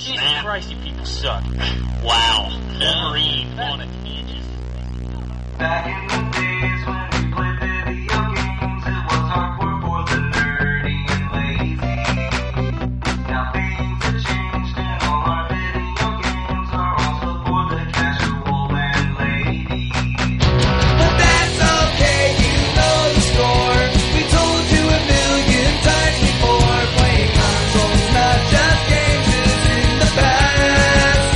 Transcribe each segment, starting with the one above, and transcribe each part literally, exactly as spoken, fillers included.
Jesus Christ, you people suck. Wow. Wolverine on a tangent. Back in the days when we played video games, it was hardcore for the nerdy and lazy. Now things have changed and all our video games are also for the casual and lady. But that's okay, you know the score. We told you a million times before. Playing consoles, not just games, is in the past.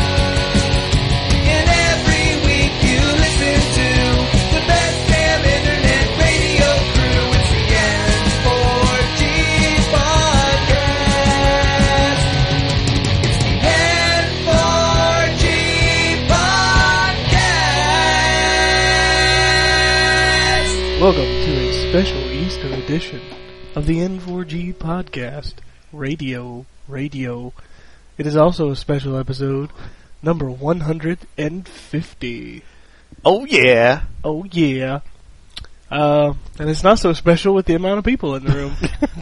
And every week you listen to the best damn internet radio crew. It's the N four G podcast. It's the N four G podcast. Welcome to a special Easter edition of the N four G podcast, Radio, Radio. It is also a special episode, number one hundred fifty. Oh, yeah. Oh yeah. Uh, and it's not so special with the amount of people in the room.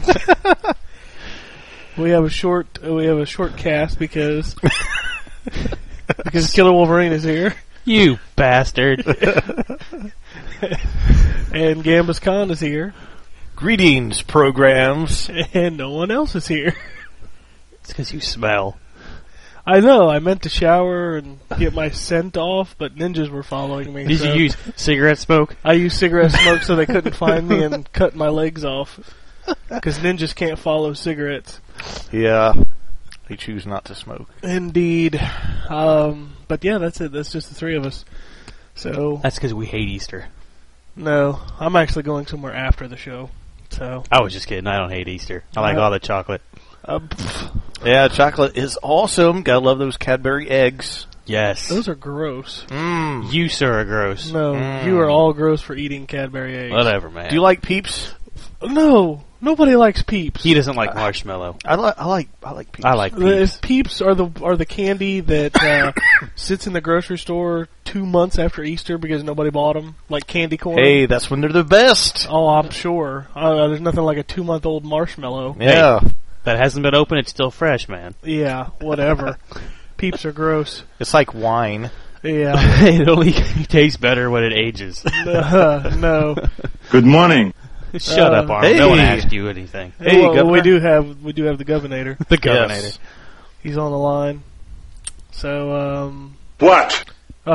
we have a short, uh, we have a short cast because, because Killer Wolverine is here. You bastard. And Gambus Khan is here. Greetings, programs. And no one else is here. It's because you smell. I know, I meant to shower and get my scent off, but ninjas were following me. Did so you use cigarette smoke? I used cigarette smoke so they couldn't find me and cut my legs off. Because ninjas can't follow cigarettes. Yeah, they choose not to smoke. Indeed. Um, but yeah, that's it. That's just the three of us. So, That's because we hate Easter. no, I'm actually going somewhere after the show. So, I was just kidding. I don't hate Easter. I like Uh, all the chocolate. uh, pff, Yeah, chocolate is awesome. Gotta love those Cadbury eggs. Yes. those are gross. Mmm. You, sir, are gross. No, Mm. you are all gross for eating Cadbury eggs. Whatever, man. Do you like Peeps? No, nobody likes Peeps. He doesn't like marshmallow. I like. I like. I like Peeps. I like The- Peeps. If Peeps are the are the candy that uh, sits in the grocery store two months after Easter because nobody bought them, like candy corn. Hey, that's when they're the best. Oh, I'm sure. Uh, there's nothing like a two month old marshmallow. Yeah. That hasn't been open. It's still fresh, man. Yeah, whatever. Peeps are gross. It's like wine. Yeah. It only tastes better when it ages. Uh, no. Good morning. Shut Uh, up, Arnold. No one hey. asked you anything. Hey, well, Governor. we do have we do have the governor. The governor. Yes. He's on the line. So um. What? uh,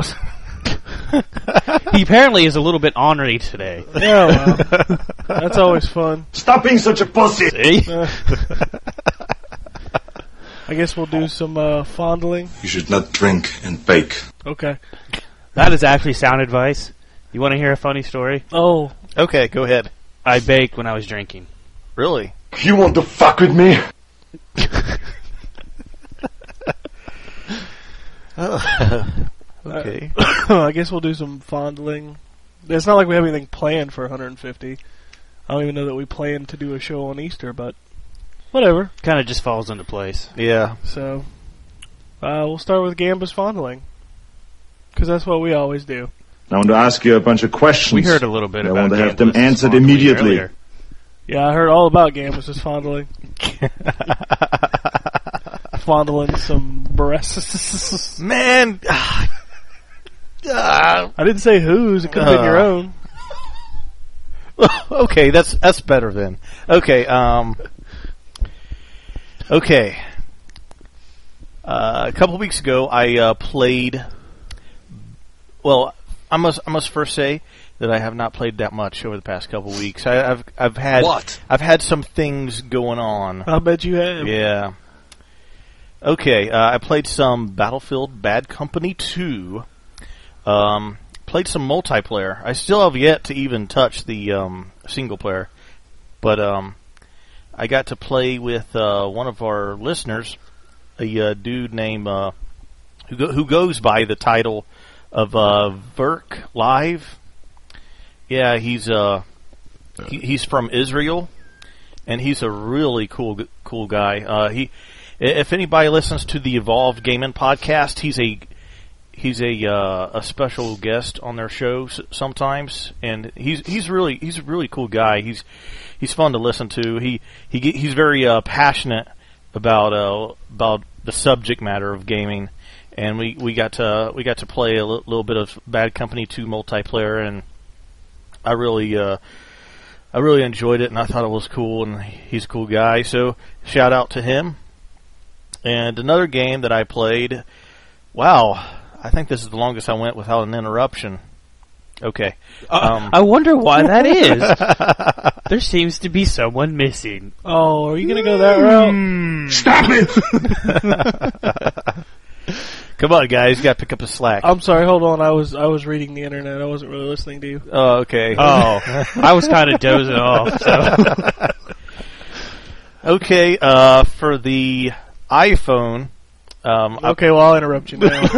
He apparently is a little bit ornery today. yeah, well, that's always fun. Stop being such a pussy. See? Uh, I guess we'll do some uh, fondling. You should not drink and bake. Okay. That is actually sound advice. You want to hear a funny story? Oh, Okay, go ahead. I baked when I was drinking. Really? You want to fuck with me? Okay. I guess we'll do some fondling. It's not like we have anything planned for one hundred fifty. I don't even know that we plan to do a show on Easter, but whatever. Kind of just falls into place. Yeah. So, uh, we'll start with Gambus fondling. Because that's what we always do. I want to ask you a bunch of questions. We heard a little bit I about want to have them Gambus answered fondling immediately. earlier. Yeah, I heard all about Gambus's fondling. Fondling some breasts. Man. ah, ah, I didn't say whose. It could have been your Uh. own. okay, that's that's better then. Okay. Um. Okay. Uh, a couple weeks ago, I uh, played. Well, I must I must first say that I have not played that much over the past couple weeks. I, I've I've had What? I've had some things going on. I bet you have. Yeah. Okay, uh, I played some Battlefield Bad Company two. Um, played some multiplayer. I still have yet to even touch the um, single player, but um, I got to play with uh, one of our listeners, a uh, dude named uh, who go- who goes by the title of uh, Verk Live. Yeah, he's uh he, he's from Israel, and he's a really cool cool guy. Uh, he if anybody listens to the Evolved Gaming podcast, he's a he's a uh, a special guest on their show sometimes, and he's he's really he's a really cool guy. He's he's fun to listen to. He he he's very uh, passionate about uh, about the subject matter of gaming, and we, we got to we got to play a l- little bit of Bad Company two multiplayer, and I really uh, I really enjoyed it, and I thought it was cool, and he's a cool guy, so shout out to him. And another game that I played, wow, I think this is the longest I went without an interruption. Okay. Um, I wonder why that is. There seems to be someone missing. Oh, are you going to go that route? Stop it! Come on, guys, you got to pick up the slack. I'm sorry, hold on. I was I was reading the internet. I wasn't really listening to you. Oh, okay. Oh, I was kind of dozing off. So. Okay, uh, for the iPhone, um, I- Okay, well, I'll interrupt you now.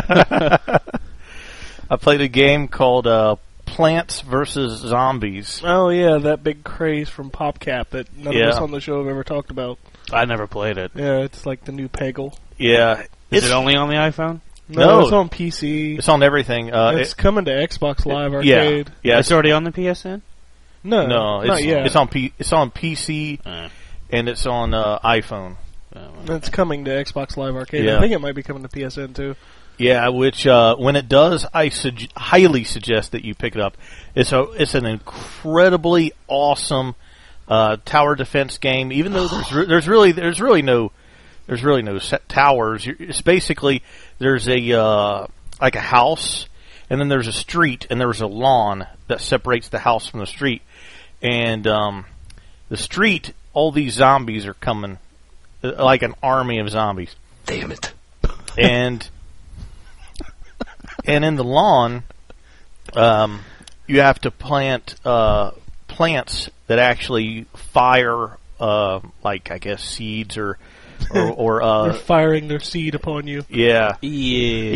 I played a game called uh, Plants versus Zombies. Oh, yeah, that big craze from PopCap that none Yeah. of us on the show have ever talked about. I never played it. Yeah, it's like the new Peggle. Yeah. Is It's, it only on the iPhone? No, No. it's on P C. it's on everything. Uh, it's it- coming to Xbox Live yeah, Arcade. yeah. It's already on the P S N? No, no, it's, not yet. it's on P, it's on P C Uh, and it's on uh, iPhone. It's coming to Xbox Live Arcade. Yeah. I think it might be coming to P S N too. Yeah, which uh, when it does, I sug- highly suggest that you pick it up. It's a it's an incredibly awesome uh, tower defense game. Even though there's re- there's really there's really no there's really no set towers. You're, it's basically there's a uh, like a house, and then there's a street, and there's a lawn that separates the house from the street. And um, the street, all these zombies are coming, uh, like an army of zombies. Damn it. And and in the lawn, um, you have to plant uh, plants that actually fire, uh, like I guess seeds or or, or They're uh, firing their seed upon you. yeah. yeah.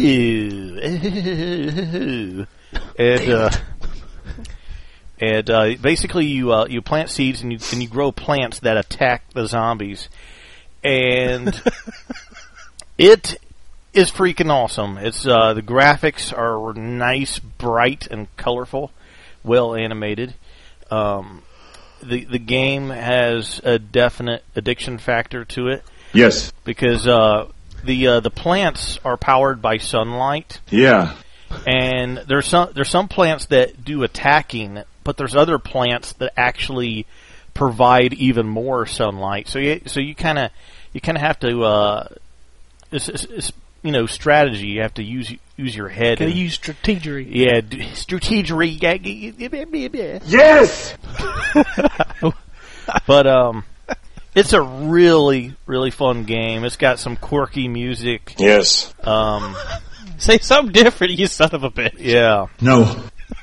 Ew. and uh, and uh, basically you uh, you plant seeds and you and you grow plants that attack the zombies, and it is freaking awesome. It's uh, the graphics are nice, bright, and colorful, well animated. Um, the the game has a definite addiction factor to it Yes. because uh, the uh, the plants are powered by sunlight, Yeah. and there's some there's some plants that do attacking, but there's other plants that actually provide even more sunlight. So you so you kind of you kind of have to uh, it's, it's, it's, you know strategy. You have to use use your head. Gotta and- use strategery. yeah, d- strategery. Yes! But um, it's a really really fun game. It's got some quirky music. Yes. Um, Say something different, you son of a bitch. yeah. No.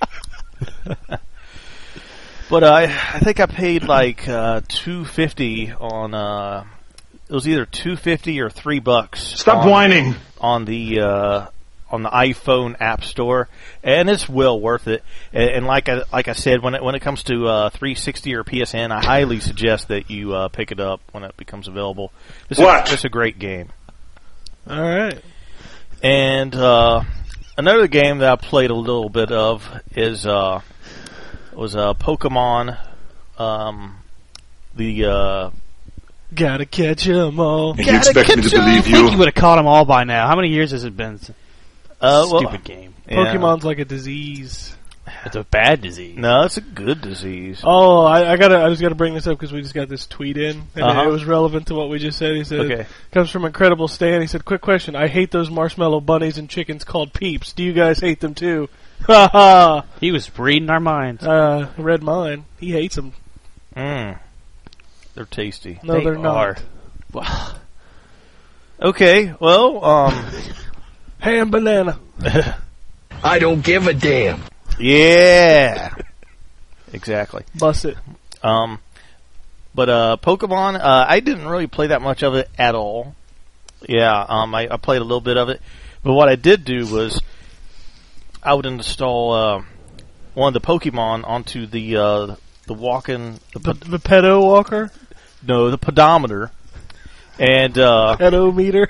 But uh, I I think I paid like uh, two fifty on uh, it was either two fifty or three bucks. Stop on, whining. on the uh, on the iPhone App Store, and it's well worth it. And, and like I like I said, when it when it comes to uh, three sixty or P S N, I highly suggest that you uh, pick it up when it becomes available. It's What? A, it's a great game. All right. And uh, another game that I played a little bit of is uh, was uh, Pokemon. Um, the uh, Gotta catch 'em all. And you expect me to believe I think you you? would have caught them all by now. How many years has it been? It's a uh, well, stupid game. yeah. Pokemon's like a disease. It's a bad disease. No, it's a good disease. Oh, I, I gotta. I just gotta bring this up because we just got this tweet in, and Uh-huh. it, it was relevant to what we just said. He said, Okay. "Comes from Incredible Stan." He said, "Quick question: I hate those marshmallow bunnies and chickens called Peeps. Do you guys hate them too?" Ha ha! He was reading our minds. Uh, read mine. He hates them. Mm. They're tasty. No, They they are are. not. Okay, well, um, Ham banana. I don't give a damn. yeah, exactly. Bust it. Um, but uh, Pokemon, uh, I didn't really play that much of it at all. Yeah, um, I, I played a little bit of it, but what I did do was I would install uh, one of the Pokemon onto the uh, the walking the, The, pod- the pedo walker. no the pedometer, and uh, Pedo meter.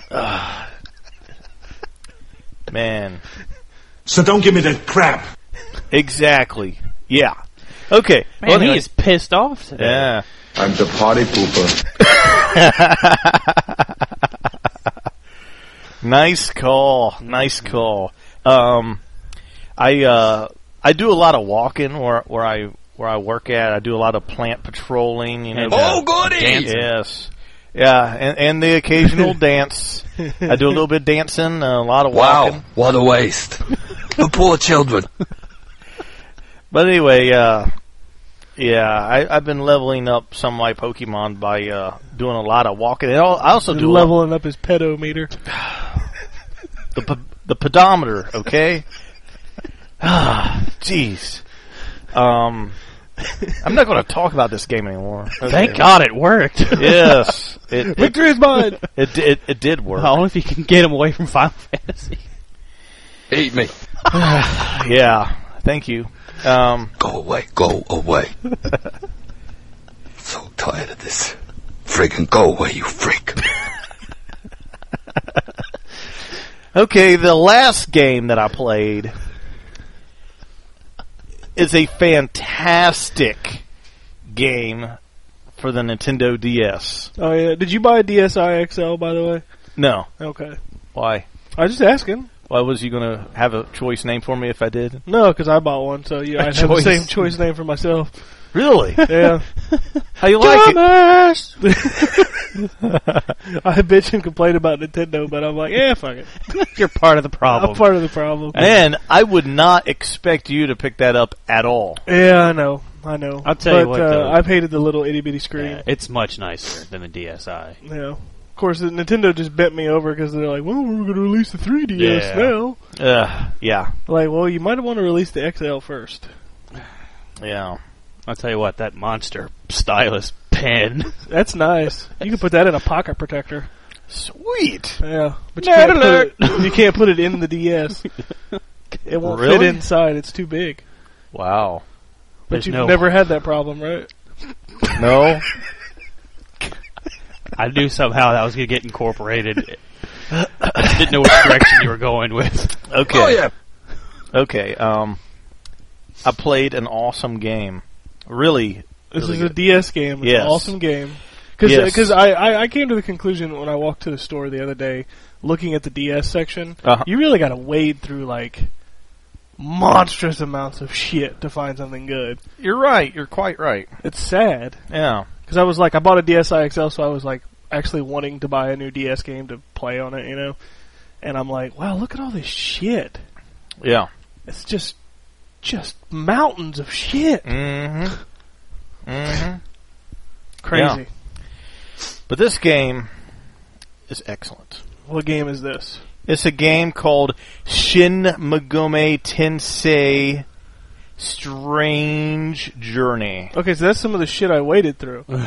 man, So don't give me that crap. exactly, yeah, okay, Man, well, he anyway, is pissed off today. yeah. I'm the party pooper. Nice call. Nice call. Um, I uh, I do a lot of walking where where I where I work at. I do a lot of plant patrolling. You know. And, Oh, uh, goody! dancing. Yes. Yeah, and, and the occasional dance. I do a little bit of dancing, a lot of Wow, walking. what a waste. The poor children. But anyway, uh, yeah, I, I've been leveling up some of my Pokemon by uh, doing a lot of walking. And I'll- I also do a lot- leveling up his pedometer. the p- the pedometer. Okay. Ah, jeez. Um, I'm not going to talk about this game anymore. Okay. Thank God it worked. Yes, it it, Victory is mine. it it it did work. Only if you can get him away from Final Fantasy. Eat me. Yeah. Thank you. Um, Go away, go away. So tired of this. Friggin' go away, you freak. Okay, the last game that I played is a fantastic game for the Nintendo D S. Oh yeah. Did you buy a D S i X L, by the way? No. Okay. Why? I was just asking. Why was you going to have a choice name for me if I did? No, because I bought one, so yeah, A I have the choice. same choice name for myself. Really? Yeah. How you like it? I bitch and complain about Nintendo, but I'm like, yeah, fuck it. You're part of the problem. I'm part of the problem. And I would not expect you to pick that up at all. Yeah, I know. I know. I'll tell but, you what, uh, though. I've hated the little itty bitty screen. Yeah, it's much nicer than the D S i. Yeah. Of course, the Nintendo just bent me over because they're like, well, we're going to release the three D S Yeah. now. Uh, yeah. Like, well, you might want to release the X L first. Yeah. I'll tell you what, that monster stylus pen. That's nice. You can put that in a pocket protector. Sweet. Yeah. But you Nerd can't, alert. put it, you can't put it in the D S. It won't fit Really? inside. It's too big. Wow. But There's you've no- never had that problem, right? No? I knew somehow that was going to get incorporated. I just didn't know which direction you were going with. Okay. Oh, yeah. Okay. Um, I played an awesome game. Really. This really is a good. D S game. It's Yes. an awesome game. Because Yes. I, I, I came to the conclusion when I walked to the store the other day, looking at the D S section, Uh-huh. you really got to wade through, like, monstrous amounts of shit to find something good. You're right. You're quite right. It's sad. Yeah. Because I was like, I bought a D S i X L, so I was like, actually wanting to buy a new D S game to play on it, you know? And I'm like, wow, look at all this shit. Yeah. It's just, just mountains of shit. Mm-hmm. Mm-hmm. Crazy. But this game is excellent. What game is this? It's a game called Shin Megami Tensei Strange Journey. Okay, so that's some of the shit I waded through. Oh,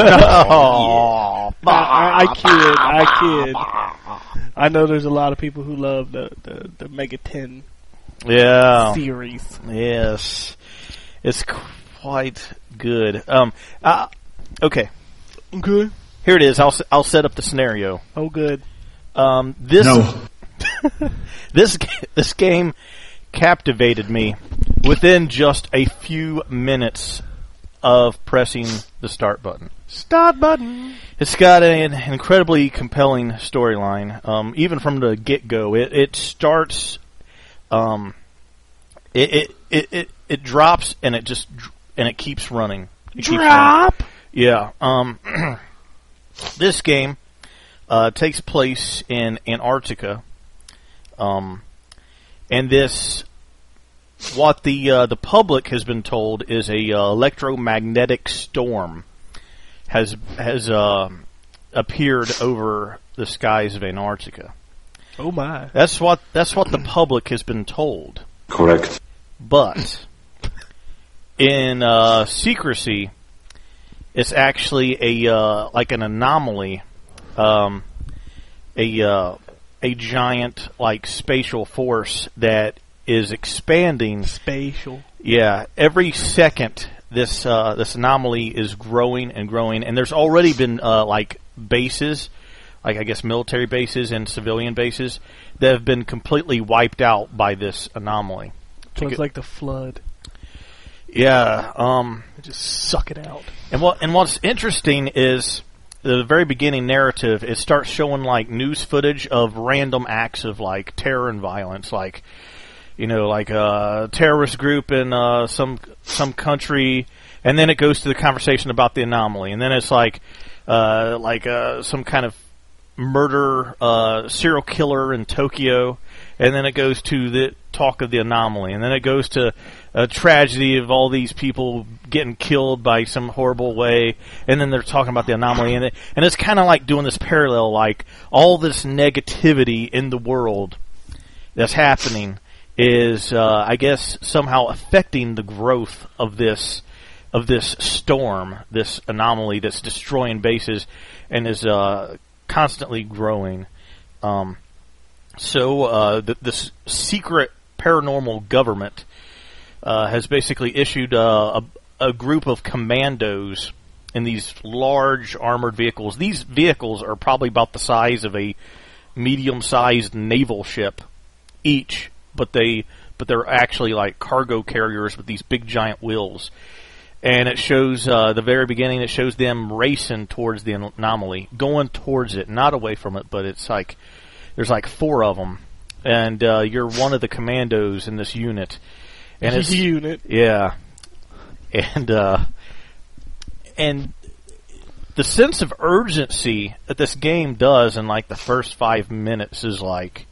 I, I, I kid, I kid. I know there's a lot of people who love the, the, the Mega ten yeah. series. Yes. It's quite good. Um. Uh, okay. Okay. Here it is. I'll s- I'll set up the scenario. Oh, good. Um. This No. this ga- this game captivated me within just a few minutes of pressing the start button. Start button. It's got an incredibly compelling storyline. Um, even from the get-go, it it starts. Um, it it, it it it drops and it just dr- and it keeps running. It keeps running. Drop. Yeah. Um, this game uh, takes place in Antarctica. Um, and this, what the uh, the public has been told is a uh, electromagnetic storm has has uh, appeared over the skies of Antarctica. Oh my. That's what that's what the public has been told. Correct. But in uh, secrecy, it's actually a uh, like an anomaly, um, a uh, a giant like spatial force that is expanding. Spatial. Yeah, every second this uh, this anomaly is growing and growing, and there's already been uh, like bases, like I guess military bases and civilian bases that have been completely wiped out by this anomaly. So it's like the flood. Yeah, um, Just suck it out. and what and what's interesting is the very beginning narrative, it starts showing like news footage of random acts of like terror and violence, like you know, like a terrorist group in uh, some some country, and then it goes to the conversation about the anomaly, and then it's like uh, like uh, some kind of murder uh, serial killer in Tokyo, and then it goes to the talk of the anomaly, and then it goes to a tragedy of all these people getting killed by some horrible way, and then they're talking about the anomaly, and it, and it's kind of like doing this parallel, like all this negativity in the world that's happening is, uh, I guess, somehow affecting the growth of this of this storm, this anomaly that's destroying bases and is uh, constantly growing. Um, so uh, th- this secret paranormal government uh, has basically issued uh, a, a group of commandos in these large armored vehicles. These vehicles are probably about the size of a medium-sized naval ship each, but they but they're actually like cargo carriers with these big giant wheels. And it shows uh, the very beginning. It shows them racing towards the anomaly, going towards it, not away from it. But it's like there's like four of them, and uh, you're one of the commandos in this unit. And it's unit, yeah, and uh, and the sense of urgency that this game does in like the first five minutes is like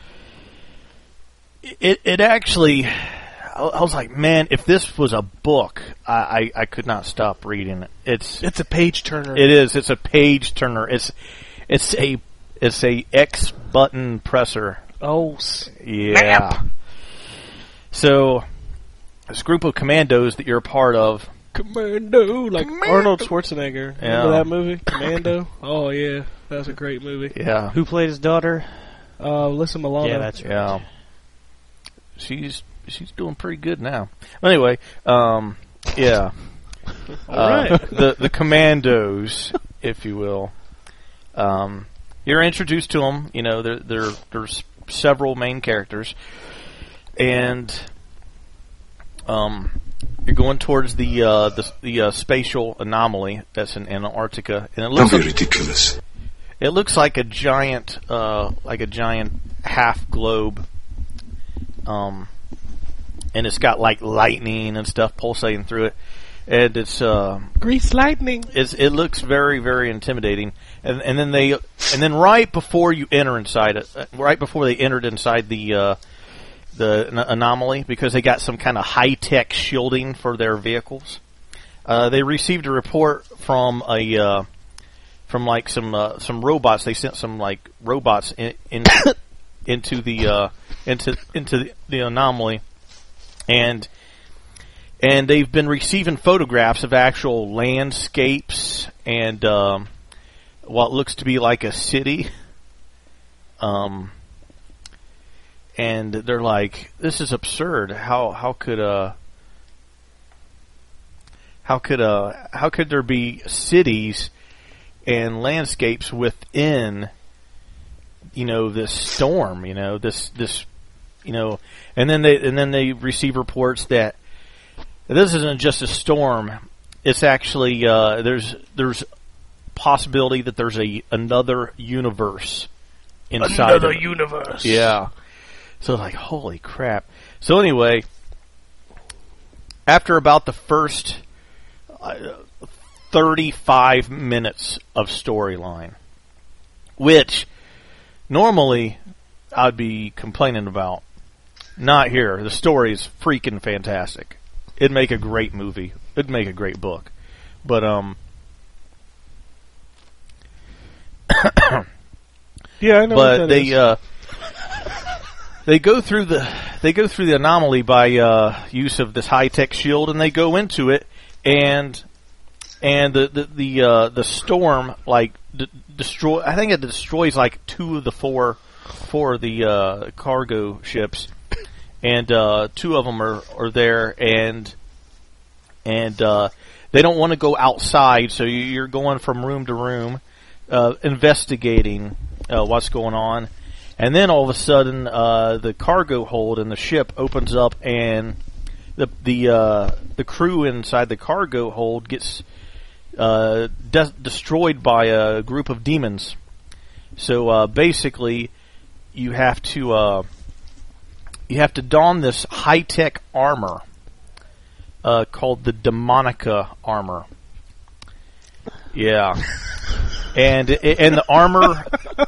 it. It actually. I was like, man, if this was a book, I, I, I could not stop reading it. It's it's a page turner. It is. It's a page turner. It's it's a it's a X button presser. Oh, yeah. snap. So this group of commandos that you're a part of, Commando, like Commando. Arnold Schwarzenegger. Yeah. Remember that movie, Commando? Oh yeah, that was a great movie. yeah, Who played his daughter? Uh, Alyssa Milano. Yeah, that's right. yeah, she's. She's doing pretty good now. Anyway, um, yeah. All uh, right. the the commandos, if you will. Um, you're introduced to them. You know, there there there's several main characters, and um, you're going towards the uh, the the uh, spatial anomaly that's in Antarctica, and it Don't looks be like, ridiculous. it looks like a giant uh, like a giant half globe. Um. And it's got like lightning and stuff pulsating through it, and it's uh, Grease lightning. it's it looks very very intimidating. And and then they and then right before you enter inside it, uh, right before they entered inside the uh, the an- anomaly, because they got some kind of high tech shielding for their vehicles, uh, they received a report from a uh, from like some uh, some robots. They sent some like robots in, in into the uh, into into the, the anomaly. And and they've been receiving photographs of actual landscapes and um, what looks to be like a city. Um, and they're like, "This is absurd. How how could uh how could uh how could there be cities and landscapes within, you know, this storm? You know, this this." You know, and then they and then they receive reports that this isn't just a storm. It's actually uh, there's there's possibility that there's a another universe inside. Another of it. universe. Yeah. So like, holy crap. So anyway, after about the first uh, thirty-five minutes of storyline, which normally I'd be complaining about. Not here. The story is freaking fantastic. It'd make a great movie. It'd make a great book. But um Yeah, I know. but what that they is. uh they go through the they go through the anomaly by uh use of this high-tech shield, and they go into it, and and the the the uh the storm like d- destroy I think it destroys like two of the four four of the uh cargo ships. And uh, two of them are, are there, and and uh, they don't want to go outside, so you're going from room to room, uh, investigating uh, what's going on. And then all of a sudden, uh, the cargo hold in the ship opens up, and the the uh, the crew inside the cargo hold gets uh, de- destroyed by a group of demons. So uh, basically, you have to uh, you have to don this high tech armor uh, called the Demonica armor. Yeah, and and the armor.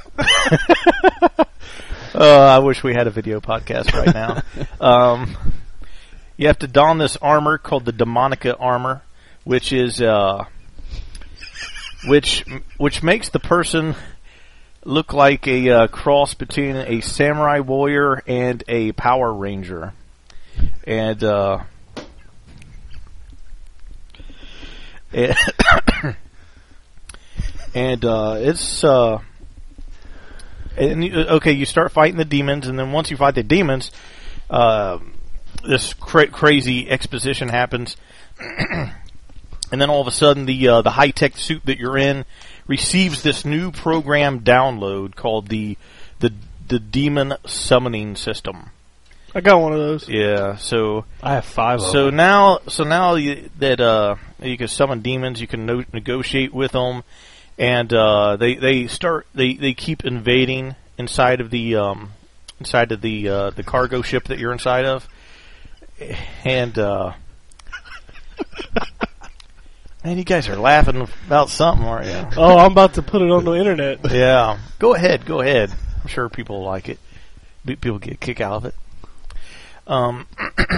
uh, I wish we had a video podcast right now. Um, you have to don this armor called the Demonica armor, which is uh, which which makes the person look like a uh, cross between a samurai warrior and a Power Ranger, and uh, it and uh, it's uh, and you, okay. You start fighting the demons, and then once you fight the demons, uh, this cra- crazy exposition happens, and then all of a sudden, the uh, the high tech suit that you're in receives this new program download called the the the Demon Summoning System. I got one of those. Yeah, so I have five of so them. now so now you, that uh, you can summon demons, you can no- negotiate with them, and uh, they they start they, they keep invading inside of the um, inside of the uh, the cargo ship that you're inside of, and uh, man, you guys are laughing about something, aren't you? Oh, I'm about to put it on the internet. Yeah, go ahead, go ahead. I'm sure people will like it. Be- People get a kick out of it. Um,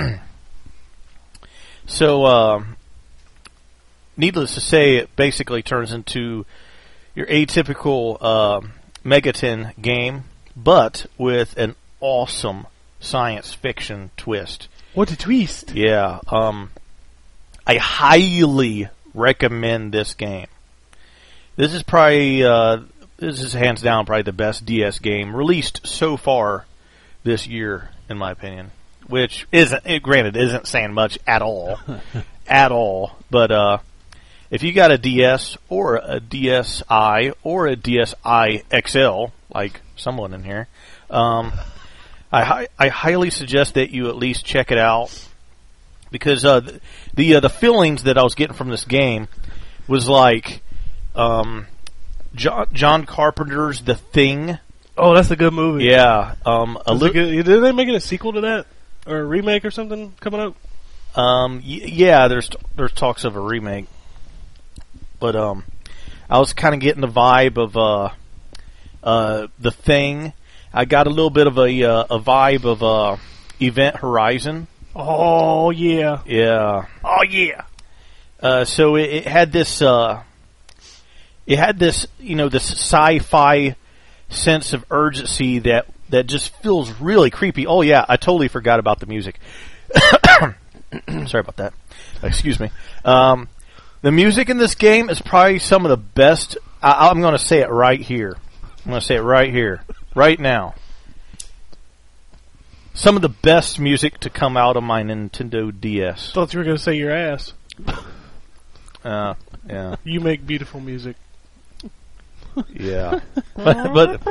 so, uh, needless to say, it basically turns into your atypical uh, Megaton game, but with an awesome science fiction twist. What a twist! Yeah, um, I highly recommend this game. This is probably, uh, this is hands down probably the best D S game released so far this year, in my opinion. Which isn't, it, granted, isn't saying much at all, at all. But uh, if you got a D S or a D S i or a D S i X L, like someone in here, um, I hi- I highly suggest that you at least check it out, because uh, the the, uh, the feelings that I was getting from this game was like um, John, John Carpenter's The Thing. Oh, that's a good movie. Yeah, um, a Is li- it good? Did they making a sequel to that? Or a remake or something coming up? Um, y- yeah, there's there's talks of a remake, but um, I was kind of getting the vibe of uh, uh, The Thing. I got a little bit of a uh, a vibe of uh, Event Horizon. Oh, yeah. Yeah. Oh, yeah. Uh, so it, it had this uh, it had this you know this sci-fi sense of urgency that. That just feels really creepy. Oh, yeah, I totally forgot about the music. Sorry about that. Excuse me. Um, the music in this game is probably some of the best. I, I'm going to say it right here. I'm going to say it right here. Right now. Some of the best music to come out of my Nintendo D S. Thought you were going to say your ass. Uh, yeah. You make beautiful music. Yeah. but, but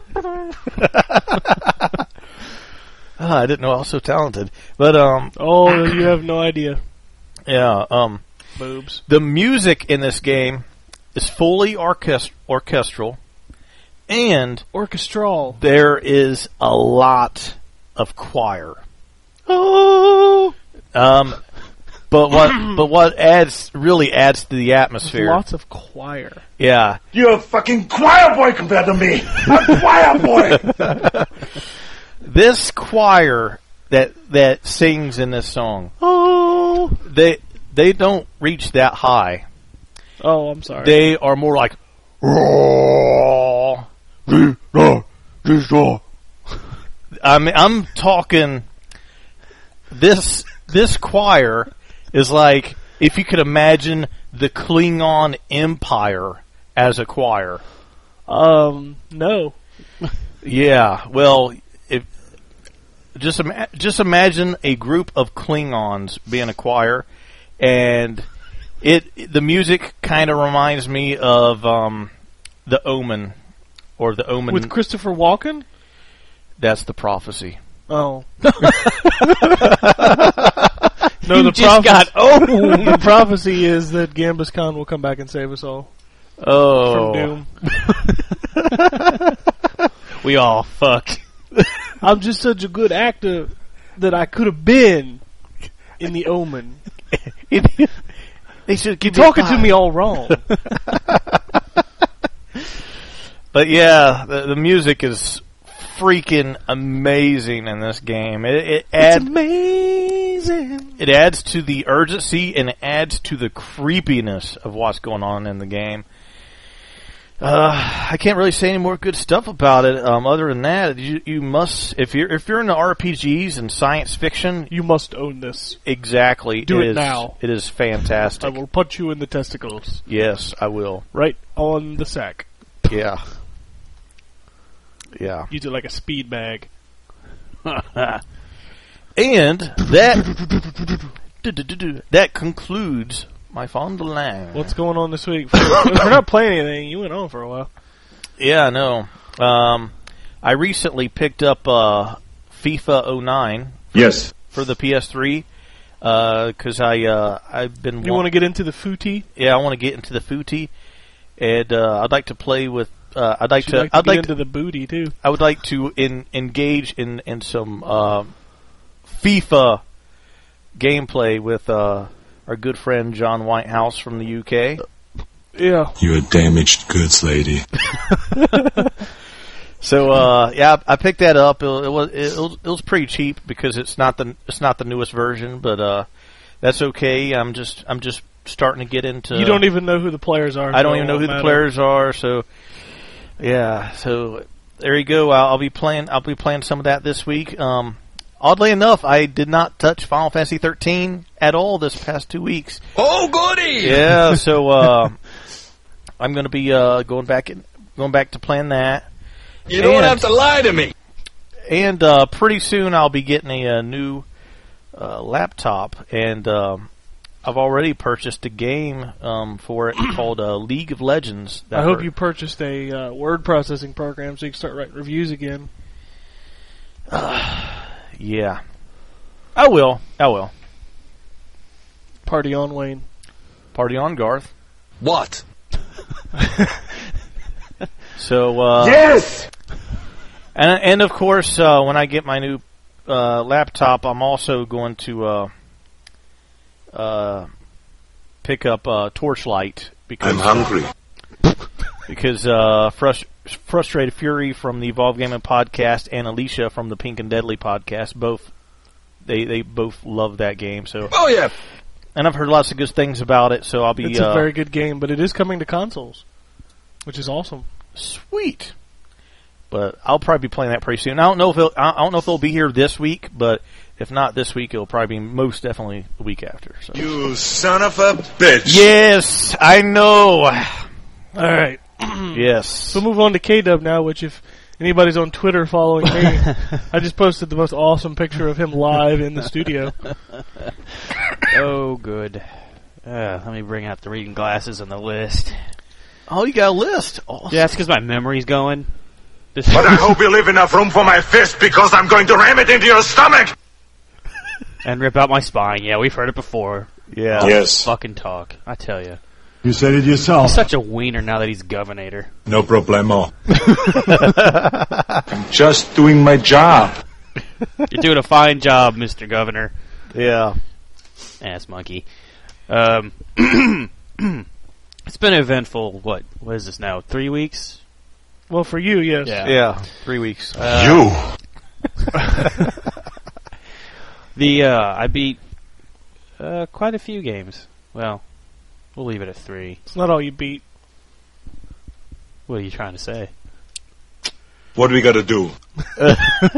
oh, I didn't know I was so talented. But um Oh, you have no idea. yeah, um Boobs. the music in this game is fully orchest- orchestral, and Orchestral. there is a lot of choir. Oh! Um but what but what adds really adds to the atmosphere. Lots of choir. Yeah. You're a fucking choir boy compared to me. I'm choir boy. This choir that that sings in this song, Oh! they they don't reach that high. Oh, I'm sorry. They are more like I mean, I'm talking this this choir is like if you could imagine the Klingon Empire as a choir. um, no. Yeah, well, if just ima- just imagine a group of Klingons being a choir, and it the music kind of reminds me of um, the Omen or the Omen. With Christopher Walken? That's the prophecy. Oh. No, you the just got prophecy- owned. The prophecy is that Gambus Khan will come back and save us all Oh. from Doom. We all fuck. I'm just such a good actor that I could have been in The Omen. They should You're keep talking to me all wrong. But yeah, the, the music is freaking amazing in this game. It, it It's adds amazing. it adds to the urgency and it adds to the creepiness of what's going on in the game. Uh, I can't really say any more good stuff about it. Um, other than that, you, you must if you're if you're into R P Gs and science fiction, You must own this. exactly. Do it is, now. It is fantastic. I will punch you in the testicles. Yes, I will. Right on the sack. Yeah. Yeah. Use it like a speed bag. And that that concludes my Fond du Lac. What's going on this week? We're not playing anything. You went on for a while. Yeah, I know. Um, I recently picked up uh, FIFA oh nine Yes. for the P S three because I uh, I've been You wa- want to get into the footy? yeah I want to get into the footy and uh, I'd like to play with uh, I'd like You'd to like to I'd get like into the booty too. I would like to in, engage in in some uh, FIFA gameplay with uh, our good friend John Whitehouse from the U K. Yeah. You're a damaged goods lady. So uh, yeah, I I picked that up. It, it was it was it was pretty cheap because it's not the it's not the newest version, but uh, that's okay. I'm just I'm just starting to get into. You don't even know who the players are. I don't so even it know who won't the matter. players are. So yeah, so there you go. I'll, I'll be playing. I'll be playing some of that this week. Um, oddly enough, I did not touch Final Fantasy thirteen at all this past two weeks. Oh, goody! Yeah, so uh, I'm going to be uh, going back in, going back to playing that. You don't And- have to lie to me. And uh, pretty soon I'll be getting a, uh new uh, laptop, and um, I've already purchased a game um, for it called uh, League of Legends. that I hope we're- you purchased a uh, word processing program so you can start writing reviews again. Yeah, I will. I will. Party on, Wayne. Party on, Garth. What? So uh, Yes! and and of course uh, when I get my new uh, laptop, I'm also going to uh, uh, pick up uh, Torchlight because I'm hungry. because uh, frust- Frustrated Fury from the Evolve Gaming podcast and Alicia from the Pink and Deadly podcast both they they both love that game. So Oh, yeah. and I've heard lots of good things about it. So I'll be It's uh, a very good game, but it is coming to consoles, which is awesome. sweet. But I'll probably be playing that pretty soon. I don't know if it'll, I don't know if it'll be here this week, but if not this week, it'll probably be most definitely the week after. So. You son of a bitch. Yes, I know. All right. Yes. So move on to K-Dub now, which if anybody's on Twitter following me, I just posted the most awesome picture of him live in the studio. Oh, good. Uh, let me bring out the reading glasses and the list. Oh, you got a list. Awesome. Yeah, that's because my memory's going. This But I hope you leave enough room for my fist because I'm going to ram it into your stomach! and rip out my spine. Yeah, we've heard it before. Yeah. Yes. Fucking talk. I tell you. You said it yourself. He's such a wiener now that he's governor. No problemo. I'm just doing my job. You're doing a fine job, Mister Governor. Yeah. Ass monkey. Um, it's been eventful. What? What is this now? Three weeks? Well, for you, yes. Yeah. Yeah. Three weeks. Uh, You! The uh, I beat uh, quite a few games. Well, we'll leave it at three. It's not all you beat. What are you trying to say? What do we gotta do? Uh,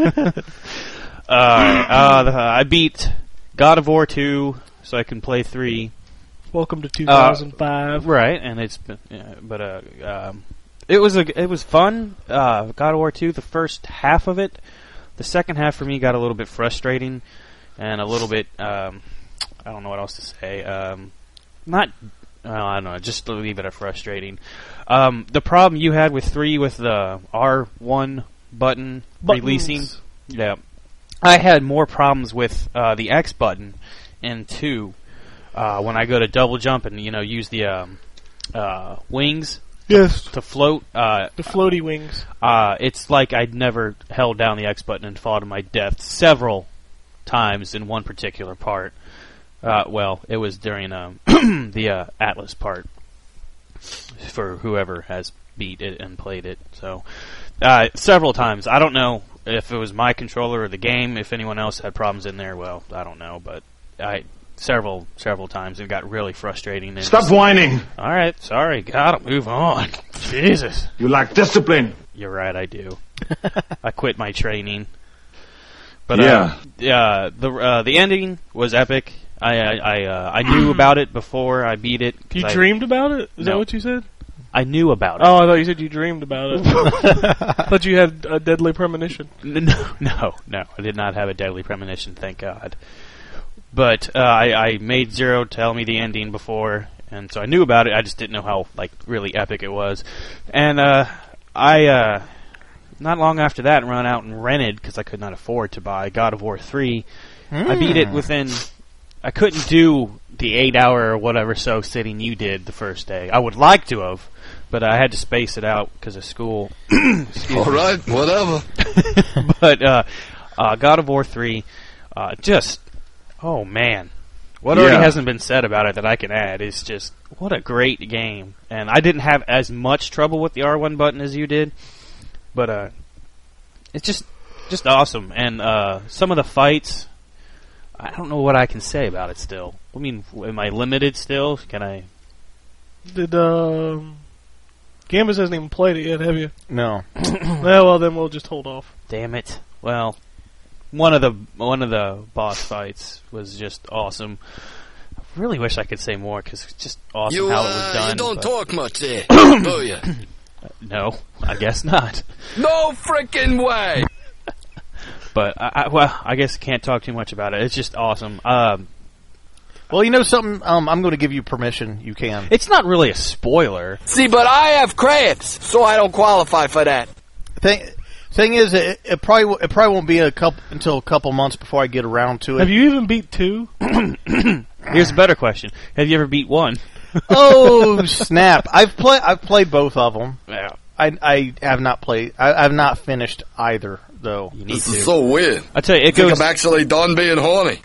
uh, the, I beat God of War two, so I can play three. Welcome to two thousand five. Right, and it's been, yeah, but uh, um, it was a it was fun. Uh, God of War two, the first half of it, the second half for me got a little bit frustrating and a little bit. Um, I don't know what else to say. Um, not. Well, I don't know. Just to leave it at frustrating. Um, the problem you had with three with the R one button Buttons. releasing, yeah, I had more problems with uh, the X button and two, uh, when I go to double jump and you know use the um, uh, wings Yes. to float, uh, The floaty wings. uh, it's like I'd never held down the X button and fallen to my death several times in one particular part. Uh, well, it was during um, the uh, Atlas part for whoever has beat it and played it. So uh, several times. I don't know if it was my controller or the game. If anyone else had problems in there, well, I don't know. But I several several times it got really frustrating. And Stop whining. all right, sorry, gotta move on. Jesus, You lack discipline. you're right, I do. I quit my training. But Yeah. uh, uh, the uh, the ending was epic. I I I, uh, I knew about it before I beat it. 'cause You I, dreamed about it? Is that No. what you said? I knew about it. Oh, I thought you said you dreamed about it. I thought you had a deadly premonition. N- No, no, no. I did not have a deadly premonition, thank God. But uh, I, I made Zero tell me the ending before, and so I knew about it. I just didn't know how like really epic it was. And uh, I, uh, not long after that, run out and rented because I could not afford to buy God of War three. I beat it within. I couldn't do the eight hour or whatever so sitting you did the first day. I would like to have, but I had to space it out because of school. All right, whatever. But uh, uh, God of War three, uh, just oh man, what already Yeah. hasn't been said about it that I can add is just what a great game. And I didn't have as much trouble with the R one button as you did, but uh, it's just just awesome. And uh, some of the fights, I don't know what I can say about it still. I mean, am I limited still? Can I? Did, um... Gambus hasn't even played it yet, have you? No. Well, well, then we'll just hold off. Damn it. Well, one of the one of the boss fights was just awesome. I really wish I could say more because it's just awesome You, how it was uh, done. you don't but- talk much there, do you? No, I guess not. No freaking way! But I, I, well, I guess I can't talk too much about it. It's just awesome. Um, Well, you know something? Um, I'm going to give you permission. You can. it's not really a spoiler. See, but I have cramps, so I don't qualify for that. Thing, thing is, it, it probably w- it probably won't be a couple until a couple months before I get around to it. Have you even beat two? Here's a better question: have you ever beat one? Oh snap! I've played. I've played both of them. Yeah, I, I have not played. I, I've not finished either, though. you need This to. is so weird. I tell you, it I think goes I'm actually done being horny.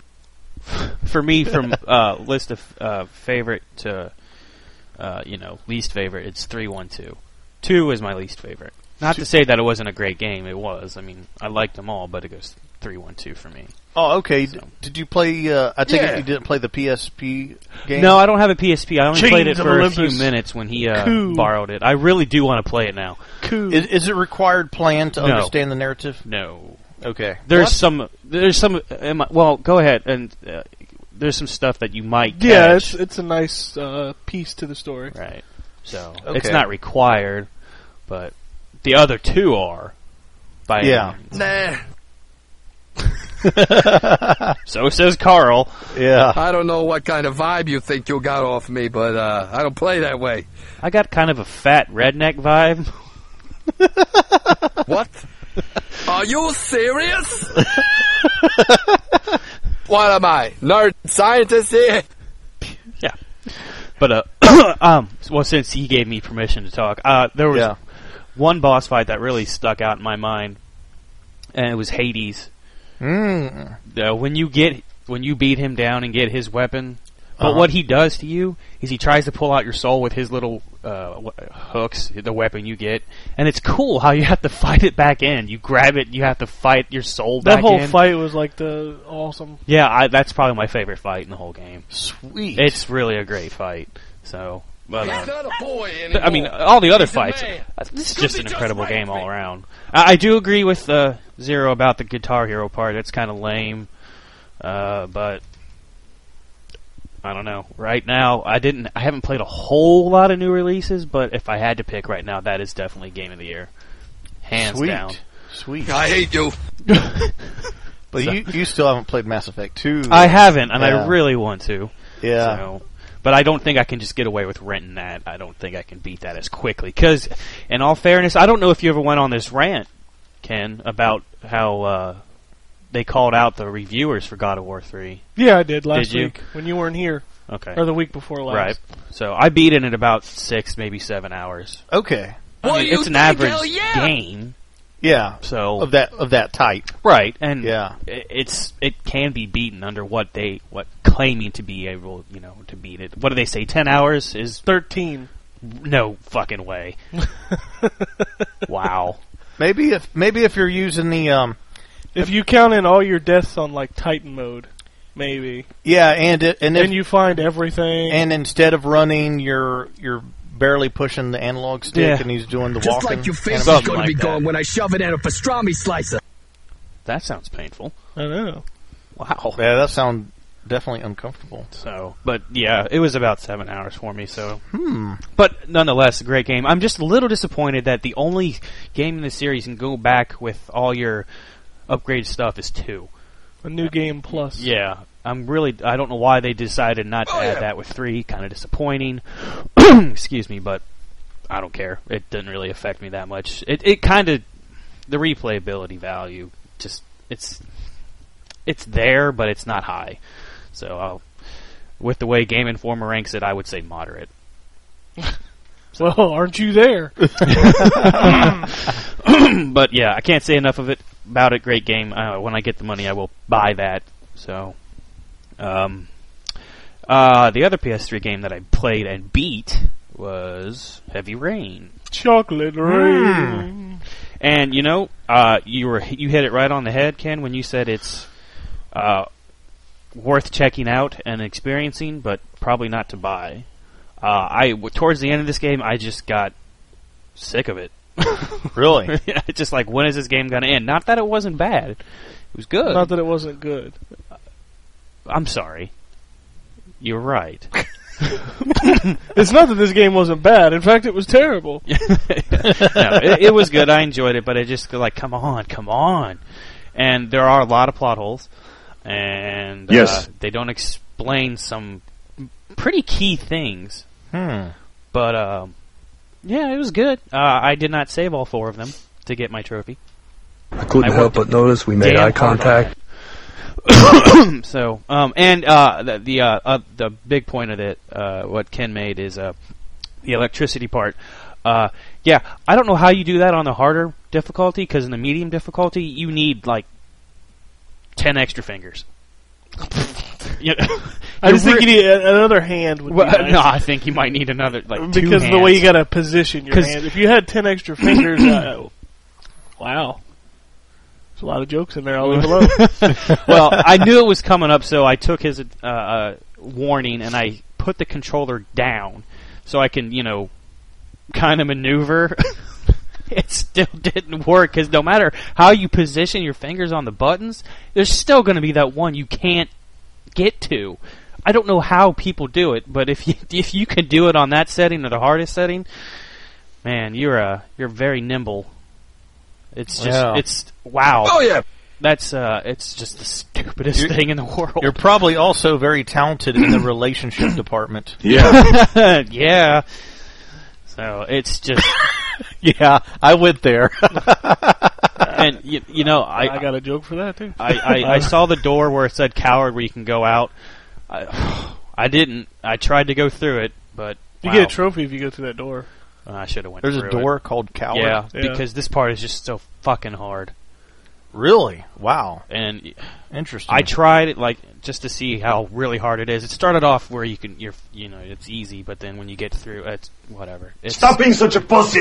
for me from uh, list of uh, favorite to uh, you know least favorite. It's three, one, two. Two is my least favorite. Not to say that it wasn't a great game. It was. I mean, I liked them all, but it goes three, one, two for me. Oh, okay. D- So. Did you play? Uh, I think Yeah. you didn't play the P S P game. No, I don't have a P S P. I only Chains played it of for Olympus. a few minutes when he uh, Cool. borrowed it. I really do want to play it now. Cool. Is, is it required plan to No. understand the narrative? No, Okay. there's What? some. There's some. Am I, well, go ahead and uh, there's some stuff that you might. Yeah, catch. it's it's a nice uh, piece to the story. right. So Okay. it's not required, but the other two are. By Yeah. Nah, So says Carl. Yeah. I don't know what kind of vibe you think you got off me, but uh, I don't play that way. I got kind of a fat redneck vibe. What? Are you serious? What am I, nerd scientist here? Yeah. But uh, um, well, since he gave me permission to talk, uh, there was Yeah. one boss fight that really stuck out in my mind, and it was Hades. Mm. Uh, when you get when you beat him down and get his weapon, but Uh-huh. what he does to you is he tries to pull out your soul with his little uh, w- hooks, the weapon you get, and it's cool how you have to fight it back in. You grab it, you have to fight your soul That back whole in. fight was like the awesome. Yeah, I, that's probably my favorite fight in the whole game. Sweet. It's really a great fight. So, but, He's uh, not a boy anymore. I mean, all the other He's a fights. man. uh, This is Could just be an just incredible right, game all man. around. I, I do agree with uh, Zero about the Guitar Hero part. It's kind of lame, uh, but I don't know. Right now, I didn't. I haven't played a whole lot of new releases, but if I had to pick right now, that is definitely Game of the Year, hands Sweet. down. Sweet. I hate you. But So- you you still haven't played Mass Effect two. I haven't, and Yeah. I really want to. Yeah. So, but I don't think I can just get away with renting that. I don't think I can beat that as quickly. Because, in all fairness, I don't know if you ever went on this rant, Ken, about how uh, they called out the reviewers for God of War three. Yeah, I did last Did you? week when you weren't here, Okay. or the week before last. Right. So I beat it in about six, maybe seven hours. Okay. I What mean, do you it's an think? average Hell yeah! game. Yeah. So Of that of that type. right, and Yeah. i- it's it can be beaten under what they what claiming to be able, you know, to beat it. What do they say? Ten hours is Thirteen. no fucking way. Wow. Maybe if maybe if you're using the um If you count in all your deaths on like Titan mode, maybe, yeah, and it, and if, and you find everything. and instead of running, you're you're barely pushing the analog stick, Yeah. and he's doing the Just walking. like your face is Something going to be like gone that. when I shove it in a pastrami slicer. That sounds painful. I know. Wow. Yeah, that sounds definitely uncomfortable. So, but yeah, it was about seven hours for me. So, Hmm. but nonetheless, a great game. I'm just a little disappointed that the only game in the series you can go back with all your upgraded stuff is two. A new game plus. Yeah, I'm really. I don't know why they decided not to Oh, add yeah. that with three. Kind of disappointing. Excuse me, but I don't care. It doesn't really affect me that much. It it kind of the replayability value just it's it's there, but it's not high. So I'll, with the way Game Informer ranks it, I would say moderate. Well, aren't you there? But yeah, I can't say enough of it about it. Great game. Uh, when I get the money, I will buy that. So, um, uh, the other P S three game that I played and beat was Heavy Rain. Chocolate rain. And you know, uh, you were you hit it right on the head, Ken, when you said it's uh, worth checking out and experiencing, but probably not to buy. Uh, I w- towards the end of this game, I just got sick of it. Really? Yeah, it's just like, when is this game going to end? Not that it wasn't bad; it was good. Not that it wasn't good. I'm sorry. You're right. It's not that this game wasn't bad. In fact, it was terrible. no, it, it was good. I enjoyed it, but it just like, come on, come on. And there are a lot of plot holes, and Yes. uh, they don't explain some pretty key things. Hmm. But um, yeah, it was good. Uh, I did not save all four of them to get my trophy. I couldn't I help worked but notice we made damn eye hard on contact. So, um, and uh, the the, uh, uh, the big point of it, uh, what Ken made is uh, the electricity part. Uh, yeah, I don't know how you do that on the harder difficulty, because in the medium difficulty, you need like ten extra fingers. You know, I just you think re- you need a- another hand. Would well, be nice. no, I think you might need another like two because of the way you hands. got to position your 'Cause- hand. If you had ten extra fingers, uh, wow, there's a lot of jokes in there. I'll leave alone. Well, I knew it was coming up, so I took his uh, uh, warning and I put the controller down so I can, you know, kind of maneuver. It still didn't work, because no matter how you position your fingers on the buttons, there's still going to be that one you can't get to. I don't know how people do it, but if you if you can do it on that setting or the hardest setting, man, you're uh, you're very nimble. It's just Yeah. it's wow. Oh yeah. That's uh, it's just the stupidest You're- thing in the world. You're probably also very talented in the relationship department. Yeah. Yeah. So it's just, Yeah, I went there. and you, you know, I I got a joke for that too. I, I, I saw the door where it said "coward" where you can go out. I, I didn't. I tried to go through it, but You wow. get a trophy if you go through that door. I should have went. There's a through door It. called Coward. Yeah, Yeah. because this part is just so fucking hard. Really? Wow. And Interesting. I tried it like just to see how really hard it is. It started off where you can, you're, you know, it's easy, but then when you get through, it's whatever. It's, Stop being such a pussy.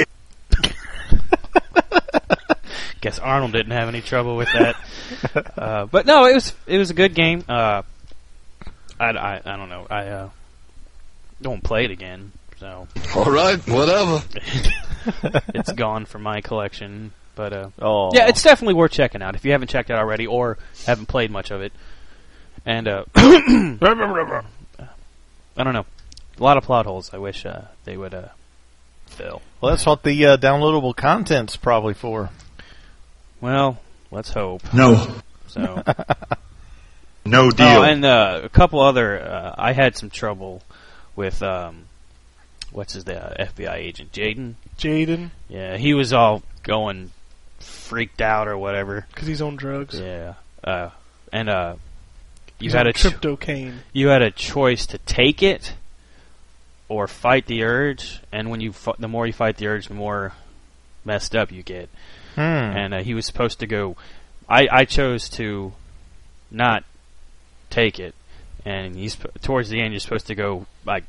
Guess Arnold didn't have any trouble with that. uh, but no, it was it was a good game. Uh, I, I, I don't know. I uh, don't play it again, so All right, whatever. it's gone from my collection. But uh, Oh. yeah, it's definitely worth checking out if you haven't checked it already or haven't played much of it. And uh, I don't know, a lot of plot holes. I wish uh, they would uh, fill. Well, that's what the uh, downloadable content's probably for. Well, let's hope. No. So. No deal. Oh, and uh, a couple other. Uh, I had some trouble with um, what's his uh, F B I agent, Jaden. Jaden, Yeah, he was all going freaked out or whatever. because he's on drugs. Yeah, uh, and uh, you He's had on a cho- tryptocane. you had a choice to take it or fight the urge, and when you fu- the more you fight the urge, the more messed up you get. Hmm. And uh, he was supposed to go. I, I chose to not take it, and he's towards the end. You're supposed to go like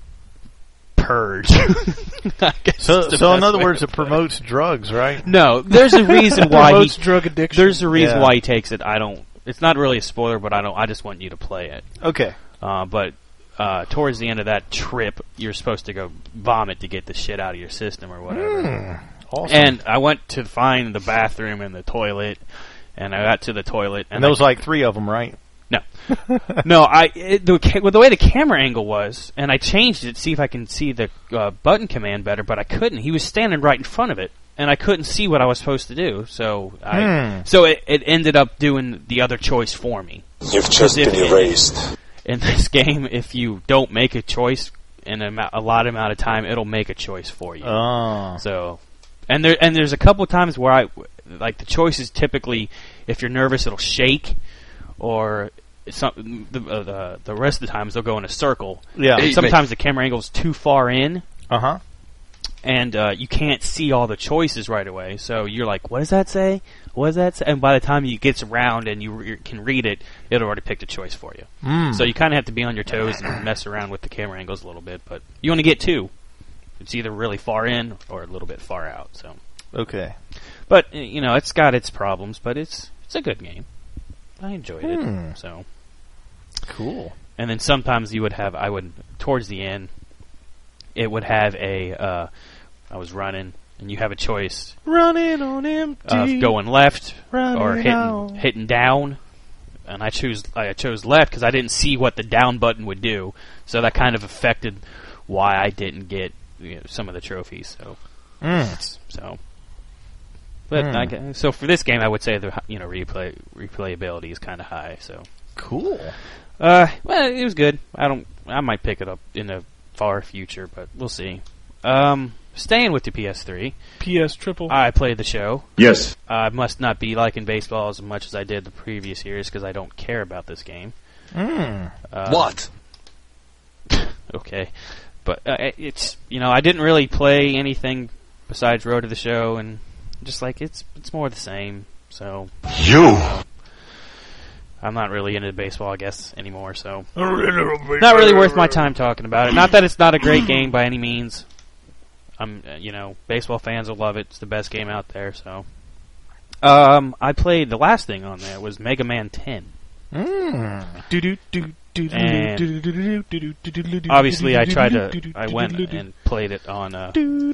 purge. I guess So, is the so in best other way words, to it put it. promotes drugs, right? No, there's a reason why he. Promotes drug addiction. There's a reason Yeah. why he takes it. I don't. It's not really a spoiler, but I don't. I just want you to play it. Okay. Uh, but uh, towards the end of that trip, you're supposed to go vomit to get the shit out of your system or whatever. Hmm. Awesome. And I went to find the bathroom and the toilet, and I got to the toilet, and and there was I, like three of them, right? no, no, I it, the ca- well, the way the camera angle was, and I changed it to see if I can see the uh, button command better, but I couldn't. He was standing right in front of it, and I couldn't see what I was supposed to do. So I, Hmm. so it, it ended up doing the other choice for me. You've just If been it- erased. In this game, if you don't make a choice in a, ma- a lot amount of time, it'll make a choice for you. Oh. So, and there and there's a couple times where I like the choices. Typically, if you're nervous, it'll shake, or some the uh, the, the rest of the times they'll go in a circle. Yeah. And sometimes the camera angle's too far in, Uh huh. and uh, you can't see all the choices right away. So you're like, "What does that say? What does that say?" And by the time you gets around and you re- can read it, it'll already picked a choice for you. Mm. So you kind of have to be on your toes and mess around with the camera angles a little bit. But you only get two. It's either really far in or a little bit far out. So, Okay. but uh, you know, it's got its problems, but it's it's a good game. I enjoyed Hmm. it. So, Cool. and then sometimes you would have I would towards the end, it would have a uh, I was running and you have a choice Running on empty. of going left running or hitting out. hitting down, and I choose I chose left because I didn't see what the down button would do, so that kind of affected why I didn't get you know, some of the trophies. So, Mm. so, but Hmm. I gu- so for this game, I would say the hi- you know replay replayability is kind of high. So, Cool. uh, well, it was good. I don't I might pick it up in the far future, but we'll see. Um, staying with the P S three, P S triple. I played the show. Yes. I must not be liking baseball as much as I did the previous years because I don't care about this game. Mm. Uh, What? Okay, but uh, it- it's you know I didn't really play anything besides Road to the Show, and just like it's it's more the same. So You. I'm not really into baseball, I guess, anymore. So not really worth my time talking about it. Not that it's not a great game by any means. I'm uh, you know baseball fans will love it. It's the best game out there. So um, I played the last thing on there was Mega Man ten. Mm. And obviously, I tried to. I went and played it on. Uh,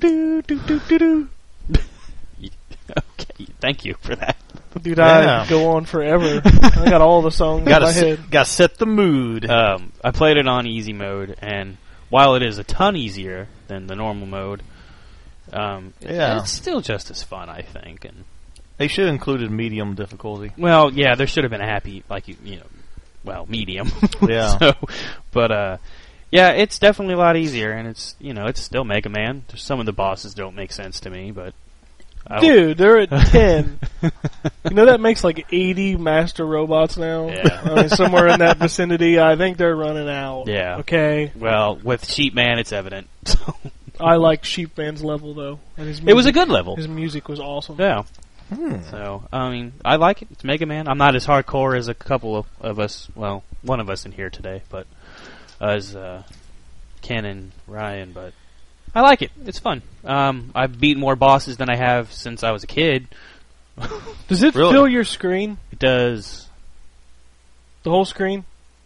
okay, thank you for that. Dude, Yeah. I go on forever. I got all the songs in Gotta my set, head. gotta set the mood. Um, I played it on easy mode, and while it is a ton easier than the normal mode, um, it- Yeah. it's still just as fun, I think. And They should have included medium difficulty. well, yeah, there should have been a happy, like you, you know, well, medium. Yeah. So, but uh, yeah, it's definitely a lot easier, and it's you know, it's still Mega Man. Some of the bosses don't make sense to me, but I don't- Dude, they're at ten. You know that makes like eighty master robots now? Yeah. I mean, somewhere in that vicinity. I think they're running out. Yeah. Okay. Well, with Sheep Man, it's evident. So I like Sheepman's level, though. And his it was a music- good level. His music was awesome. Yeah. Hmm. So I mean, I like it. It's Mega Man. I'm not as hardcore as a couple of, of us. Well, one of us in here today, but as uh, Ken and Ryan. But I like it. It's fun. Um, I've beaten more bosses than I have since I was a kid. Does it Really? fill your screen? It does. The whole screen?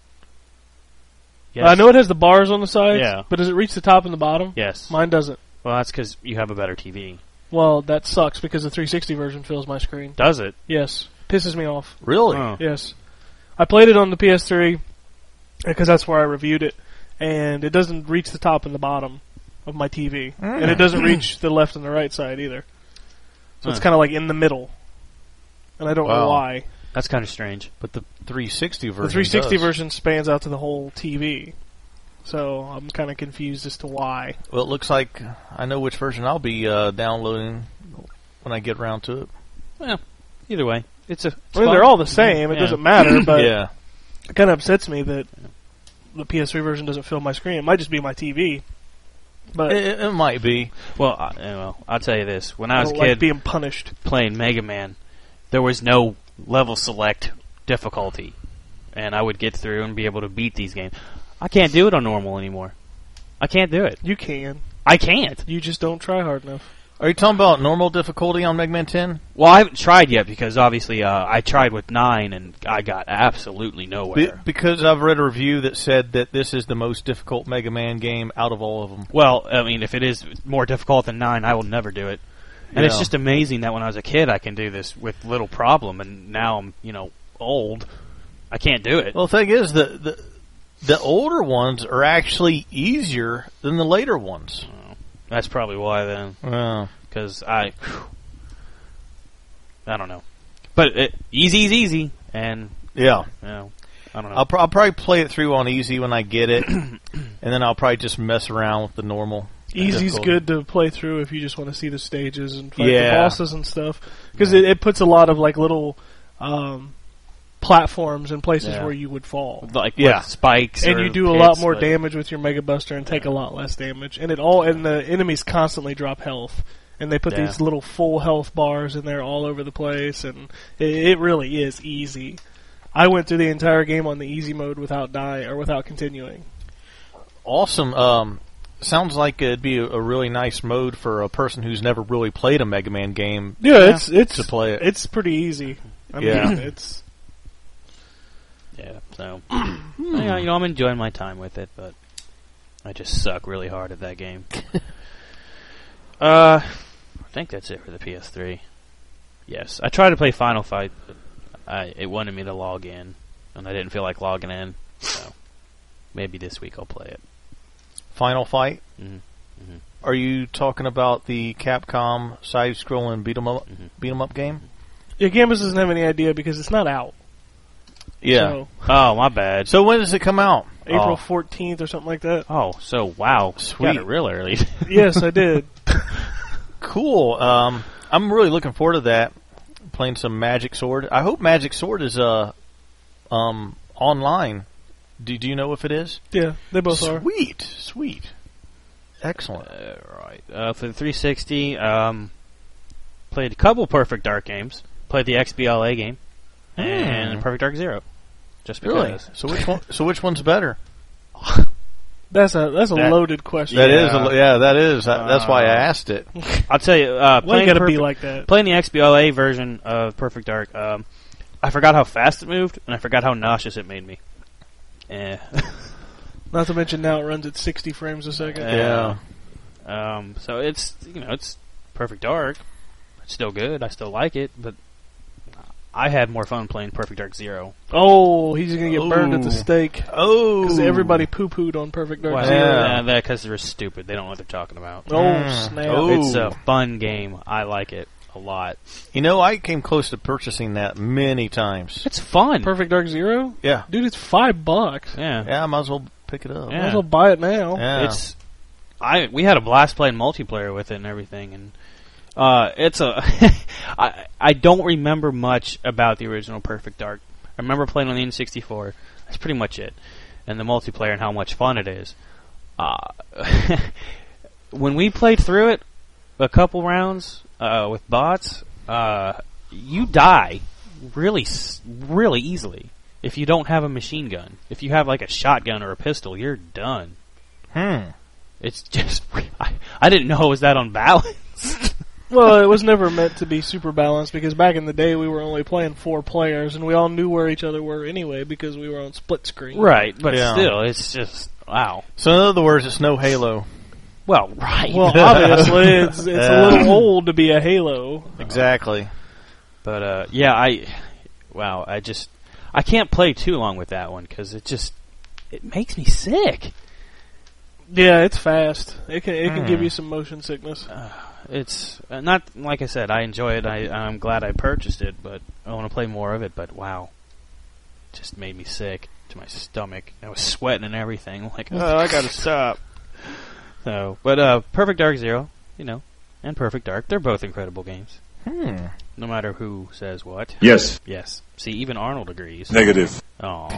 Yes. I know it has the bars on the sides, Yeah. but does it reach the top and the bottom? Yes. Mine doesn't. Well, that's because you have a better T V. Well, that sucks because the three sixty version fills my screen. Does it? Yes. Pisses me off. Really? Oh. Yes. I played it on the P S three because that's where I reviewed it, and it doesn't reach the top and the bottom of my T V. And it doesn't reach the left and the right side either. So it's Huh. kind of like in the middle. And I don't know Wow. why. That's kind of strange. But the three sixty version The three sixty does. version spans out to the whole T V. So I'm kind of confused as to why. Well, it looks like I know which version I'll be uh, downloading when I get around to it. Well, either way, It's a. It's I mean, fun. they're all the same. It Yeah. doesn't matter, but yeah. it kind of upsets me that the P S three version doesn't fill my screen. It might just be my T V. But It, it might be. Well, I, well, I'll tell you this: when I I was a don't like kid being punished. playing Mega Man, there was no level select difficulty, and I would get through and be able to beat these games. I can't do it on normal anymore. I can't do it. You can. I can't. You just don't try hard enough. Are you talking about normal difficulty on Mega Man ten? Well, I haven't tried yet because obviously uh, I tried with nine and I got absolutely Be- nowhere. because I've read a review that said that this is the most difficult Mega Man game out of all of them. Well, I mean, if it is more difficult than nine, I will never do it. And it's Yeah. just amazing that when I was a kid, I can do this with little problem, and now I'm, you know, old. I can't do it. Well, the thing is, the, the the older ones are actually easier than the later ones. That's probably why then, Yeah. because I, whew, I don't know. But it, easy is easy, and Yeah. you know, I don't know. I'll, pro- I'll probably play it through on easy when I get it, and then I'll probably just mess around with the normal. Easy's difficulty. good to play through if you just want to see the stages and fight Yeah. the bosses and stuff. Because it, it puts a lot of like little um, platforms in places Yeah. where you would fall. Like Yeah. with spikes, And or you do a pits, lot more but- damage with your Mega Buster and take a lot less damage. And it all and the enemies constantly drop health. And they put Yeah. these little full health bars in there all over the place, and it, it really is easy. I went through the entire game on the easy mode without dying or without continuing. Awesome. Um, sounds like it'd be a, a really nice mode for a person who's never really played a Mega Man game. Yeah, it's it's to play it. It's pretty easy. I Yeah. mean, it's Yeah, so yeah, you know, I'm enjoying my time with it, but I just suck really hard at that game. uh, I think that's it for the P S three. Yes, I tried to play Final Fight, but I, it wanted me to log in, and I didn't feel like logging in, so maybe this week I'll play it. Final Fight. Mhm. Are you talking about the Capcom side-scrolling beat 'em up Mhm. beat 'em up game? yeah. Gambus doesn't have any idea because it's not out. Yeah. So, Oh, my bad. So when does it come out? April fourteenth or something like that. Oh, so wow, Sweet. got it real early. Yes, I did. Cool. Um, I'm really looking forward to that. Playing some Magic Sword. I hope Magic Sword is uh um online. Do, do you know if it is? Yeah, they both are. Sweet, sweet, excellent. Uh, right. Uh, for the three sixty, um, played a couple Perfect Dark games. Played the X B L A game and Hmm. Perfect Dark Zero. Just because. Really? So which one? So which one's better? That's a that's a That- loaded question. That is, Yeah. a, yeah, that is. That's why I Uh, asked it. I'll tell you. Uh, Why you playing gotta be Perfect- like that? Playing the X B L A version of Perfect Dark, um, I forgot how fast it moved, and I forgot how nauseous it made me. Eh. Not to mention now it runs at sixty frames a second. Yeah. Um, so it's, you know, it's Perfect Dark. It's still good. I still like it, but I had more fun playing Perfect Dark Zero. Oh, he's gonna get burned at the Ooh. stake Oh, because everybody poo pooed on Perfect Dark Well, Zero. Yeah. uh, that because they're stupid. They don't know what they're talking about. Oh Mm. snap! Oh. It's a fun game. I like it a lot. You know, I came close to purchasing that many times. It's fun. Perfect Dark Zero, Yeah, dude, it's five bucks. Yeah. yeah. I might as well pick it up. Yeah. Might as well buy it now. Yeah. It's I we had a blast playing multiplayer with it and everything, and uh, it's a I I don't remember much about the original Perfect Dark. I remember playing on the N sixty-four. That's pretty much it, and the multiplayer and how much fun it is. Uh, when we played through it, a couple rounds uh, with bots, uh, you die really s- really easily if you don't have a machine gun. If you have like a shotgun or a pistol, you're done. Hmm. It's just I, I didn't know it was that unbalanced. Well, it was never meant to be super balanced because back in the day we were only playing four players and we all knew where each other were anyway because we were on split screen. Right, but Yeah. still, it's just wow. So in other words, it's no Halo. Well, right. Well, obviously it's it's Yeah. a little old to be a Halo. Exactly. but uh, yeah, I wow, I just I can't play too long with that one because it just it makes me sick. Yeah, it's fast. It can it can Hmm. give you some motion sickness. It's uh, not like I said. I enjoy it. I I'm glad I purchased it, but I want to play more of it. But wow, it just made me sick to my stomach. I was sweating and everything. I'm like, oh, I gotta stop. So, but uh, Perfect Dark Zero, you know, and Perfect Dark, they're both incredible games. Hmm. No matter who says what. Yes. Yes. See, even Arnold agrees. Negative. Oh.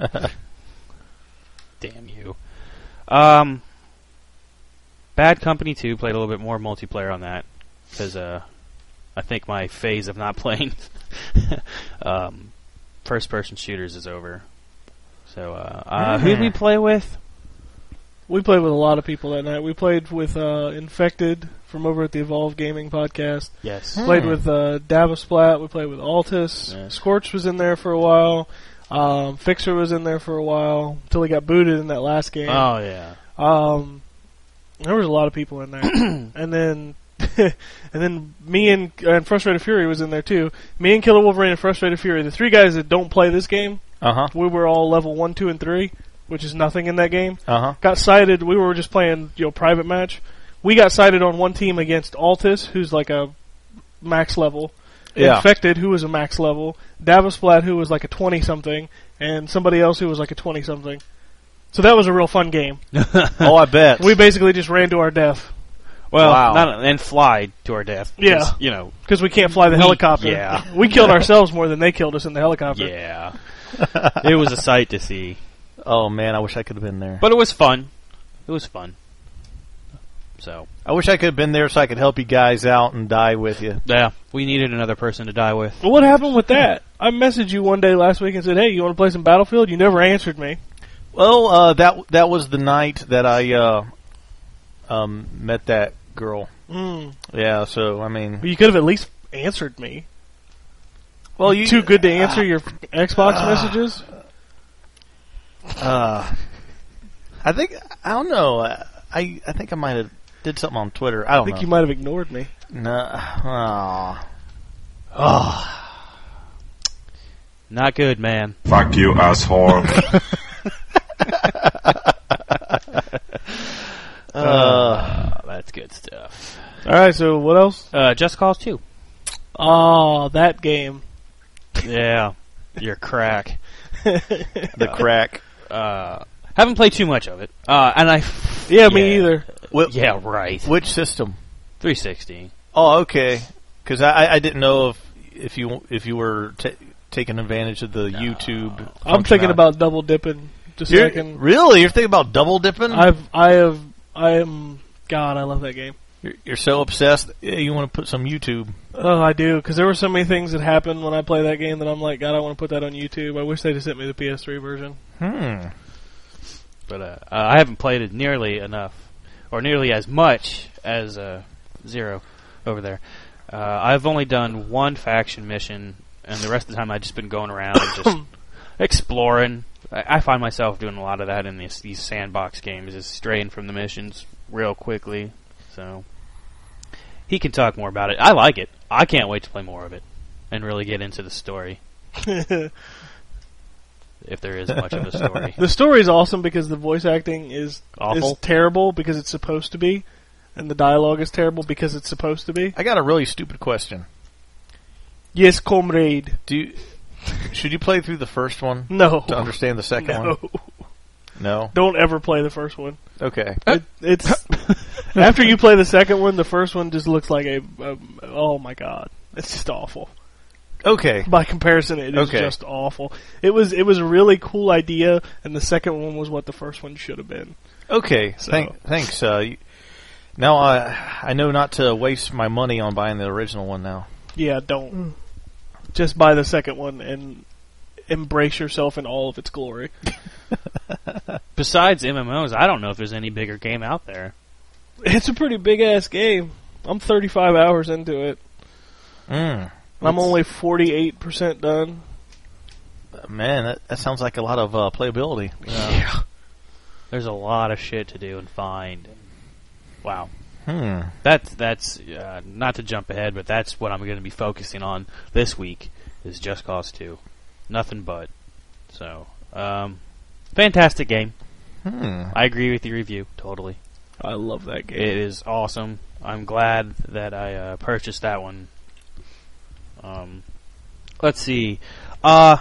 Damn you. Um, Bad Company two, played a little bit more multiplayer on that, because uh, I think my phase of not playing um, first-person shooters is over. So, uh, uh, who did we play with? We played with a lot of people that night. We played with uh, Infected from over at the Evolve Gaming podcast. Yes. Played with uh, Davasplat. We played with Altus. Yes. Scorch was in there for a while. Um, Fixer was in there for a while until he got booted in that last game. Oh, yeah. Um, there was a lot of people in there, and then and then me and and Frustrated Fury was in there too. Me and Killer Wolverine and Frustrated Fury, the three guys that don't play this game. Uh huh. We were all level one, two, and three, which is nothing in that game. Uh huh. Got sighted. We were just playing, you know, private match. We got sighted on one team against Altus, who's like a max level. Yeah. Infected, who was a max level. Davasplat, who was like a twenty something, and somebody else who was like a twenty something. So that was a real fun game. Oh, I bet. We basically just ran to our death Well, Wow. not, and fly to our death. 'cause, Yeah. You know. because we can't fly the We- helicopter. yeah. We killed ourselves more than they killed us in the helicopter. Yeah. It was a sight to see. Oh man, I wish I could have been there. But it was fun. It was fun. So, I wish I could have been there so I could help you guys out and die with you. yeah, we needed another person to die with. Well, what happened with that? I messaged you one day last week and said, "Hey, you want to play some Battlefield?" You never answered me. Well, uh, that that was the night that I uh, um, met that girl. Mm. Yeah, so I mean, You could have at least answered me. well, you Too good to answer your Xbox messages? Uh, I think I don't know. I I think I might have did something on Twitter. I I don't think know. you might have ignored me. No. Oh. Oh. Not good, man. Fuck you, asshole. Uh, that's good stuff. All right, so what else? Uh, Just Cause two. Oh, that game. Yeah. You're crack. The crack. Uh, haven't played too much of it. Uh, and I. F- Yeah, me either. Wh- Yeah, right. Which system? three sixty. Oh, okay. Because I, I didn't know if if you if you were ta taking advantage of the YouTube. I'm thinking functionality. about double dipping. Just so You're, I can. really? You're thinking about double dipping? I've, I have, I am. God, I love that game. You're, you're so obsessed. Yeah, you want to put some YouTube. Oh, I do, because there were so many things that happened when I play that game that I'm like, God, I want to put that on YouTube. I wish they'd have sent me the P S three version. Hmm. But uh, uh, I haven't played it nearly enough, or nearly as much as uh, Zero over there. Uh, I've only done one faction mission, and the rest of the time I've just been going around and just exploring. I, I find myself doing a lot of that in these, these sandbox games, just straying from the missions real quickly. So he can talk more about it. I like it. I can't wait to play more of it and really get into the story, if there is much of a story. The story's awesome because the voice acting is Awful. is terrible because it's supposed to be, and the dialogue is terrible because it's supposed to be. I got a really stupid question. Yes, comrade. Do you, should you play through the first one No. to understand the second No. one? No. Don't ever play the first one. Okay. It, it's after you play the second one, the first one just looks like a, a oh my god, it's just awful. Okay. By comparison, it is Okay. just awful. It was it was a really cool idea, and the second one was what the first one should have been. Okay. So- Thank, thanks. Uh, you- now I I know not to waste my money on buying the original one now. Yeah, don't just buy the second one and embrace yourself in all of its glory. Besides M M Os, I don't know if there's any bigger game out there. It's a pretty big ass game. I'm thirty-five hours into it. Mm. I'm only forty-eight percent done. Man, that, that sounds like a lot of uh, playability. Yeah. There's a lot of shit to do and find. Wow. Hmm. That's that's uh, not to jump ahead, but that's what I'm going to be focusing on this week is Just Cause two. Nothing but. So, um, fantastic game. Hmm. I agree with your review totally. I love that game. It is awesome. I'm glad that I uh, purchased that one. Um, let's see. Uh,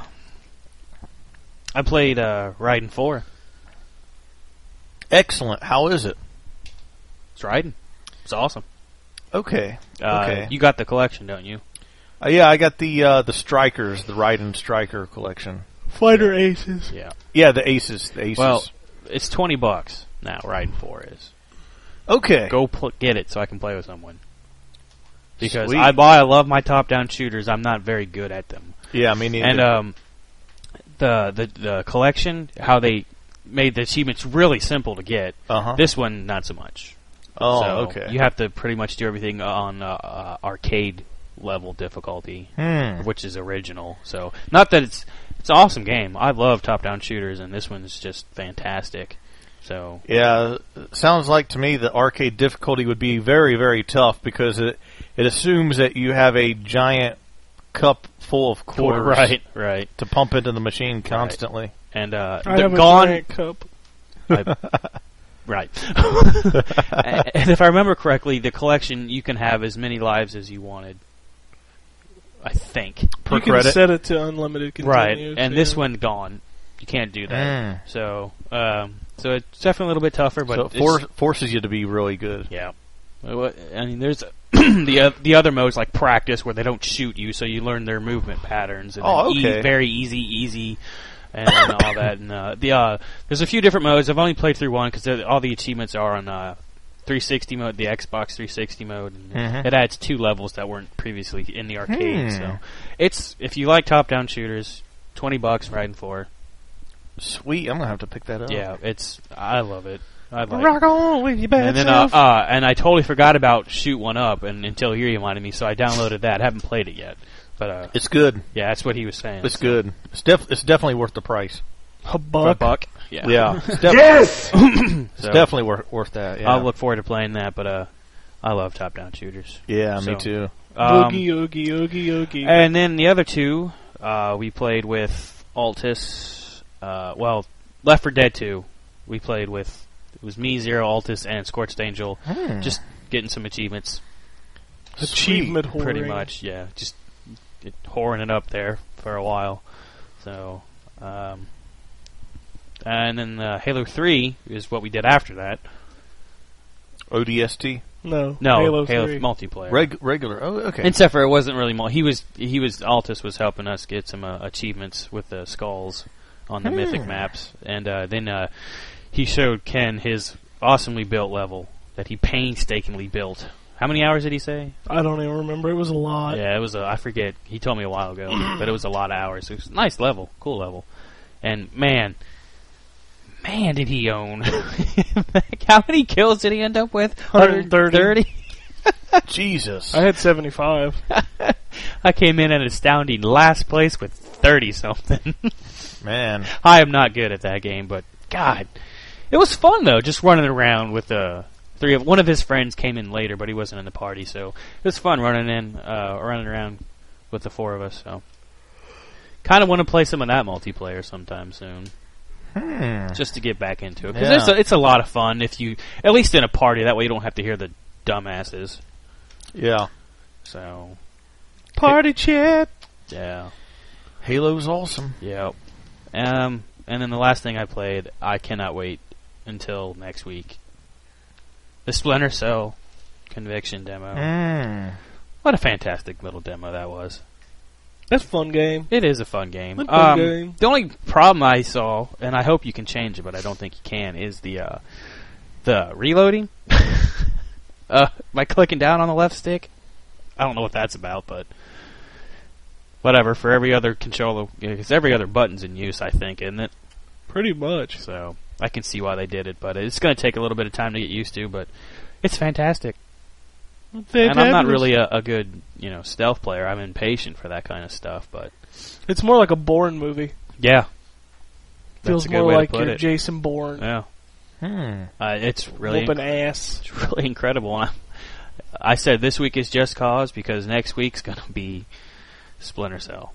I played uh, Raiden four. Excellent. How is it? It's Raiden. It's awesome. Okay. Uh, okay. You got the collection, don't you? Uh, yeah, I got the uh, the Strikers, the Raiden Striker collection. Fighter Aces. Yeah. Yeah, the Aces. The Aces. Well, it's twenty bucks now. Raiden four is. okay. Go pl- get it so I can play with someone. Because Sweet. I buy, I love my top-down shooters. I'm not very good at them. Yeah, me neither. And um, the the the collection, how they made the achievements really simple to get. uh-huh. This one, not so much. oh, so okay. You have to pretty much do everything on uh, uh, arcade level difficulty, Hmm. which is original. So not that it's it's an awesome game. I love top-down shooters, and this one's just fantastic. So Yeah, sounds like to me the arcade difficulty would be very, very tough because it it assumes that you have a giant cup full of quarters right, right, to pump into the machine constantly. and uh, I the have a Gone. giant cup. I, right. And if I remember correctly, the collection you can have as many lives as you wanted. I think. Per you can credit. set it to unlimited Right. continuous. And yeah. this one gone. You can't do that. Mm. So, um, so it's definitely a little bit tougher, but So it it's- for, forces you to be really good. yeah. Well, what- I mean, there's the uh, the other modes like practice where they don't shoot you, so you learn their movement patterns. And Oh, then e- okay. very easy, easy, and, and all that. And uh, the uh, there's a few different modes. I've only played through one because all the achievements are on uh, three sixty mode, the Xbox three sixty mode. And Mhm. It adds two levels that weren't previously in the arcade. Hmm. So it's if you like top-down shooters, twenty bucks riding for. Sweet, I'm gonna have to pick that up. Yeah, it's I love it. I like. Rock on with your bad And then, uh, self. uh, and I totally forgot about Shoot One Up, and until here you reminded me, so I downloaded that. I haven't played it yet, but uh, It's good. yeah, that's what he was saying. It's good. It's def- It's definitely worth the price. a For a buck. buck. Yeah, Yeah, it's, def- Yes! it's So, definitely worth worth that. Yeah, I'll look forward to playing that, but uh, I love top-down shooters. yeah, so- me too. Um, Oogie, oogie, oogie, oogie. and then the other two, uh, we played with Altus. Uh, well, Left four Dead two, we played with. It was me, Zero, Altus, and Scorched Angel. Hmm. Just getting some achievements. Achievement whoring. Pretty much, yeah. Just it, whoring it up there for a while. So, um, and then uh, Halo three is what we did after that. O D S T No. No, Halo, Halo, three. multiplayer. Reg- regular. Oh, okay. Except for it wasn't really mul- he was he was Altus was helping us get some uh, achievements with the skulls on the Hmm. mythic maps, and uh, then uh, he showed Ken his awesomely built level that he painstakingly built. How many hours did he say? I don't even remember. It was a lot. Yeah, it was a, I forget. He told me a while ago, but it was a lot of hours. It was a nice level, cool level. And man, man, did he own. How many kills did he end up with? one hundred thirty. Jesus. I had seventy-five. I came in at astounding last place with thirty something. Man. I am not good at that game, but God, it was fun though, just running around with the three of one of his friends came in later, but he wasn't in the party, so it was fun running in, uh, running around with the four of us. So, kind of want to play some of that multiplayer sometime soon, Hmm. just to get back into it because Yeah. it's a, it's a lot of fun if you at least in a party. That way you don't have to hear the dumbasses. Yeah. So, Party chat. yeah. Halo's awesome. Yep. Um, and then the last thing I played, I cannot wait until next week. The Splinter Cell Conviction demo. Mm. What a fantastic little demo that was. That's a fun game. It is a fun game. It's a fun Um, game. The only problem I saw, and I hope you can change it, but I don't think you can, is the uh, the reloading. uh, by clicking down on the left stick. I don't know what that's about, but whatever. For every other controller, because every other button's in use, I think, isn't it? Pretty much. So I can see why they did it, but it's going to take a little bit of time to get used to. But it's fantastic, and I'm not really a, a good, you know, stealth player. I'm impatient for that kind of stuff, but It's more like a Bourne movie. yeah, Feels that's a good more way like to put your it. Jason Bourne. Yeah, Hmm. uh, it's really Whooping ass. it's really incredible. And I, I said this week is Just Cause because next week's going to be Splinter Cell.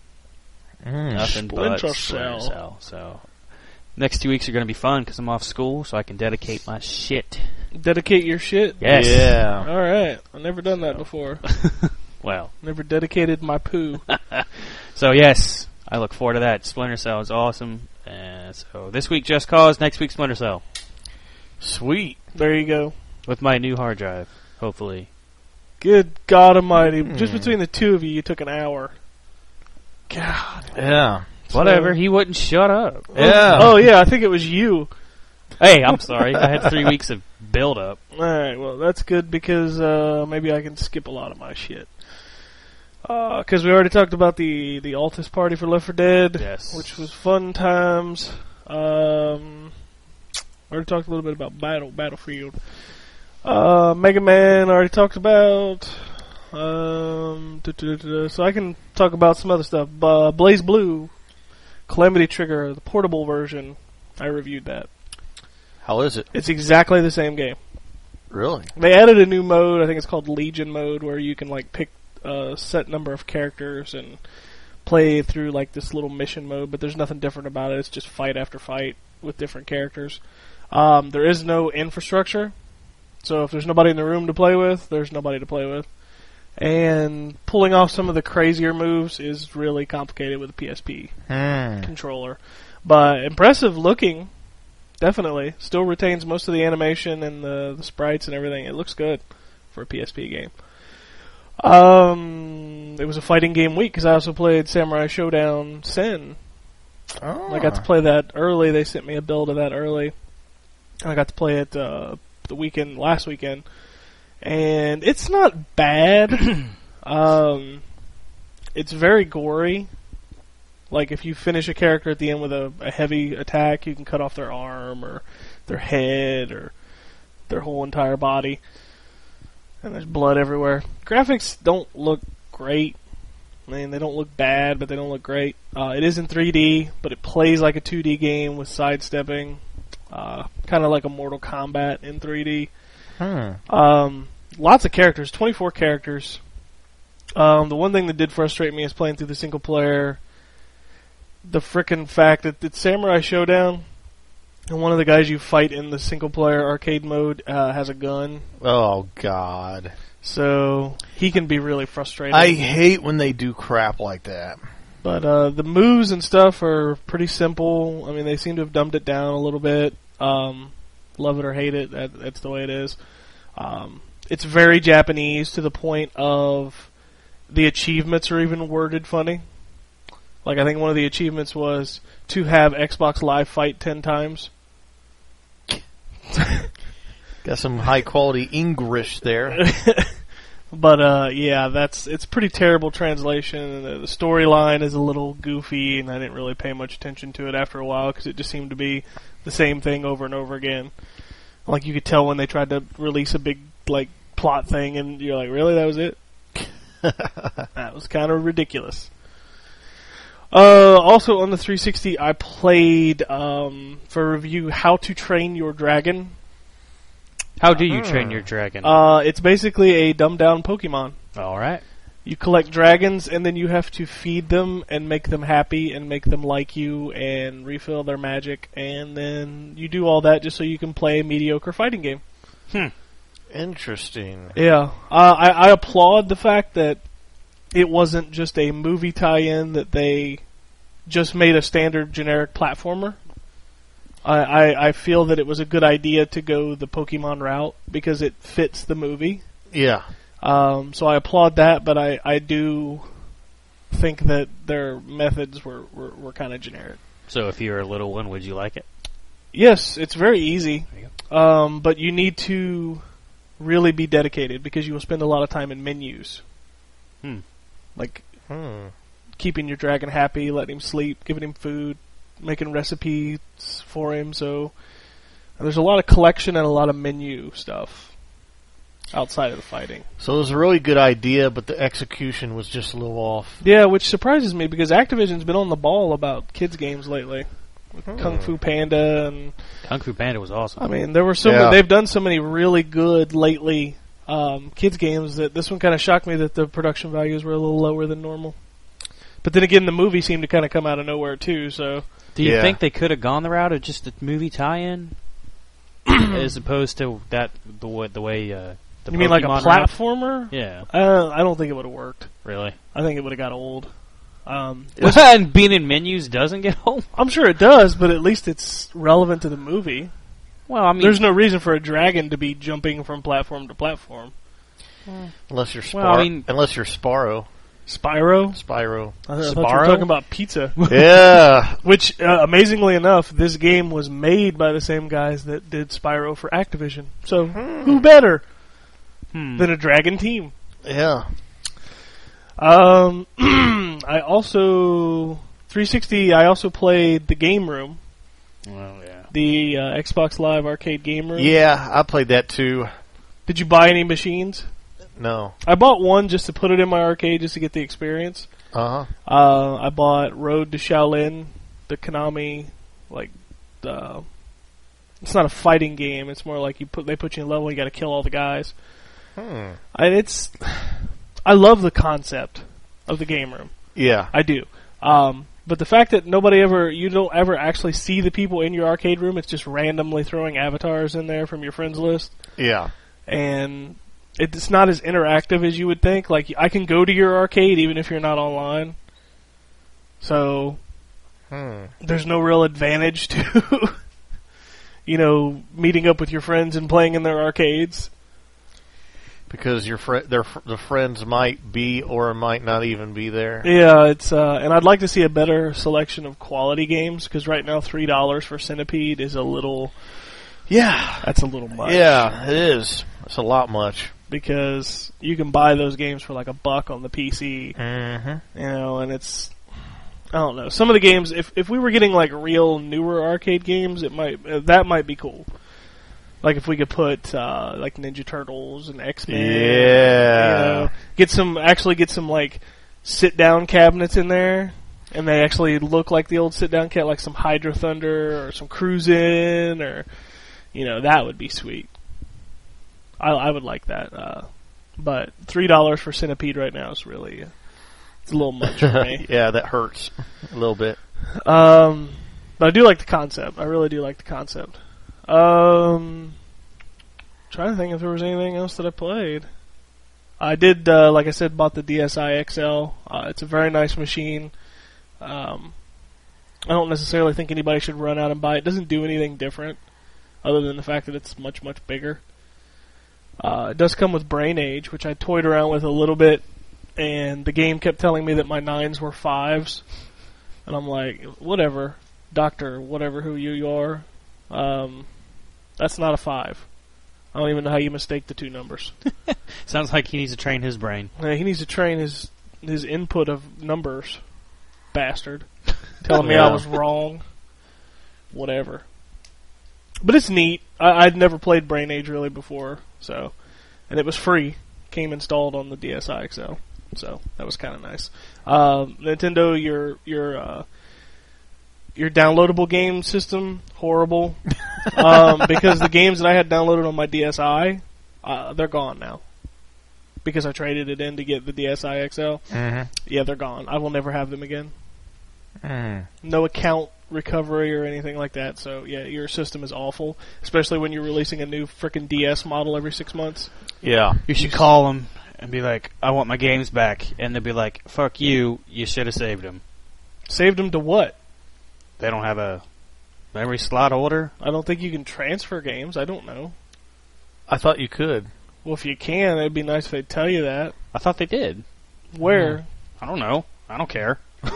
Mm. Nothing but Splinter Splinter Cell. Cell. So next two weeks are going to be fun because I'm off school, so I can dedicate my shit. Dedicate your shit. Yes. Yeah. All right. I've never done that before. Well, Never dedicated my poo. so yes, I look forward to that. Splinter Cell is awesome. And so this week Just Cause, next week Splinter Cell Sweet. There you go. with my new hard drive, hopefully. Good God Almighty! Just between the two of you, you took an hour. God. Yeah. Whatever. He wouldn't shut up. Yeah. Oh yeah, I think it was you. Hey, I'm sorry. I had three weeks of build up. All right, well that's good because uh, maybe I can skip a lot of my shit. Because we already talked about the the Altus party for Left four Dead, Yes. which was fun times. Um, we already talked a little bit about Battle Battlefield. Uh, Mega Man already talked about. Um, duh, duh, duh, duh. So I can talk about some other stuff. Uh, Blaze Blue, Calamity Trigger, the portable version. I reviewed that. How is it? It's exactly the same game. Really? They added a new mode. I think it's called Legion mode, where you can like pick a set number of characters and play through like this little mission mode. But there's nothing different about it. It's just fight after fight with different characters. Um, there is no infrastructure, so if there's nobody in the room to play with, there's nobody to play with. And pulling off some of the crazier moves is really complicated with a P S P Hmm. controller. But impressive looking, definitely. Still retains most of the animation and the, the sprites and everything. It looks good for a P S P game. Um, it was a fighting game week because I also played Samurai Showdown Sin. Oh. I got to play that early. They sent me a build of that early. I got to play it uh, the weekend, last weekend. And it's not bad. um, it's very gory. Like, if you finish a character at the end with a, a heavy attack, you can cut off their arm or their head or their whole entire body. And there's blood everywhere. Graphics don't look great. I mean, they don't look bad, but they don't look great. Uh, it is in three D, but it plays like a two D game with sidestepping. Uh, kind of like a Mortal Kombat in three D. Hmm. Um, lots of characters, twenty-four characters. Um, the one thing that did frustrate me is playing through the single player. The frickin' fact that it's Samurai Showdown, and one of the guys you fight in the single player arcade mode uh, has a gun, Oh, God. so he can be really frustrating. I hate when they do crap like that. But uh, the moves and stuff are pretty simple. I mean, they seem to have dumbed it down a little bit. Um, love it or hate it, that, that's the way it is. Um, it's very Japanese to the point of the achievements are even worded funny. Like, I think one of the achievements was to have Xbox Live fight ten times. Got some high quality English there. But, uh, yeah, that's, it's pretty terrible translation. The, the storyline is a little goofy, and I didn't really pay much attention to it after a while, because it just seemed to be the same thing over and over again. Like, you could tell when they tried to release a big, like, plot thing, and you're like, really, that was it? That was kind of ridiculous. Uh, also on the three sixty, I played, um, for review, How to Train Your Dragon. How do you train your dragon? Uh, it's basically a dumbed-down Pokemon. All right. You collect dragons, and then you have to feed them and make them happy and make them like you and refill their magic, and then you do all that just so you can play a mediocre fighting game. Hmm. Interesting. Yeah. Uh, I, I applaud the fact that it wasn't just a movie tie-in, that they just made a standard generic platformer. I, I, I feel that it was a good idea to go the Pokemon route because it fits the movie. Yeah. Um, so I applaud that, but I, I do think that their methods were, were, were kind of generic. So if you're a little one, would you like it? Yes, it's very easy, There you um, but you need to really be dedicated because you will spend a lot of time in menus. Hmm. Like Hmm. keeping your dragon happy, letting him sleep, giving him food, making recipes for him. So there's a lot of collection and a lot of menu stuff outside of the fighting. So it was a really good idea, but the execution was just a little off. Yeah, which surprises me because Activision's been on the ball about kids games lately. With Hmm. Kung Fu Panda and Kung Fu Panda was awesome. I mean there were so Yeah. many, they've done so many really good lately um, kids games that this one kind of shocked me that the production values were a little lower than normal. But then again, the movie seemed to kind of come out of nowhere too. So Do you Yeah. think they could have gone the route of just a movie tie-in, as opposed to that the way the way uh, the you mean like a Pokemon route? platformer? Yeah, Uh, I don't think it would have worked. really. I think it would have got old. Um, And being in menus doesn't get old. I'm sure it does, but at least it's relevant to the movie. Well, I mean, There's no reason for a dragon to be jumping from platform to platform. Unless you're Spar- Well, I mean- unless you're Sparrow. Spyro? Spyro. I, th- I thought you were Sparrow? talking about pizza. Yeah. Which, uh, amazingly enough, this game was made by the same guys that did Spyro for Activision. So, who better Hmm. than a Dragon team? Yeah. Um, I also... three sixty, I also played the Game Room. Well, yeah. The uh, Xbox Live Arcade Game Room. Yeah, I played that too. Did you buy any machines? No. I bought one just to put it in my arcade just to get the experience. Uh-huh. Uh, I bought Road to Shaolin, the Konami, like, uh, it's not a fighting game. It's more like you put they put you in a level, you got to kill all the guys. Hmm. And it's, I love the concept of the Game Room. Yeah. I do. Um, but the fact that nobody ever, you don't ever actually see the people in your arcade room, it's just randomly throwing avatars in there from your friends list. Yeah. And it's not as interactive as you would think. Like, I can go to your arcade even if you're not online. So, Hmm. there's no real advantage to, you know, meeting up with your friends and playing in their arcades. Because your fr- their fr- the friends might be or might not even be there. Yeah, it's, uh, and I'd like to see a better selection of quality games, because right now three dollars for Centipede is a little, Yeah. that's a little much. Yeah, it is. It's a lot much. Because you can buy those games for like a buck on the P C, Mm-hmm. you know, and it's, I don't know. Some of the games, if if we were getting like real newer arcade games, it might uh, that might be cool. Like if we could put uh, like Ninja Turtles and X-Men, Yeah. you know, get some actually get some like sit down cabinets in there, and they actually look like the old sit down cat, like some Hydro Thunder or some Cruisin', or you know, that would be sweet. I I would like that, uh, but three dollars for Centipede right now is really. It's a little much for me. Yeah, that hurts a little bit. Um, but I do like the concept. I really do like the concept. Um, trying to think if there was anything else that I played. I did, uh, like I said, bought the D S I X L. Uh, it's a very nice machine. Um, I don't necessarily think anybody should run out and buy it. It doesn't do anything different, other than the fact that it's much, much bigger. Uh, it does come with Brain Age, which I toyed around with a little bit. And the game kept telling me that my nines were fives. And I'm like, whatever, doctor, whatever who you are, um, that's not a five. I don't even know how you mistake the two numbers. Sounds like he needs to train his brain. Uh, he needs to train his his input of numbers, bastard. Telling me I Yeah. was wrong. Whatever. But it's neat. I, I'd never played Brain Age really before, so, and it was free. Came installed on the D S I X L. So that was kind of nice. Um, Nintendo, your your uh, your downloadable game system horrible um, because the games that I had downloaded on my D S I, uh, they're gone now because I traded it in to get the D S I X L. Mm-hmm. Yeah, they're gone. I will never have them again. Mm. No account recovery or anything like that. So yeah, your system is awful, especially when you're releasing a new frickin' D S model every six months. Yeah. You should call them and be like, I want my games back. And they'll be like, fuck you, you should have saved them. Saved them to what? They don't have a memory slot holder. I don't think you can transfer games. I don't know. I thought you could. Well, if you can, it'd be nice if they'd tell you that. I thought they did. Where? I don't know. I don't care.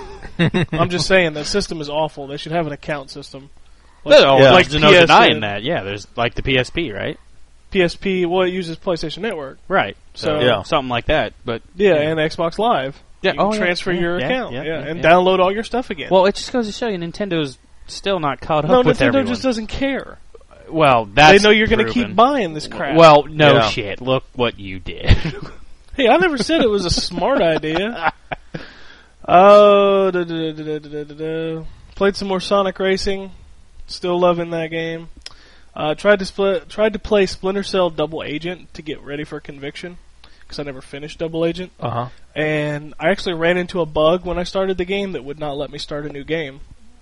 I'm just saying, that system is awful. They should have an account system. No, Yeah. like, there's no P S N. denying that. Yeah, there's like the P S P, right? P S P, well, it uses PlayStation Network. Right. So, So- Yeah. something like that. But Yeah, and Xbox Live. Yeah, You can oh, yeah, transfer yeah, your yeah, account. yeah, Yeah, yeah, and yeah. download all your stuff again. well, it just goes to show you, Nintendo's still not caught up no, with Nintendo everyone. just doesn't care. well, that's they know you're going to proven. keep buying this crap. Well, no Yeah. shit. Look what you did. Hey, I never said it was a smart idea. Oh, da, da, da, da, da, da, da. Played some more Sonic Racing. Still loving that game. Uh, tried to split, tried to play Splinter Cell Double Agent to get ready for Conviction because I never finished Double Agent, Uh huh. and I actually ran into a bug when I started the game that would not let me start a new game.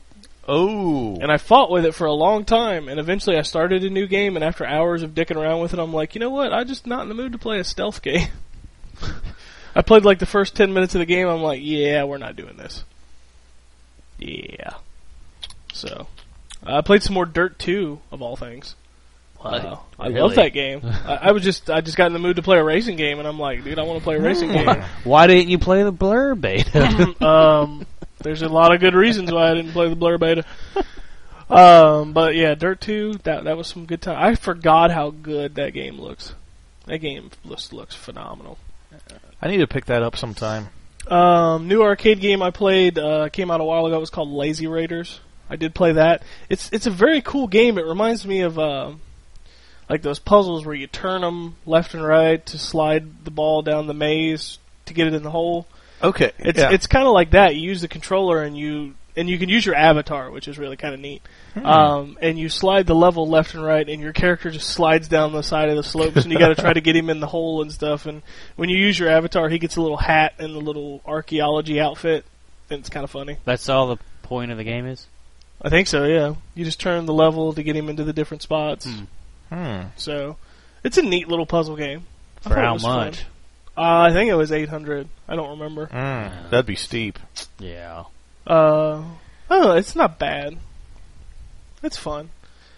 Oh. And I fought with it for a long time, and eventually I started a new game, and after hours of dicking around with it, I'm like, you know what? I'm just not in the mood to play a stealth game. I played like the first ten minutes of the game, I'm like, yeah, we're not doing this. Yeah. So, I played some more Dirt two, of all things. Wow. I Really? love that game. I, I was just I just got in the mood to play a racing game, and I'm like, dude, I want to play a racing game. Why didn't you play the Blur beta? um, there's a lot of good reasons why I didn't play the Blur beta. Um, but yeah, Dirt two, that that was some good time. I forgot how good that game looks. That game looks looks phenomenal. I need to pick that up sometime. Um, new arcade game I played uh, came out a while ago. It was called Lazy Raiders. I did play that. It's it's a very cool game. It reminds me of uh, like those puzzles where you turn them left and right to slide the ball down the maze to get it in the hole. Okay. It's yeah. it's kind of like that. You use the controller and you and you can use your avatar, which is really kind of neat. Hmm. Um, and you slide the level left and right, and your character just slides down the side of the slopes, and you got to try to get him in the hole and stuff. And when you use your avatar, he gets a little hat and a little archaeology outfit, and it's kind of funny. That's all the point of the game is? I think so. Yeah, you just turn the level to get him into the different spots. Hmm. Hmm. So it's a neat little puzzle game. I For thought it how was fun. much? Uh, I think it was eight hundred. I don't remember. Mm, that'd be steep. Yeah. Uh, oh, it's not bad. It's fun.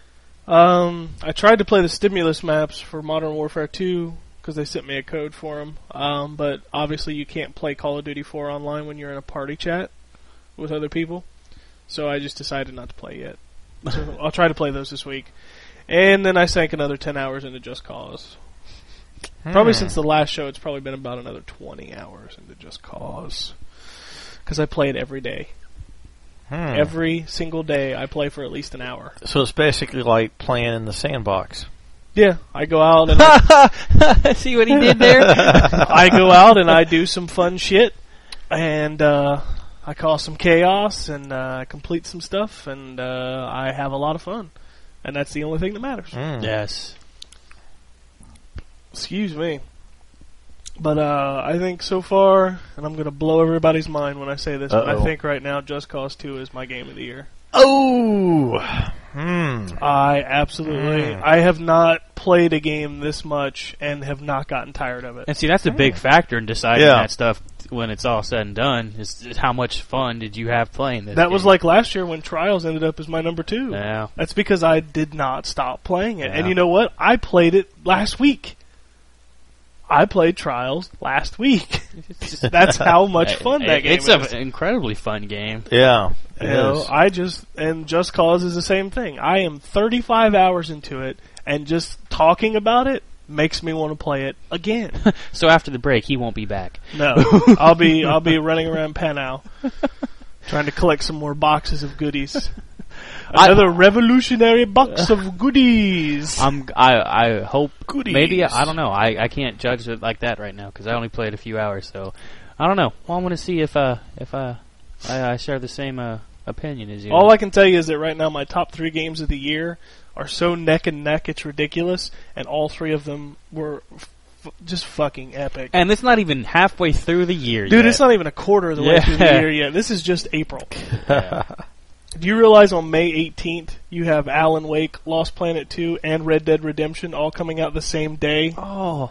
Um, I tried to play the stimulus maps for Modern Warfare two because they sent me a code for them. Um, but obviously you can't play Call of Duty four online when you're in a party chat with other people. So I just decided not to play yet. So I'll try to play those this week. And then I sank another ten hours into Just Cause. Probably Hmm. since the last show, it's probably been about another twenty hours into Just Cause. Because I play it every day. Hmm. Every single day, I play for at least an hour. So it's basically like playing in the sandbox. Yeah, I go out and I, See what he did there? I go out and I do some fun shit, and uh, I cause some chaos and uh, complete some stuff, and uh, I have a lot of fun, and that's the only thing that matters. Mm. Yes. Excuse me. But uh, I think so far, and I'm going to blow everybody's mind when I say this, but I Uh-oh. think right now Just Cause two is my game of the year. Oh! Hmm. I absolutely... Mm. I have not played a game this much and have not gotten tired of it. And see, that's a big factor in deciding Yeah. that stuff when it's all said and done, is is how much fun did you have playing this That was game. like last year when Trials ended up as my number two. Yeah. That's because I did not stop playing it. Yeah. And you know what? I played it last week. I played Trials last week. That's how much fun that game it's is. It's an incredibly fun game. Yeah. It You know, is. I just, and Just Cause is the same thing. I am thirty-five hours into it, and just talking about it makes me want to play it again. So after the break, he won't be back. No, I'll be, I'll be running around Panau, trying to collect some more boxes of goodies. Another revolutionary box of goodies. I'm, I, I hope Goodies. maybe I don't know. I, I can't judge it like that right now because I only played a few hours. So I don't know. Well, I'm going to see if uh if uh I, I share the same uh, opinion as you. All I can tell you is that right now my top three games of the year are so neck and neck, it's ridiculous, and all three of them were f- just fucking epic. and it's not even halfway through the year, Dude, yet. it's not even a quarter of the way Yeah. through the year yet. This is just April. Yeah. Do you realize on May eighteenth you have Alan Wake, Lost Planet two, and Red Dead Redemption all coming out the same day? Oh,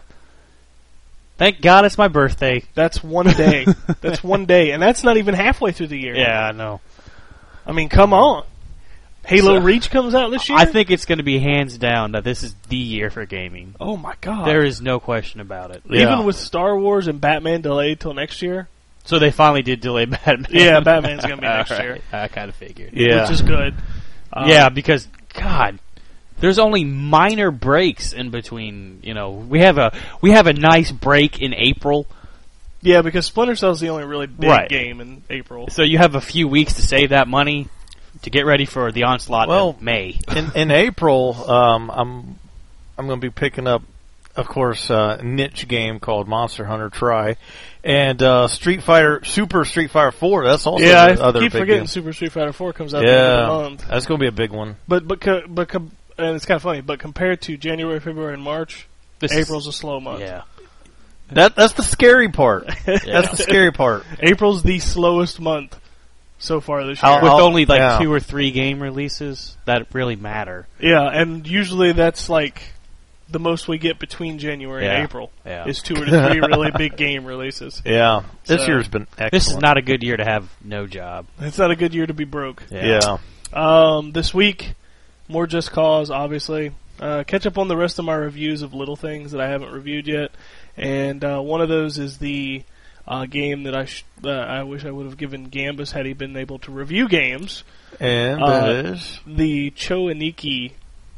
thank God it's my birthday. That's one day. That's one day, and that's not even halfway through the year. Yeah, I know. I mean, come on. Halo So- Reach comes out this year? I think it's going to be hands down that this is the year for gaming. Oh my god. There is no question about it. Yeah. Even with Star Wars and Batman delayed till next year, So they finally did delay Batman. Yeah, Batman's gonna be next All right. year. I kind of figured. Yeah. which is good. Um, yeah, because God, there's only minor breaks in between. You know, we have a we have a nice break in April, Yeah, because Splinter Cell's the only really big Right. game in April. so you have a few weeks to save that money to get ready for the onslaught Well, of May. in in April, um, I'm I'm going to be picking up, of course, uh, a niche game called Monster Hunter Tri, and uh, Street Fighter Super Street Fighter Four. That's also Yeah, the I other keep big forgetting game. Super Street Fighter four comes out at the end of the Yeah, month. that's going to be a big one. But but co- but com- and it's kind of funny. But compared to January, February, and March, This is- April's a slow month. yeah. That that's the scary part. That's the scary part. April's the slowest month so far this year. I'll- With I'll- only like yeah. two or three game releases that really matter. Yeah, and usually that's like the most we get between January Yeah. and April Yeah. is two or three really big game releases. Yeah, this So- year's been excellent. This is not a good year to have no job. It's not a good year to be broke. Yeah. Um, this week, more Just Cause, obviously. Uh, catch up on the rest of my reviews of little things that I haven't reviewed yet, and uh, one of those is the uh, game that I sh- uh, I wish I would have given Gambus had he been able to review games. And Uh, that is The Cho Aniki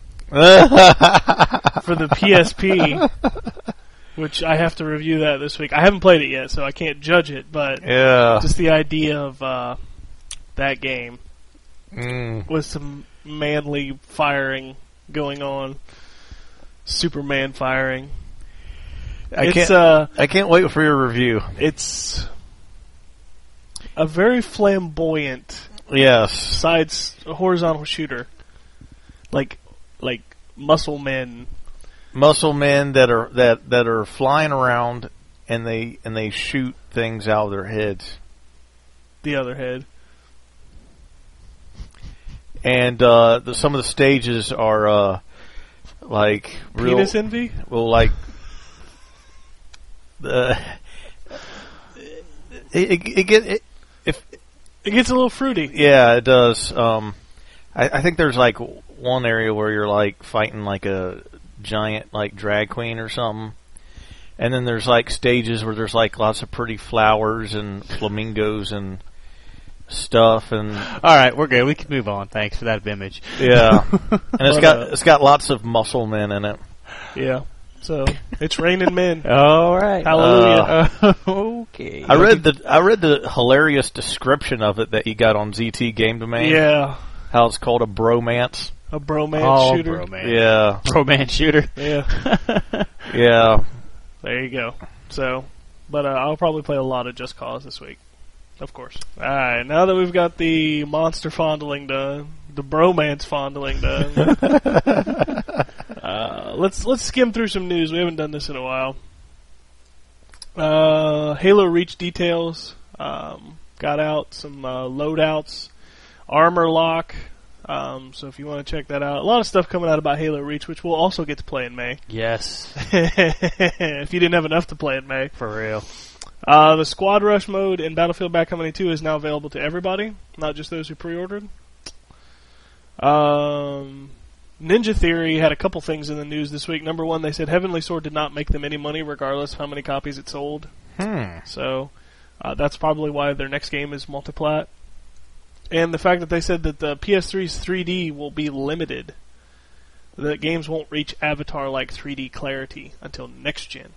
for the P S P, which I have to review that this week. I haven't played it yet, so I can't judge it, but yeah. just the idea of uh, that game Mm. with some manly firing going on, Superman firing. I it's can't. uh, I can't wait for your review. it's a very flamboyant Yes. sides horizontal shooter, like like muscle men. Muscle men that are that that are flying around and they and they shoot things out of their heads. The other head. And uh, the, some of the stages are uh, like real, Penis envy? well, like uh, it, it, it get it, if It gets a little fruity. yeah, it does. Um, I, I think there's like one area where you're like fighting like a giant like drag queen or something, and then there's like stages where there's like lots of pretty flowers and flamingos and stuff, and All right, we're good. We can move on. Thanks for that image. yeah, and it's But, got uh, it's got lots of muscle men in it. Yeah. So it's raining men. All right. Hallelujah. Uh, okay. I read the I read the hilarious description of it that you got on Z T Game Domain. Yeah. How it's called a bromance. A bromance Oh, shooter. bromance. Yeah, Pro man shooter. Yeah. yeah. There you go. So, but uh, I'll probably play a lot of Just Cause this week. Of course. Alright, now that we've got the monster fondling done, the bromance fondling done, uh, let's let's skim through some news. We haven't done this in a while. Uh, Halo Reach details um, got out, some uh, loadouts, armor lock. Um, so if you want to check that out, a lot of stuff coming out about Halo Reach, which we'll also get to play in May. Yes. If you didn't have enough to play in May. For real. Uh, the Squad Rush mode in Battlefield Bad Company two is now available to everybody, not just those who pre-ordered. Um, Ninja Theory had a couple things in the news this week. Number one, they said Heavenly Sword did not make them any money regardless of how many copies it sold. Hmm. So uh, that's probably why their next game is multiplat. And the fact that they said that the P S three's three D will be limited. The games won't reach Avatar-like three D clarity until next gen.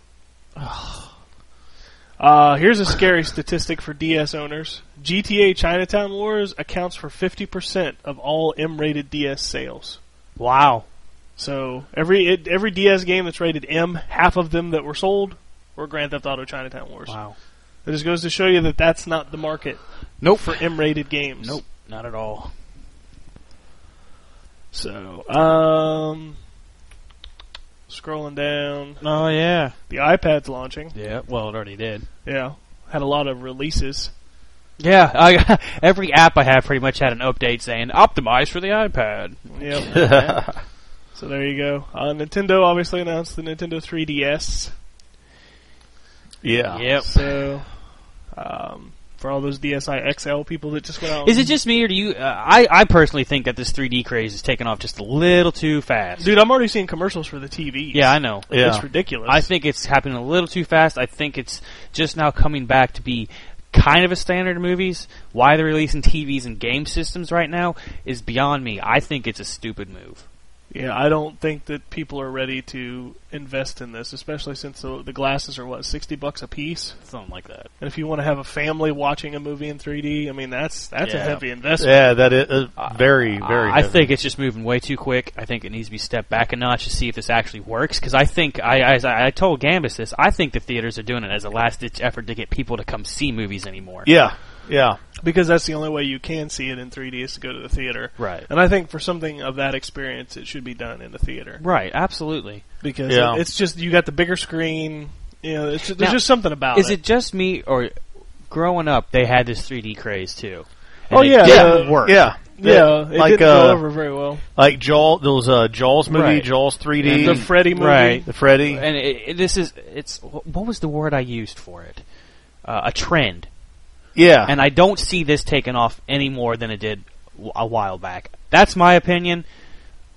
Uh, here's a scary statistic for D S owners. G T A Chinatown Wars accounts for fifty percent of all M-rated D S sales. Wow. So every it, every D S game that's rated M, half of them that were sold were Grand Theft Auto Chinatown Wars. Wow. It just goes to show you that that's not the market Nope. for M-rated games. Nope. Not at all. So, um, scrolling down, Oh, yeah. the iPad's launching. Yeah, well, it already did. Yeah, had a lot of releases. Yeah, I, every app I have pretty much had an update saying, optimize for the iPad. Yep. So there you go. Uh, Nintendo obviously announced the Nintendo three D S. Yeah. Yep. So, um, for all those D S i X L people that just went out. Is it just me, or do you... Uh, I, I personally think that this three D craze is taking off just a little too fast. Dude, I'm already seeing commercials for the T Vs. Yeah, I know. Yeah. It's ridiculous. I think it's happening a little too fast. I think it's just now coming back to be kind of a standard in movies. Why they're releasing T Vs and game systems right now is beyond me. I think it's a stupid move. Yeah, I don't think that people are ready to invest in this, especially since the, the glasses are, what, sixty bucks a piece? Something like that. And if you want to have a family watching a movie in three D, I mean, that's that's a Yeah. heavy investment. Yeah, that is uh, very, very. I heavy. think it's just moving way too quick. I think it needs to be stepped back a notch to see if this actually works. Because I think, I, as I, I told Gambus this, I think the theaters are doing it as a last-ditch effort to get people to come see movies anymore. Yeah, yeah. Because that's the only way you can see it in three D is to go to the theater. Right. And I think for something of that experience, it should be done in the theater. Right, absolutely. Because Yeah. it, it's just, you got the bigger screen, you know, it's just, there's Now, just something about Is it. it just me, or growing up, they had this three D craze, too? And Oh, it yeah, didn't uh, work. Yeah. Yeah, it like, didn't uh, go over very well. Like Jaws, there was a Jaws movie, Right. Jaws three D, The Freddy movie. Right. the Freddy. And it, it, this is, it's, what was the word I used for it? Uh, a trend. Yeah, And I don't see this taking off any more than it did w- a while back. That's my opinion.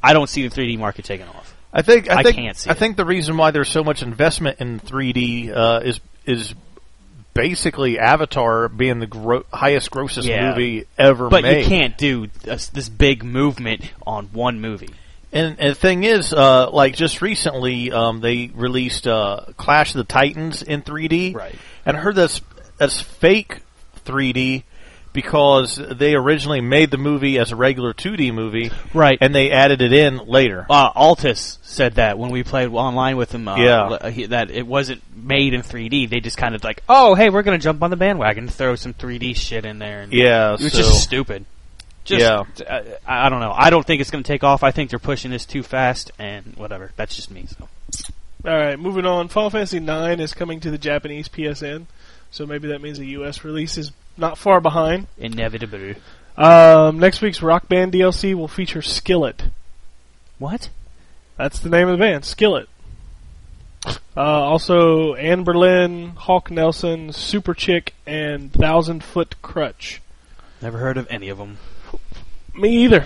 I don't see the three D market taking off. I think I, I think, can't see I it. think the reason why there's so much investment in three D uh, is is basically Avatar being the gro- highest grossest Yeah. movie ever But made. you can't do this, this big movement on one movie. And, and the thing is, uh, like just recently, um, they released uh, Clash of the Titans in three D, Right. and I heard that's that's fake three D because they originally made the movie as a regular two D movie, Right. and they added it in later. Uh, Altus said that when we played online with him, uh, Yeah. l- he, that it wasn't made in three D. They just kind of like, oh, hey, we're going to jump on the bandwagon and throw some three D shit in there. And Yeah, it was so- just stupid. Just, Yeah. uh, I I don't know. I don't think it's going to take off. I think they're pushing this too fast, and whatever. That's just me. So All right, moving on. Final Fantasy nine is coming to the Japanese P S N, so maybe that means the U S release is not far behind. inevitable. Um, next week's Rock Band D L C will feature Skillet. What? That's the name of the band, Skillet. Uh, also, Anne Boleyn, Hawk Nelson, Super Chick, and Thousand Foot Crutch. Never heard of any of them. Me either.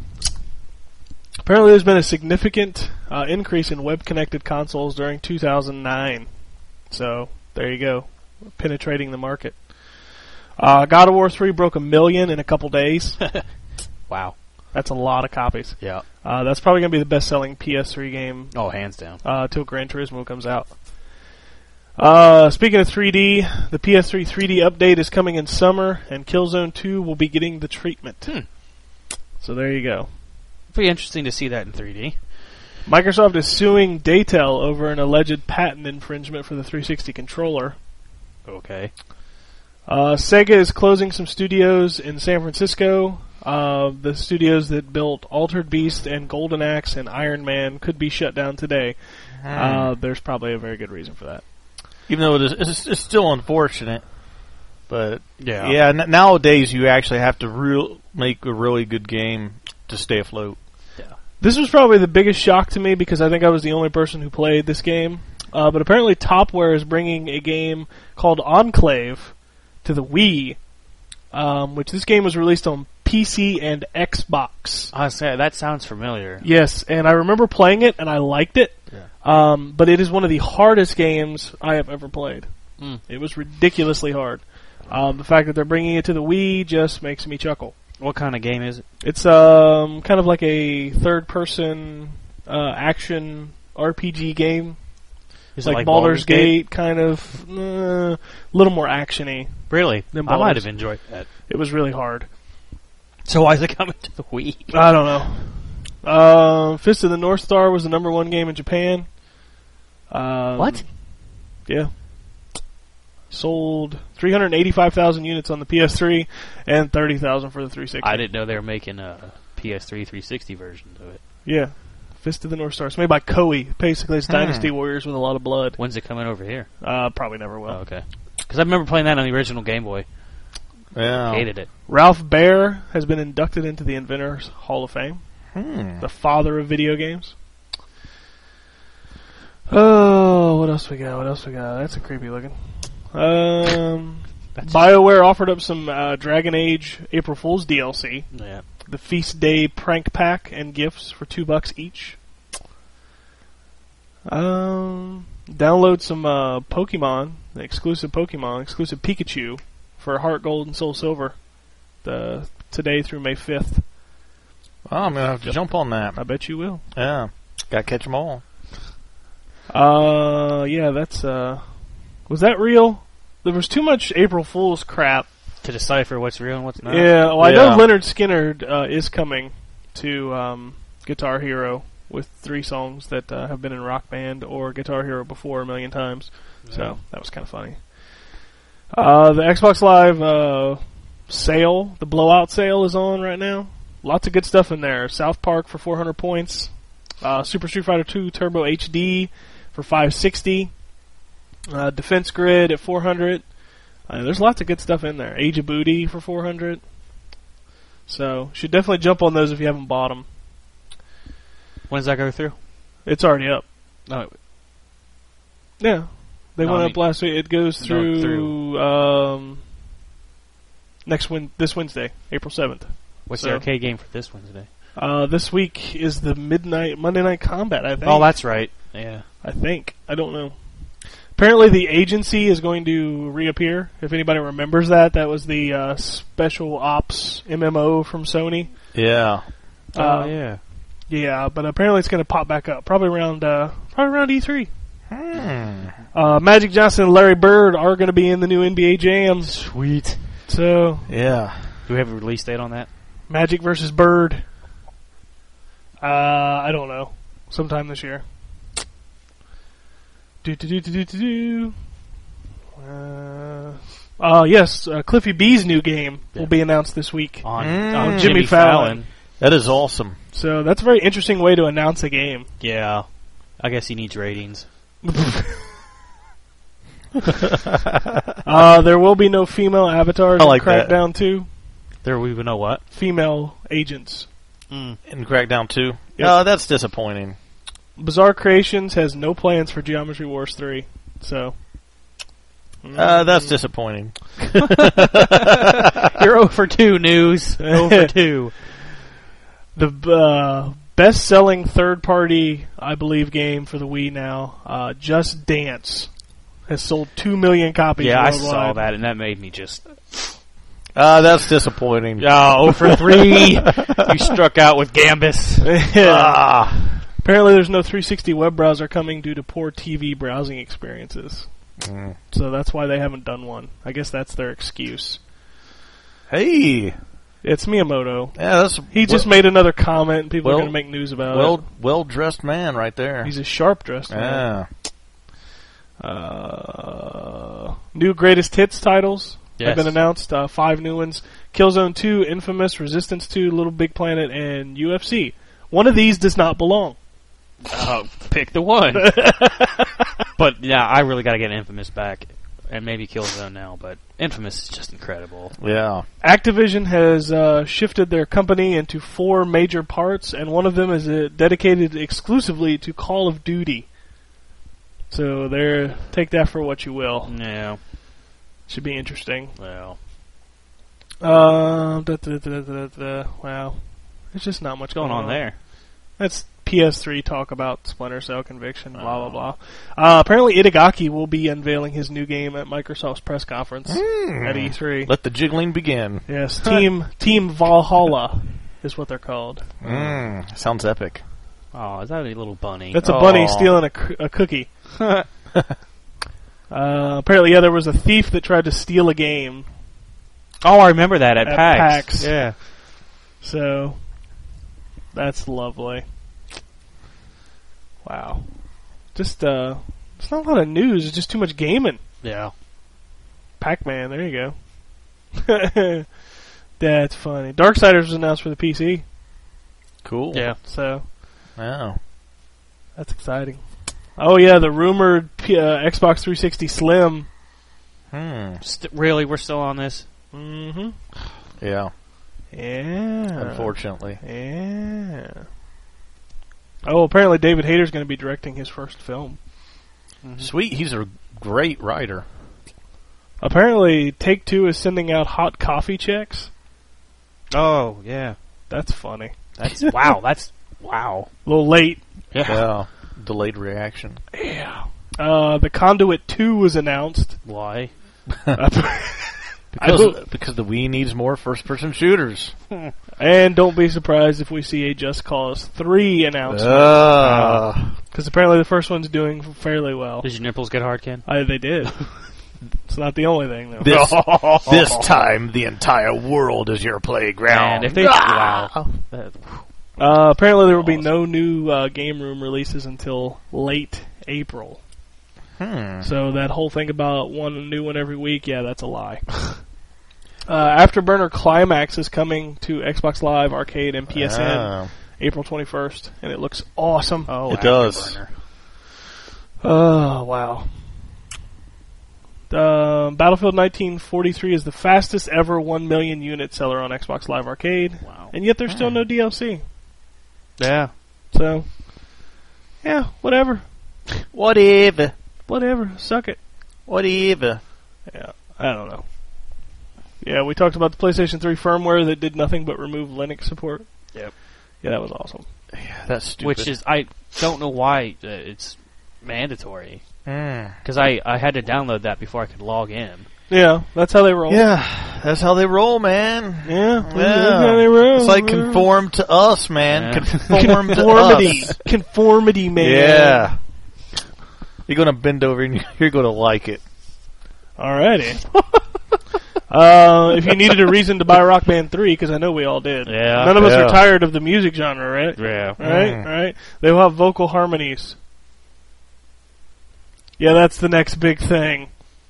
Apparently, there's been a significant uh, increase in web-connected consoles during two thousand nine. So, there you go. Penetrating the market. Uh, God of War three broke a million in a couple days. Wow. That's a lot of copies. Yeah. Uh, that's probably going to be the best-selling P S three game Oh, hands down. uh, till Gran Turismo comes out. Uh, speaking of three D, the P S three three D update is coming in summer, and Killzone two will be getting the treatment. Hmm. So there you go. Pretty interesting to see that in three D. Microsoft is suing Daytel over an alleged patent infringement for the three sixty controller. Okay. Uh, Sega is closing some studios in San Francisco. Uh, the studios that built Altered Beast and Golden Axe and Iron Man could be shut down today. Uh, there's probably a very good reason for that. Even though it is, it's, it's still unfortunate, but Yeah. yeah. N- nowadays you actually have to real make a really good game to stay afloat. This was probably the biggest shock to me because I think I was the only person who played this game. Uh, but apparently Topware is bringing a game called Enclave to the Wii, um, which this game was released on P C and Xbox. I say that sounds familiar. Yes, and I remember playing it and I liked it. Yeah. Um, but it is one of the hardest games I have ever played. Mm. It was ridiculously hard. Um, the fact that they're bringing it to the Wii just makes me chuckle. What kind of game is it? It's um kind of like a third-person uh, action R P G game, Is like, it like Baldur's Gate, kind of a uh, little more actiony. Really? Than I might Baldur's. have enjoyed that. It was really hard. So why is it coming to the Wii? I don't know. Um, Fist of the North Star was the number one game in Japan. Um, What? Yeah. Sold three hundred eighty-five thousand units on the P S three and thirty thousand for the three sixty. I didn't know they were making a P S three three sixty version of it. Yeah. Fist of the North Star. It's made by Koei. Basically, it's Hmm. Dynasty Warriors with a lot of blood. When's it coming over here? Uh, probably never will. Oh, okay. Because I remember playing that on the original Game Boy. Yeah. Hated it. Ralph Baer has been inducted into the Inventors Hall of Fame, Hmm. the father of video games. Oh, what else we got? What else we got? That's a creepy looking. Um, BioWare offered up some uh, Dragon Age April Fool's D L C, Yeah. the Feast Day Prank Pack and gifts for two bucks each. Um, download some uh, Pokemon, the exclusive Pokemon, exclusive Pikachu for Heart Gold and Soul Silver, the today through May fifth. Oh, I'm gonna have to jump on that. I bet you will. Yeah, gotta catch them all. Uh, yeah, that's uh, was that real? There was too much April Fool's crap. To decipher what's real and what's not. Yeah, well, I Yeah. know Leonard Skinner uh, is coming to um, Guitar Hero with three songs that uh, have been in Rock Band or Guitar Hero before a million times. So that was kind of funny. Uh, the Xbox Live uh, sale, the blowout sale, is on right now. Lots of good stuff in there. South Park for four hundred points. Uh, Super Street Fighter two Turbo H D for five sixty. Uh, Defense Grid at four hundred. Uh, there's lots of good stuff in there. Age of Booty for four hundred. So, should definitely jump on those if you haven't bought them. When does that go through? It's already up. No. Yeah. They No, went I up mean- last week. It goes No, through, through. um next win this Wednesday, April seventh. What's So- the arcade game for this Wednesday? Uh, this week is the midnight Monday Night Combat. I think. Oh, that's right. Yeah. I think. I don't know. Apparently, the agency is going to reappear. If anybody remembers that, that was the uh, Special Ops M M O from Sony. Yeah. Uh, oh yeah. Yeah, but apparently it's going to pop back up. Probably around. Uh, probably around E three. Hmm. Uh, Magic Johnson and Larry Bird are going to be in the new N B A Jam. Sweet. So, Yeah. Do we have a release date on that? Magic versus Bird. Uh, I don't know. Sometime this year. Do do do do do do do. Uh, uh yes, uh, Cliffy B's new game will be announced this week. On, Mm. on Jimmy Jimmy, Fallon. Fallon. That is awesome. So that's a very interesting way to announce a game. Yeah. I guess he needs ratings. Uh, there will be no female avatars I in like that. Crackdown two. There we would know what. Female agents. Mm. In Crackdown two. Yep. Oh, that's disappointing. Bizarre Creations has no plans for Geometry Wars three. So. Uh, that's disappointing. You're oh for two, News. oh for two. The uh, best-selling third-party, I believe, game for the Wii now, uh, Just Dance, has sold two million copies Yeah, I worldwide. saw that, and that made me just... Uh, that's disappointing. Oh, oh for three. You struck out with Gambus. Yeah. Ah. Apparently there's no three sixty web browser coming due to poor T V browsing experiences. Mm. So that's why they haven't done one. I guess that's their excuse. Hey. It's Miyamoto. Yeah, that's He just well, made another comment, and people well- are going to make news about well, well-dressed man right there. it. He's a sharp-dressed man. Yeah. Uh, new greatest hits titles have Yes. been announced. Uh, five new ones: Killzone two, Infamous, Resistance two, Little Big Planet, and U F C. One of these does not belong. Oh, pick the one. But, yeah, I really got to get Infamous back. And maybe Killzone now, but Infamous is just incredible. Yeah. Activision has uh, shifted their company into four major parts, and one of them is uh, dedicated exclusively to Call of Duty. So there, take that for what you will. Yeah, Should be interesting. well. Uh, da, da, da, da, da, wow, there's just not much What's going on there? That's P S three talk about Splinter Cell Conviction, blah, blah, blah. Uh, apparently Itagaki will be unveiling his new game at Microsoft's press conference Mm. at E three. Let the jiggling begin. Yes, Team Team Valhalla is what they're called. Mm. Sounds epic. Oh, is that a little bunny? That's a bunny Aw. stealing a, coo- a cookie. uh, apparently, yeah, there was a thief that tried to steal a game. Oh, I remember that at, At PAX. PAX. Yeah. So, that's lovely. Wow. Just, uh, it's not a lot of news, it's just too much gaming. Yeah. Pac-Man, there you go. That's funny. Darksiders was announced for the P C, Cool. Yeah. so Yeah. that's exciting. Oh yeah, the rumored P- uh, Xbox three sixty Slim. Hmm. St- really, we're still on this? Mm-hmm. Yeah. Yeah. Unfortunately. Yeah. Oh, apparently David Hayter's going to be directing his first film. Sweet. He's a great writer. Apparently, Take-Two is sending out hot coffee checks. Oh, yeah. That's funny. That's wow. That's wow. A little late. Yeah. Delayed reaction. Yeah. Uh, the Conduit two was announced. Why? I Because, because the Wii needs more first-person shooters. And don't be surprised if we see a Just Cause three announcement. Uh, Because apparently the first one's doing fairly well. Did your nipples get hard, Ken? I, they did. It's not the only thing, though. this, this time, the entire world is your playground. And if they wow. That- Uh, apparently there will be no new uh, Game Room releases until late April. Hmm. So that whole thing about one new one every week, yeah, that's a lie. uh, Afterburner Climax is coming to Xbox Live, Arcade, and P S N Ah. April twenty-first, and it looks awesome. Oh, It does. Afterburner. Oh, wow. Uh, Battlefield nineteen forty-three is the fastest ever one million unit seller on Xbox Live Arcade. Wow. And yet there's still no D L C. Yeah. So, yeah, whatever. Whatever. Whatever. Suck it. Whatever. Yeah, I don't know. Yeah, we talked about the PlayStation three firmware that did nothing but remove Linux support. Yep. Yeah, that was awesome. Yeah, that's stupid. Which is, I don't know why uh, it's mandatory. Mm. Because I, I had to download that before I could log in. Yeah, that's how they roll. Yeah, that's how they roll, man. Yeah, Yeah. that's how they roll. It's like conform to us, man. Yeah. Conform to Conformity. us. Conformity, man. Yeah. You're going to bend over and you're going to like it. Alrighty. uh, if you needed a reason to buy Rock Band three, because I know we all did. Yeah. None of us Yeah. are tired of the music genre, right? Yeah. Right? Mm. Right? They will have vocal harmonies. Yeah, that's the next big thing.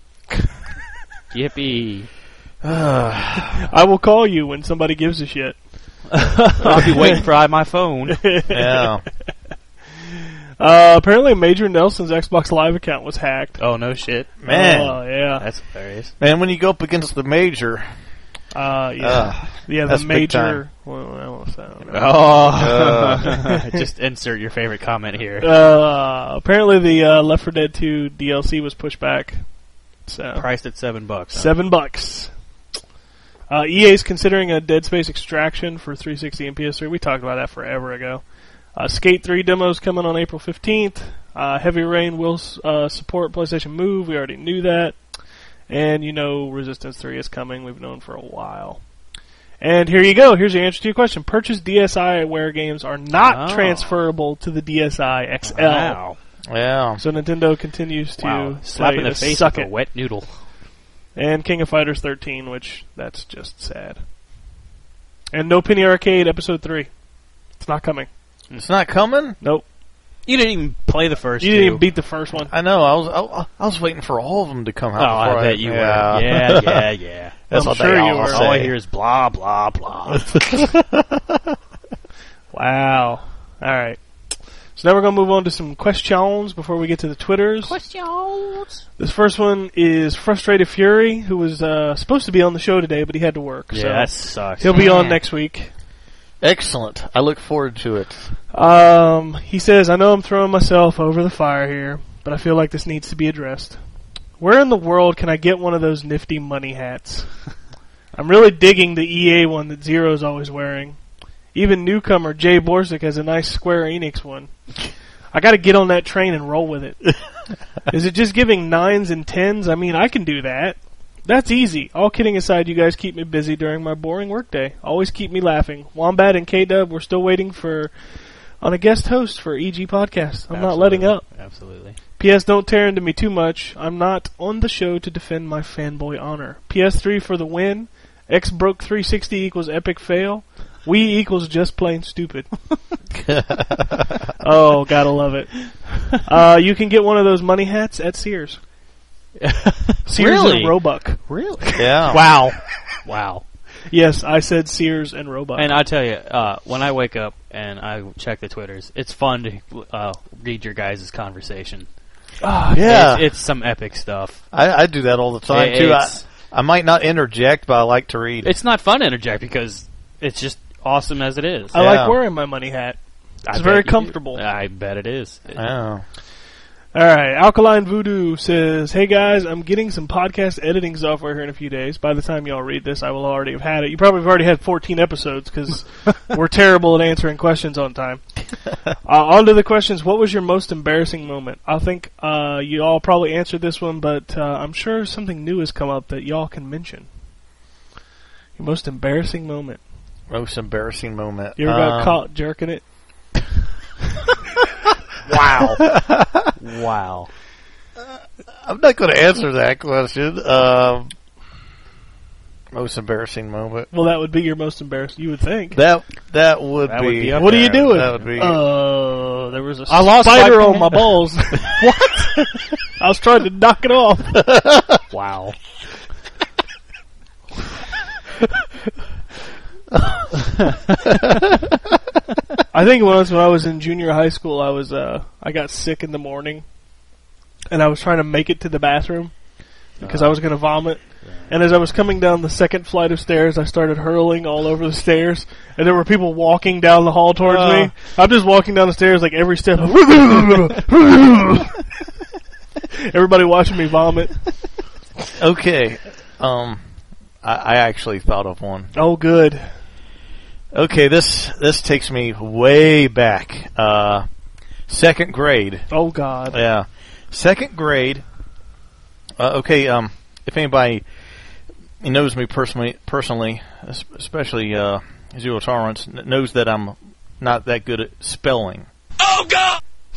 Yippee. I will call you when somebody gives a shit. I'll be waiting for my phone. Yeah. Uh, apparently Major Nelson's Xbox Live account was hacked. Oh, no shit. Man. Oh, yeah. That's hilarious. Man, when you go up against the major, Uh, yeah. uh, yeah, that's the big major. Well, I won't say. I don't know. Oh. Just insert your favorite comment here. Uh, apparently the uh, Left four Dead two D L C was pushed back. So Priced at seven bucks. huh? seven bucks. Uh, E A's considering a Dead Space Extraction for three sixty and P S three. We talked about that forever ago. Uh, Skate three demos coming on April fifteenth. Uh, Heavy Rain will uh, support PlayStation Move. We already knew that. And you know Resistance three is coming. We've known for a while. And here you go. Here's the answer to your question. Purchased D S iWare games are not Oh. transferable to the D S i X L. Wow. yeah. So Nintendo continues to Wow. tell Slap you in the to face suck with it. a wet noodle. And King of Fighters thirteen, which that's just sad. And No Penny Arcade Episode three. It's not coming. It's not coming? Nope. You didn't even play the first You two. didn't even beat the first one. I know. I was I, I was waiting for all of them to come Oh, out. I before bet you yeah. were. Yeah, yeah, yeah. That's I'm what sure they you all were. say. All I hear is blah, blah, blah. Wow. Alright. So now we're going to move on to some questions before we get to the Twitters. Questions. This first one is Frustrated Fury, who was uh, supposed to be on the show today, but he had to work. Yeah, so that sucks. he'll be on next week. Excellent. I look forward to it. Um, he says, I know I'm throwing myself over the fire here, but I feel like this needs to be addressed. Where in the world can I get one of those nifty money hats? I'm really digging the E A one that Zero's always wearing. Even newcomer Jay Borsick has a nice Square Enix one. I gotta get on that train and roll with it. Is it just giving nines and tens? I mean, I can do that. That's easy. All kidding aside, you guys keep me busy during my boring workday. Always keep me laughing. Wombat and K-Dub, we're still waiting for on a guest host for E G Podcast. I'm not letting up. Absolutely. P S. Don't tear into me too much. I'm not on the show to defend my fanboy honor. P S three for the win. X broke three sixty equals epic fail. Wii equals just plain stupid. Oh, gotta love it. Uh, you can get one of those money hats at Sears. Sears Really? and Roebuck. Really? Yeah. Wow. Wow. Yes, I said Sears and Roebuck. And I tell you, uh, when I wake up and I check the Twitters, it's fun to uh, read your guys' conversation. Ah, Yeah. It's, it's some epic stuff. I, I do that all the time, It- too. I, it's- I might not interject, but I like to read. It's not fun to interject because it's just awesome as it is. I Yeah. like wearing my money hat. I It's bet very you do. comfortable. I bet it is. Oh. Alright, Alkaline Voodoo says, hey guys, I'm getting some podcast editing software here in a few days. By the time y'all read this, I will already have had it. You probably have already had fourteen episodes because we're terrible at answering questions on time. Uh, on to the questions. What was your most embarrassing moment? I think uh, you all probably answered this one, but uh, I'm sure something new has come up that y'all can mention. Your most embarrassing moment. Most embarrassing moment. You ever got Um, caught jerking it? Wow. Wow. I'm not going to answer that question. Um, most embarrassing moment. Well, that would be your most embarrassing, you would think. That that would That be. would be up What are you there. doing? That would be. Oh, there was a I lost spider my- on my balls. What? I was trying to knock it off. Wow. I think once when I was in junior high school, I was uh, I got sick in the morning, and I was trying to make it to the bathroom because I was going to vomit. And as I was coming down the second flight of stairs, I started hurling all over the stairs, and there were people walking down the hall towards Uh. me. I'm just walking down the stairs like every step. Everybody watching me vomit. Okay. Um, I, I actually thought of one. Oh, good. Okay, this this takes me way back. Uh, second grade. Oh God. Yeah, second grade. Uh, okay, um, if anybody knows me personally, personally, es- especially uh, Zero Tolerance, kn- knows that I'm not that good at spelling. Oh, God!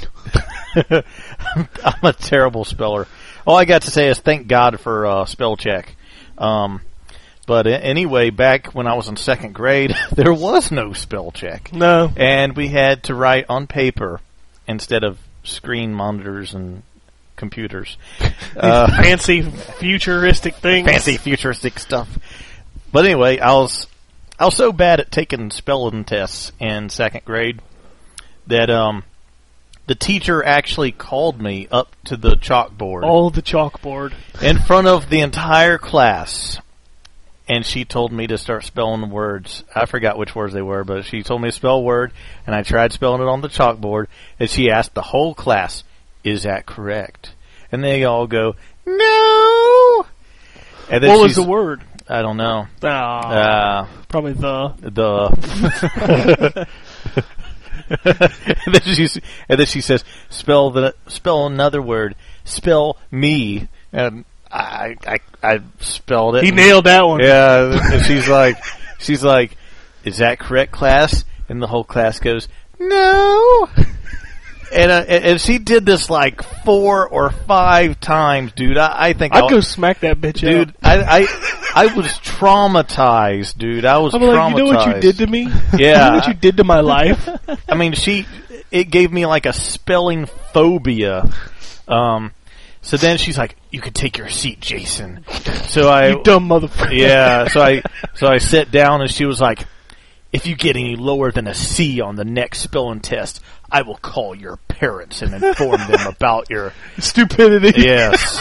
I'm a terrible speller. All I got to say is thank God for uh, spell check. Um, but a- anyway, back when I was in second grade, there was no spell check. No. And we had to write on paper instead of screen monitors and computers. Uh, Fancy futuristic things. fancy futuristic stuff. But anyway, I was I was so bad at taking spelling tests in second grade that um the teacher actually called me up to the chalkboard Oh, the chalkboard. in front of the entire class, and she told me to start spelling the words. I forgot which words they were, but she told me to spell a word, and I tried spelling it on the chalkboard, and she asked the whole class, "Is that correct?" And they all go, "No." And then What was she's- the word? I don't know. Ah, Uh, probably the. the and, then she, and then she says, "Spell the spell another word. Spell me." And I I, I spelled it. He nailed that one. Yeah, and she's like, she's like, "Is that correct, class?" And the whole class goes, "No." And uh, and and she did this like four or five times, dude. I, I think I'd I'll- go smack that bitch dude. out. I, I I was traumatized, dude. I was I'm traumatized. like, you know what you did to me? Yeah. You know what you did to my life? I mean, she, it gave me like a spelling phobia. Um, so then she's like, "You could take your seat, Jason." So I, You dumb motherfucker. yeah, so I, so I sat down and she was like, "If you get any lower than a C on the next spelling test, I will call your parents and inform them about your," Stupidity. yes.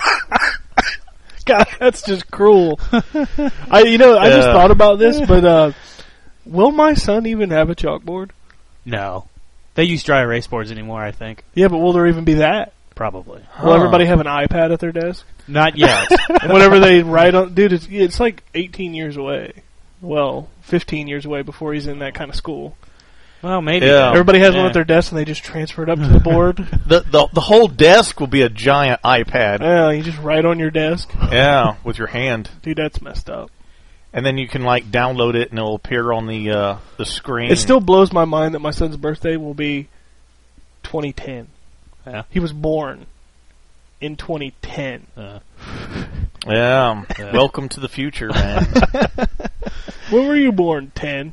God, that's just cruel. I, you know, I just Yeah. thought about this, but uh, will my son even have a chalkboard? No. They use dry erase boards anymore, I think. Yeah, but will there even be that? Probably. Will Huh. everybody have an iPad at their desk? Not yet. Whenever they write on, dude, it's, it's like eighteen years away. Well, fifteen years away before he's in that kind of school. Well, maybe. Yeah. Everybody has one Yeah. at their desk, and they just transfer it up to the board. The, the the whole desk will be a giant iPad. Yeah, you just write on your desk. Yeah, with your hand. Dude, that's messed up. And then you can like download it and it'll appear on the uh, the screen. It still blows my mind that my son's birthday will be twenty ten. Yeah. He was born in twenty ten. Uh, Yeah. Yeah. Welcome to the future, man. When were you born? ten.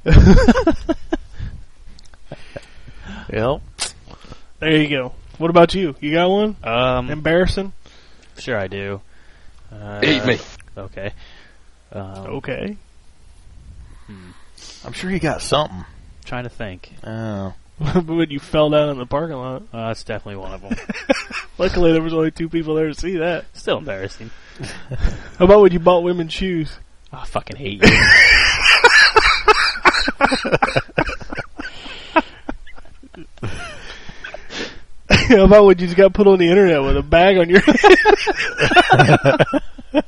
Yep. There you go. What about you? You got one? um, Embarrassing? sure I do. Uh, Eat me. Okay. Um, Okay. I'm sure you got something. Trying to think. Oh. When you fell down in the parking lot. Uh, that's definitely one of them. Luckily, there was only two people there to see that. Still embarrassing. How about when you bought women's shoes? Oh, I fucking hate you. How about when you just got put on the internet with a bag on your head?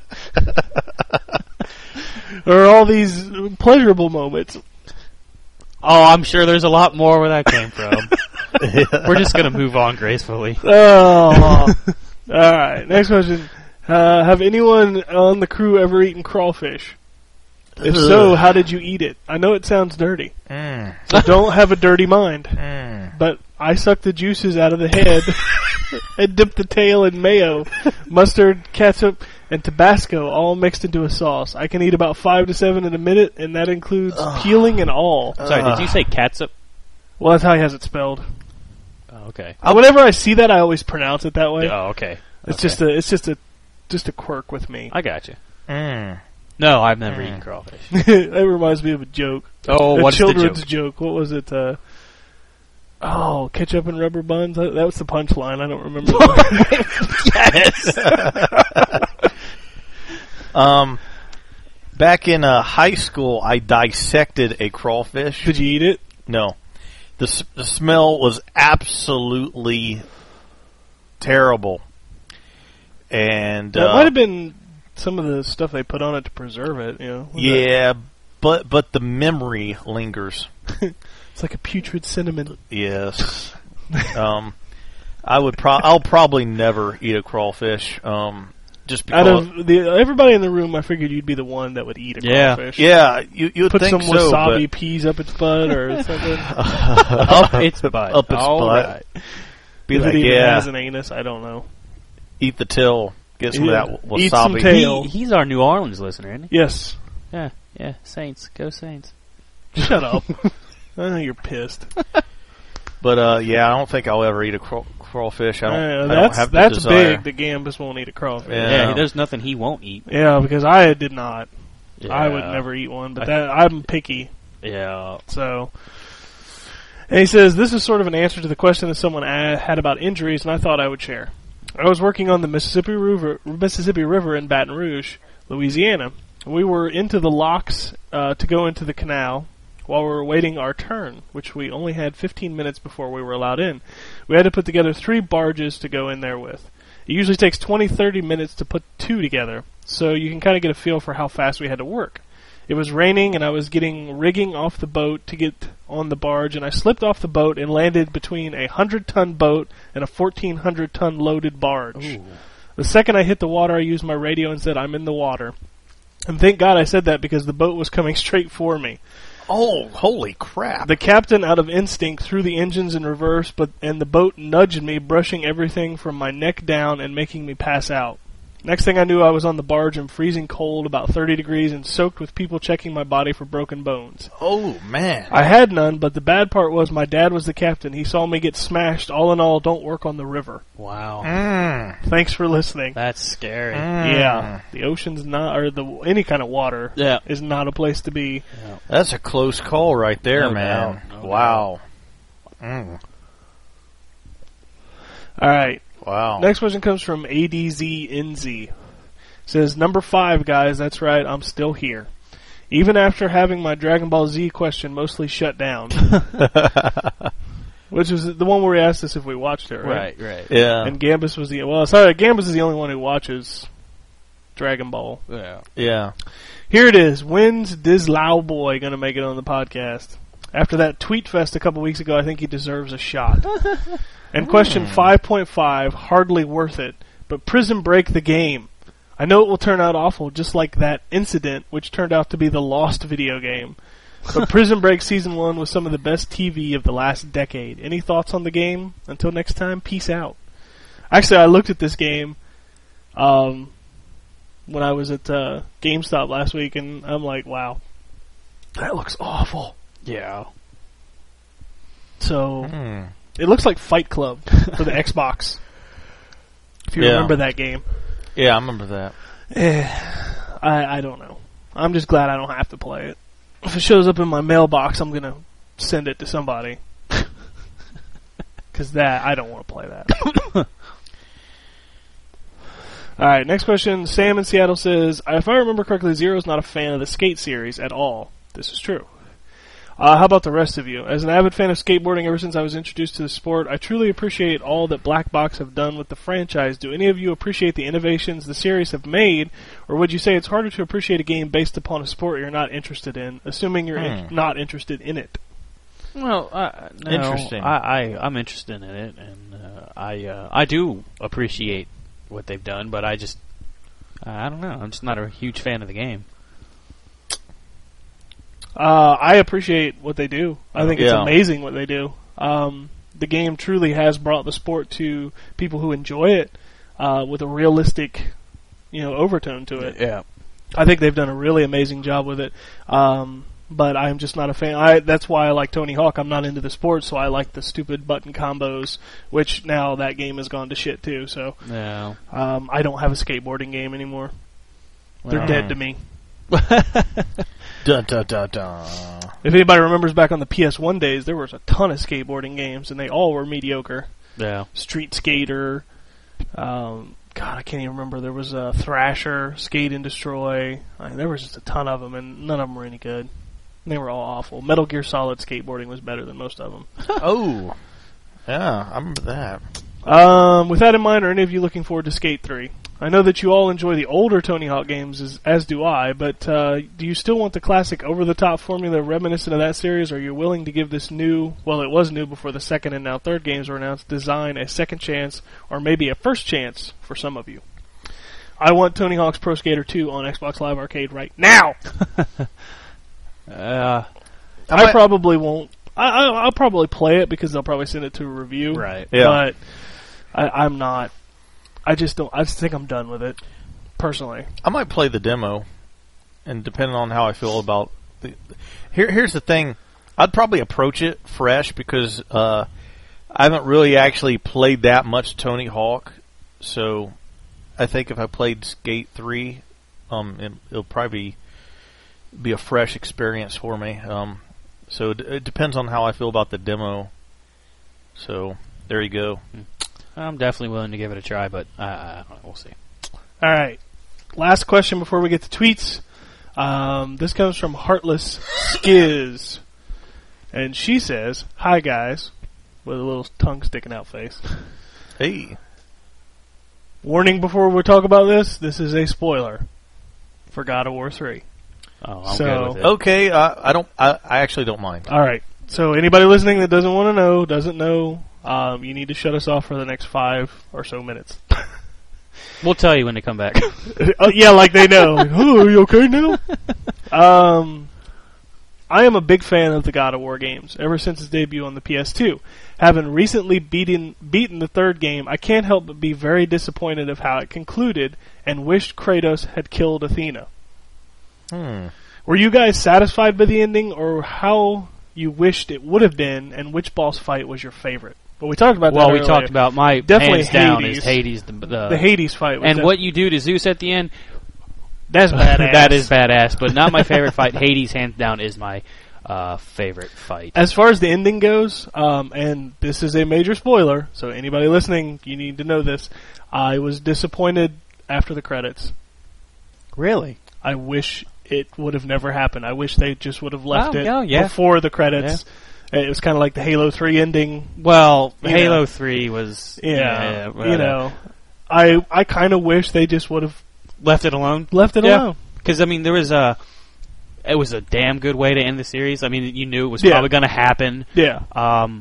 Or all these pleasurable moments. Oh, I'm sure there's a lot more where that came from. We're just gonna move on gracefully. Oh. Alright, next question. Uh, have anyone on the crew ever eaten crawfish? If so, how did you eat it? I know it sounds dirty. Mm. So don't have a dirty mind. Mm. But I sucked the juices out of the head and dipped the tail in mayo, mustard, ketchup, and Tabasco all mixed into a sauce. I can eat about five to seven in a minute, and that includes peeling and all. Sorry, did you say catsup? Well, that's how he has it spelled. Oh, okay. Uh, Whenever I see that, I always pronounce it that way. Oh, okay. It's Okay. just a, it's just a, just a quirk with me. I got you. Mm. No, I've never Mm. eaten crawfish. That reminds me of a joke. Oh, a what's the children's joke? joke. What was it? Uh, oh, ketchup and rubber buns. That, that was the punchline. I don't remember. Yes. Um, back in uh, high school, I dissected a crawfish. Did you eat it? No, the s- the smell was absolutely terrible, and That uh, might have been some of the stuff they put on it to preserve it. You know. Was that- yeah, but but the memory lingers. It's like a putrid cinnamon. Yes. um, I would. Pro- I'll probably never eat a crawfish. Um, just because. Out of the everybody in the room, I figured you'd be the one that would eat a Yeah. crawfish. yeah, you you would Put think some so, wasabi but peas up its butt or something. Up its butt. Up its All butt. right. be if like, it even yeah, has an anus, I don't know. eat the tail, get some Yeah. of that wasabi. Eat some tail. He, he's our New Orleans listener, isn't he? Yes. Yeah, yeah. Saints, go Saints. Shut up. I know you're pissed. But uh, yeah, I don't think I'll ever eat a craw- crawfish. I don't. Uh, I don't that's have the that's desire. big that Gambus won't eat a crawfish. Yeah. Yeah, there's nothing he won't eat. Yeah, because I did not. Yeah. I would never eat one, but I- that I'm picky. Yeah. So, and he says, this is sort of an answer to the question that someone a- had about injuries, and I thought I would share. I was working on the Mississippi River, Mississippi River in Baton Rouge, Louisiana. We were into the locks uh, to go into the canal while we were waiting our turn, which we only had fifteen minutes before we were allowed in. We had to put together three barges to go in there with. It usually takes twenty, thirty minutes to put two together, so you can kind of get a feel for how fast we had to work. It was raining, and I was getting rigging off the boat to get on the barge, and I slipped off the boat and landed between a one hundred ton boat and a fourteen hundred ton loaded barge. Ooh. The second I hit the water, I used my radio and said, I'm in the water. And thank God I said that because the boat was coming straight for me. Oh, holy crap! The captain, out of instinct, threw the engines in reverse, but and the boat nudged me, brushing everything from my neck down and making me pass out. Next thing I knew, I was on the barge in freezing cold, about thirty degrees, and soaked with people checking my body for broken bones. Oh man! I had none, but the bad part was my dad was the captain. He saw me get smashed. All in all, don't work on the river. Wow. Mm. Thanks for listening. That's scary. Mm. Yeah, the ocean's not, or the any kind of water Yeah. is not a place to be. That's a close call right there, No man. doubt, no wow. Mm. All right. Wow. Next question comes from A D Z N Z. Says, number five, guys, that's right, I'm still here. Even after having my Dragon Ball Z question mostly shut down. Which was the one where he asked us if we watched it, right? Right, right. Yeah. And Gambus was the, well, sorry, Gambus is the only one who watches Dragon Ball. Yeah. yeah. Here it is. When's Dizlow Boy going to make it on the podcast? After that tweet fest a couple weeks ago, I think he deserves a shot. And question five point five, hardly worth it, but Prison Break the game. I know it will turn out awful, just like that incident, which turned out to be the Lost video game. But Prison Break Season one was some of the best T V of the last decade. Any thoughts on the game? Until next time, peace out. Actually, I looked at this game um, when I was at uh, GameStop last week, and I'm like, wow, that looks awful. Yeah. So... Mm. It looks like Fight Club for the Xbox. If you Yeah. remember that game. Yeah, I remember that. Eh, I I don't know. I'm just glad I don't have to play it. If it shows up in my mailbox, I'm gonna send it to somebody. Because that, I don't want to play that. Alright, next question. Sam in Seattle says, if I remember correctly, Zero's not a fan of the Skate series at all. This is true. Uh, how about the rest of you? As an avid fan of skateboarding ever since I was introduced to the sport, I truly appreciate all that Black Box have done with the franchise. Do any of you appreciate the innovations the series have made, or would you say it's harder to appreciate a game based upon a sport you're not interested in, assuming you're in- Hmm. not interested in it? Well, uh, no, Interesting. I, I I'm interested in it, and uh, I uh, I do appreciate what they've done, but I just I don't know. I'm just not a huge fan of the game. Uh, I appreciate what they do. I think it's Yeah. amazing what they do. Um, the game truly has brought the sport to people who enjoy it uh, with a realistic, you know, overtone to it. Yeah. I think they've done a really amazing job with it. Um, but I'm just not a fan. I that's why I like Tony Hawk. I'm not into the sport, so I like the stupid button combos, which now that game has gone to shit too. So Yeah. um, I don't have a skateboarding game anymore. They're Well. dead to me. Dun, dun, dun, dun. If anybody remembers back on the P S one days, there was a ton of skateboarding games, and they all were mediocre. Yeah. Street Skater, um, God, I can't even remember. There was a Thrasher, Skate and Destroy. I mean, there was just a ton of them, and none of them were any good. They were all awful. Metal Gear Solid skateboarding was better than most of them. Oh. Yeah, I remember that. Um, with that in mind, are any of you looking forward to Skate three? I know that you all enjoy the older Tony Hawk games, as, as do I, but uh, do you still want the classic over-the-top formula reminiscent of that series, or are you willing to give this new, well, it was new before the second and now third games were announced, design a second chance, or maybe a first chance for some of you? I want Tony Hawk's Pro Skater two on Xbox Live Arcade right now! uh, I, I probably won't. I, I, I'll probably play it because they'll probably send it to a review. Right. Yeah. But I, I'm not. I just don't. I just think I'm done with it, personally. I might play the demo, and depending on how I feel about the, here. Here's the thing: I'd probably approach it fresh because uh, I haven't really actually played that much Tony Hawk. So I think if I played Skate three, um, it, it'll probably be, be a fresh experience for me. Um, so it, it depends on how I feel about the demo. So there you go. I'm definitely willing to give it a try, but uh, I don't know, we'll see. All right. Last question before we get to tweets. Um, this comes from Heartless Skiz. And she says, "Hi, guys," with a little tongue sticking out face. Hey. Warning before we talk about this, this is a spoiler for God of War three. Oh, I'm So- good with it. Okay, uh, I don't. I, I actually don't mind. All right. So anybody listening that doesn't want to know, doesn't know, um, you need to shut us off for the next five or so minutes. We'll tell you when to come back. Oh, yeah, like they know. Like, oh, are you okay now? um, I am a big fan of the God of War games, ever since its debut on the P S two. Having recently beaten beaten the third game, I can't help but be very disappointed of how it concluded and wished Kratos had killed Athena. Hmm. Were you guys satisfied by the ending, or how you wished it would have been, and which boss fight was your favorite? But we talked about well, that we earlier. talked about my Definitely hands down Hades. is Hades. The, the, the Hades fight. Was and def- what you do to Zeus at the end, That's badass. that is badass, but not my favorite fight. Hades, hands down, is my uh, favorite fight. As far as the ending goes, um, and this is a major spoiler, so anybody listening, you need to know this. I was disappointed after the credits. Really? I wish it would have never happened. I wish they just would have left Oh, it yeah, yeah. before the credits. It was kind of like the Halo three ending. Well, You Halo know. three was... Yeah, well, you know. I I kind of wish they just would have left it alone. left it Yeah. alone. Because, I mean, there was a... It was a damn good way to end the series. I mean, you knew it was Yeah. probably going to happen. Yeah. Um,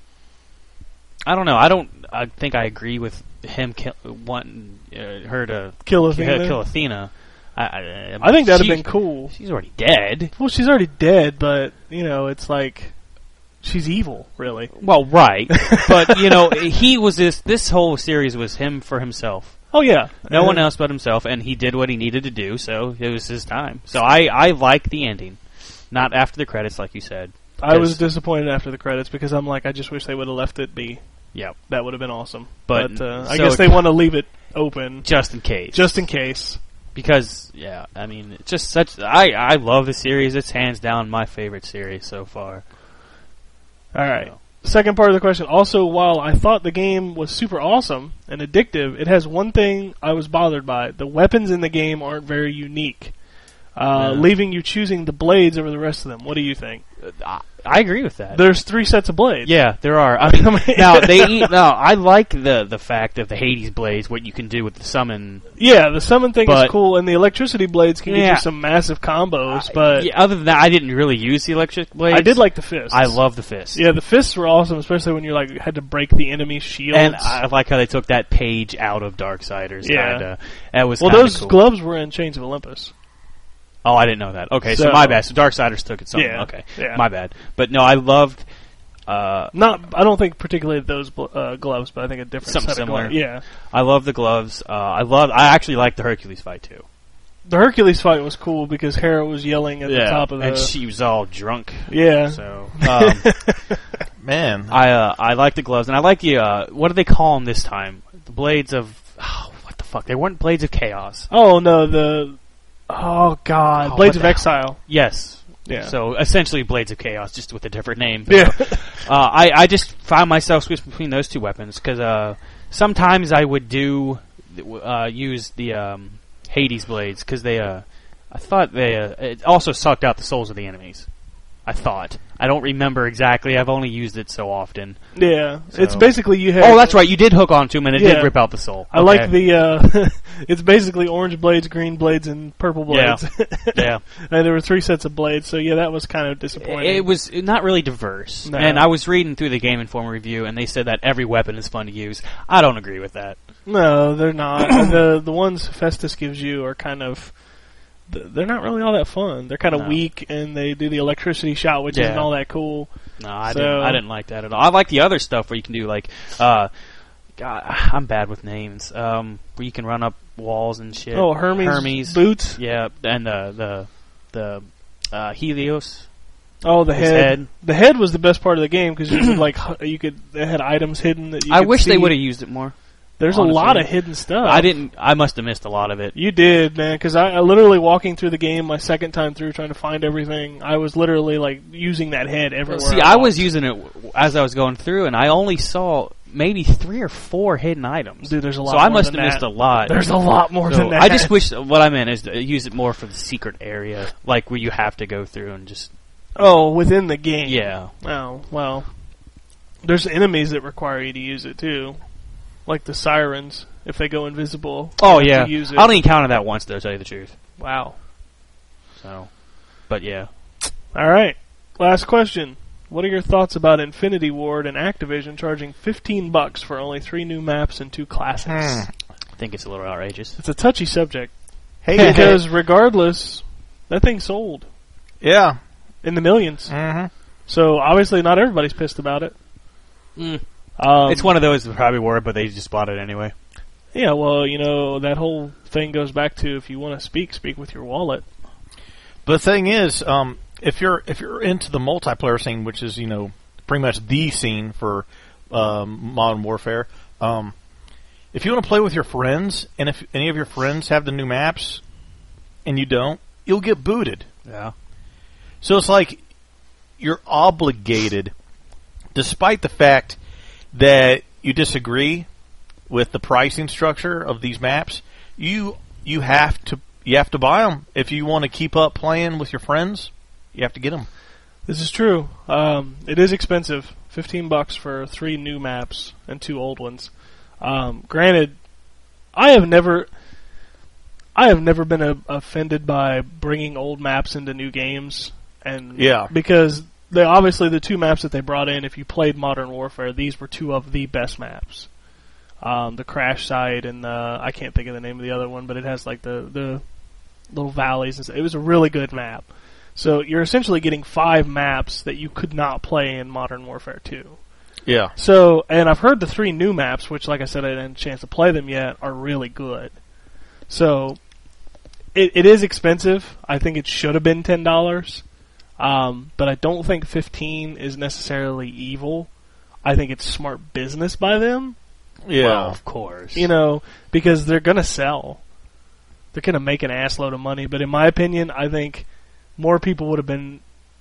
I don't know. I don't. I think I agree with him kill, wanting uh, her to Kill kill, Athena. kill Athena. I, I, I think that'd she- have been cool. She's already dead. Well, she's already dead, but, you know, it's like, she's evil, really. Well, right, but you know, he was this. This whole series was him for himself. Oh, yeah. No Uh, one else but himself, and he did what he needed to do. So it was his time. So I, I like the ending, not after the credits, like you said. I was Because- disappointed after the credits because I'm like, I just wish they would have left it be. Yeah, That would have been awesome. But- But, uh, I so guess it- they want to leave it open just in case. just in case. Because, yeah, I mean, it's just such. I, I love the series. It's hands down my favorite series so far. All right. Second part of the question. Also, while I thought the game was super awesome and addictive, it has one thing I was bothered by. The weapons in the game aren't very unique, uh, No. leaving you choosing the blades over the rest of them. What do you think? I, I agree with that. There's three sets of blades. Yeah, there are. I mean, now they eat. No, I like the the fact of the Hades blades, what you can do with the summon. Yeah, the summon thing But- is cool, and the electricity blades can get Yeah. you some massive combos, but Yeah, other than that, I didn't really use the electric blades. I did like the fists. I love the fist. Yeah, the fists were awesome, especially when you like had to break the enemy's shields. And I like how they took that page out of Darksiders. Yeah. Kinda. That was well, kinda those cool. gloves were in Chains of Olympus. Oh, I didn't know that. Okay, so, So- my bad. So Darksiders took it. Something. Yeah, Okay, yeah. my bad. But no, I loved. Uh, Not, I don't think particularly those bl- uh, gloves, but I think a different Something set similar. of gloves. Yeah, I love the gloves. Uh, I love. I actually like the Hercules fight too. the Hercules fight was cool because Hera was yelling at the top of the. and she was all drunk. yeah. So um, Man, I uh, I like the gloves, and I like the uh, what do they call them this time? The blades of oh, what the fuck? They weren't blades of chaos. Oh no, the oh god, Oh, Blades what of the Exile. Yes. Yeah. So essentially, blades of chaos, just with a different name. Yeah. uh, I I just found myself switching between those two weapons because uh, sometimes I would do uh, use the um, Hades blades because they uh, I thought they uh, it also sucked out the souls of the enemies. I thought. I don't remember exactly. I've only used it so often. Yeah, So- it's basically you have. Oh, that's right. You did hook onto him, and it Yeah. did rip out the soul. I Okay. like the. Uh, it's basically orange blades, green blades, and purple Yeah. blades. Yeah. And there were three sets of blades, so yeah, that was kind of disappointing. It was not really diverse. No. And I was reading through the Game Informer review, and they said that every weapon is fun to use. I don't agree with that. No, they're not. And the the ones Festus gives you are kind of. th- They're not really all that fun. They're kind of No. weak, and they do the electricity shot, which Yeah. isn't all that cool. No, I So- didn't. I didn't like that at all. I like the other stuff where you can do like, uh, God, I'm bad with names. Um, where you can run up walls and shit. Oh, Hermes, Hermes boots. Yeah, and the the the uh, Helios. Oh, the His head. head. The head was the best part of the game because you could like hu- you could they had items hidden that you. I could wish they see. would have used it more. There's honestly. a lot of hidden stuff. I didn't. I must have missed a lot of it. You did, man, because I, I literally walking through the game my second time through trying to find everything. I was literally like using that head everywhere. See, I was walked. using it w- as I was going through, and I only saw maybe three or four hidden items. Dude, there's a lot. so I more must than have missed that. a lot. There's a lot more So than that. I just wish what I meant is to use it more for the secret area, like where you have to go through and just Oh, within the game. yeah. Oh, well. There's enemies that require you to use it too, like the sirens. If they go invisible. Oh you yeah, have to use it. I only encountered that once though. To tell you the truth. Wow. So, but yeah, All right. Last question. What are your thoughts about Infinity Ward and Activision charging fifteen bucks for only three new maps and two classics? Hmm. I think it's a little outrageous. It's a touchy subject Hey, because regardless, that thing sold yeah. in the millions. Mm-hmm. So obviously, not everybody's pissed about it. Mm. Um, It's one of those that probably were, but they just bought it anyway. Yeah, well, you know that whole thing goes back to if you want to speak, speak with your wallet. But the thing is, um, if you're if you're into the multiplayer scene, which is you know pretty much the scene for um, Modern Warfare, um, if you want to play with your friends, and if any of your friends have the new maps, and you don't, you'll get booted. Yeah. So it's like you're obligated, despite the fact that you disagree with the pricing structure of these maps, you you have to you have to buy them if you want to keep up playing with your friends. You have to get them. This is true. Um, it is expensive. Fifteen bucks for three new maps and two old ones. Um, granted, I have never, I have never been a, offended by bringing old maps into new games, and Yeah. because they obviously the two maps that they brought in. If you played Modern Warfare, these were two of the best maps. Um, the crash site and the I can't think of the name of the other one, but it has like the the little valleys and stuff. It was a really good map. So you're essentially getting five maps that you could not play in Modern Warfare two. Yeah. So, and I've heard the three new maps, which, like I said, I didn't have a chance to play them yet, are really good. So, it, it is expensive. I think it should have been ten dollars. Um, but I don't think fifteen is necessarily evil. I think it's smart business by them. Yeah. Well, of course. You know, because they're going to sell. They're going to make an assload of money. But in my opinion, I think more people would have been...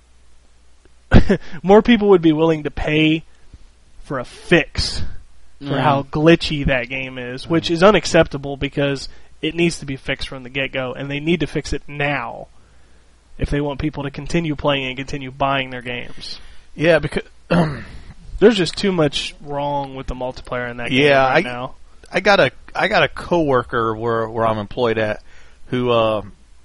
more people would be willing to pay for a fix for Mm. how glitchy that game is, which is unacceptable because it needs to be fixed from the get-go, and they need to fix it now if they want people to continue playing and continue buying their games. Yeah, because There's just too much wrong with the multiplayer in that game Yeah, right I- now. I got a I got a coworker where where I'm employed at who uh,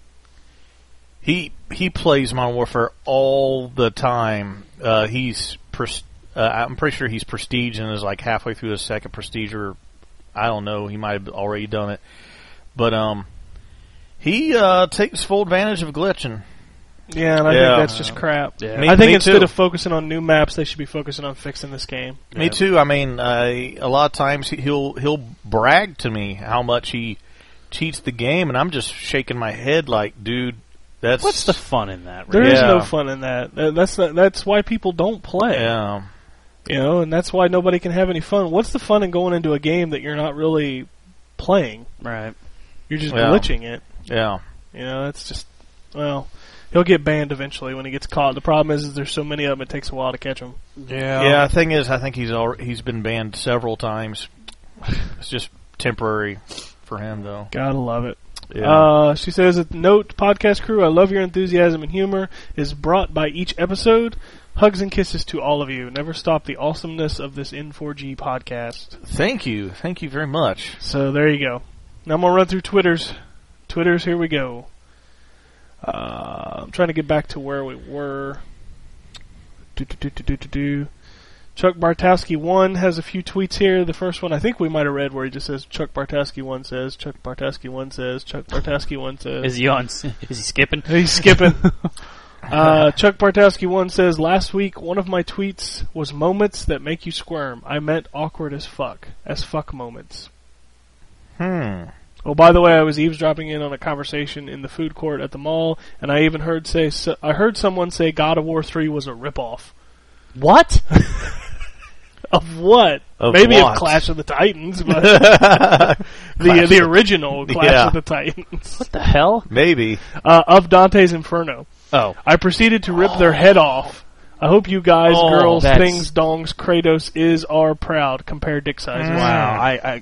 he he plays Modern Warfare all the time. Uh, he's pres- uh, I'm pretty sure he's prestige and is like halfway through his second prestige, or I don't know. He might have already done it, but um, he uh, takes full advantage of glitching. Yeah, and I Yeah. think that's just crap. Yeah. Me- I think me instead too. of focusing on new maps, they should be focusing on fixing this game. Me Yeah. too. I mean, uh, a lot of times he'll he'll brag to me how much he cheats the game, and I'm just shaking my head like, dude, that's What's the fun in that? There Really? is Yeah. no fun in that. Uh, That's that's why people don't play. yeah. You know, and that's why nobody can have any fun. What's the fun in going into a game that you're not really playing? Right. You're just Yeah. glitching it. Yeah. You know, that's just well, he'll get banned eventually when he gets caught. The problem is, is there's so many of them, it takes a while to catch them. Yeah. Yeah, the thing is, I think he's al- he's been banned several times. It's just temporary for him, though. Gotta love it. Yeah. Uh, she says, at the note, podcast crew, I love your enthusiasm and humor is brought by each episode. Hugs and kisses to all of you. Never stop the awesomeness of this N four G podcast. Thank you. Thank you very much. So there you go. Now I'm going to run through Twitters. Twitters, here we go. Uh, I'm trying to get back to where we were. Do, do, do, do, do, do, do. Chuck Bartowski one has a few tweets here. The first one I think we might have read where he just says Chuck Bartowski one says, Chuck Bartowski one says, Chuck Bartowski one says. Is he on? Is he skipping? He's skipping. uh, Chuck Bartowski one says, last week one of my tweets was moments that make you squirm. I meant awkward as fuck. As fuck moments. Hmm. Oh, by the way, I was eavesdropping in on a conversation in the food court at the mall, and I even heard say so, I heard someone say God of War three was a ripoff. What? Of what? Of Maybe what? of Clash of the Titans, but the Clash the of- original Clash Yeah. of the Titans. What the hell? Maybe. Uh, of Dante's Inferno. Oh. I proceeded to rip their head off. I hope you guys, Oh, girls, that's- things, dongs, Kratos is are proud. Compare dick sizes. Wow. I.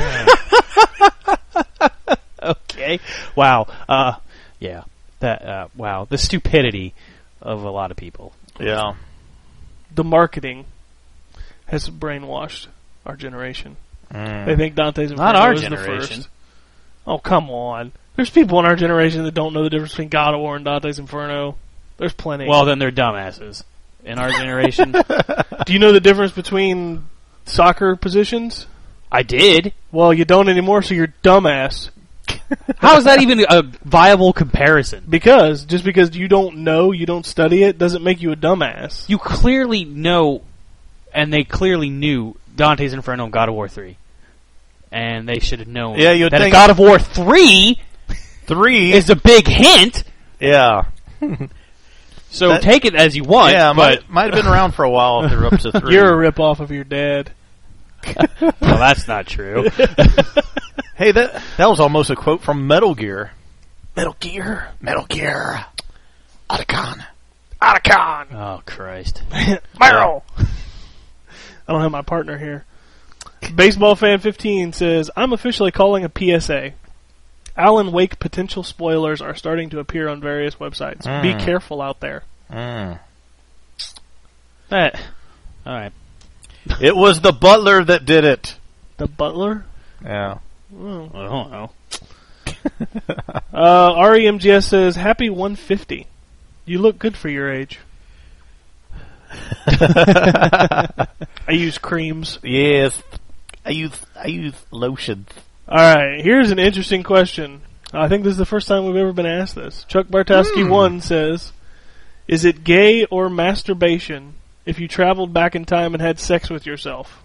I okay. Wow. Uh. Yeah. That. Uh. Wow. The stupidity of a lot of people. Yeah. The marketing has brainwashed our generation. Mm. They think Dante's Inferno Not our is generation. the first. Oh, come on. There's people in our generation that don't know the difference between God of War and Dante's Inferno. There's plenty. Well, then they're dumbasses. In our generation, do you know the difference between soccer positions? I did. Well, you don't anymore, so you're dumbass. How is that even a viable comparison? Because, just because you don't know, you don't study it, doesn't make you a dumbass. You clearly know, and they clearly knew Dante's Inferno and God of War three. And they should have known Yeah, you'd that think- God of War three Three. is a big hint. Yeah. So That- take it as you want. Yeah, but might, might have been around for a while if they're up to three. You're a rip-off of your dad. well, that's not true. Hey, that that was almost a quote from Metal Gear. Metal Gear. Metal Gear. Otacon. Otacon. Oh Christ! Meryl. I don't have my partner here. Baseball Fan fifteen says, I'm officially calling a P S A. Alan Wake potential spoilers are starting to appear on various websites. Mm. Be careful out there. Mm. That, all right. It was the butler that did it. The Butler? Yeah. Oh. I don't know. Uh, R E M G S says, happy one fifty. You look good for your age. I use creams. Yes. I use I use lotions. Alright, here's an interesting question. I think this is the first time we've ever been asked this. Chuck Bartowski one says, is it gay or masturbation if you traveled back in time and had sex with yourself?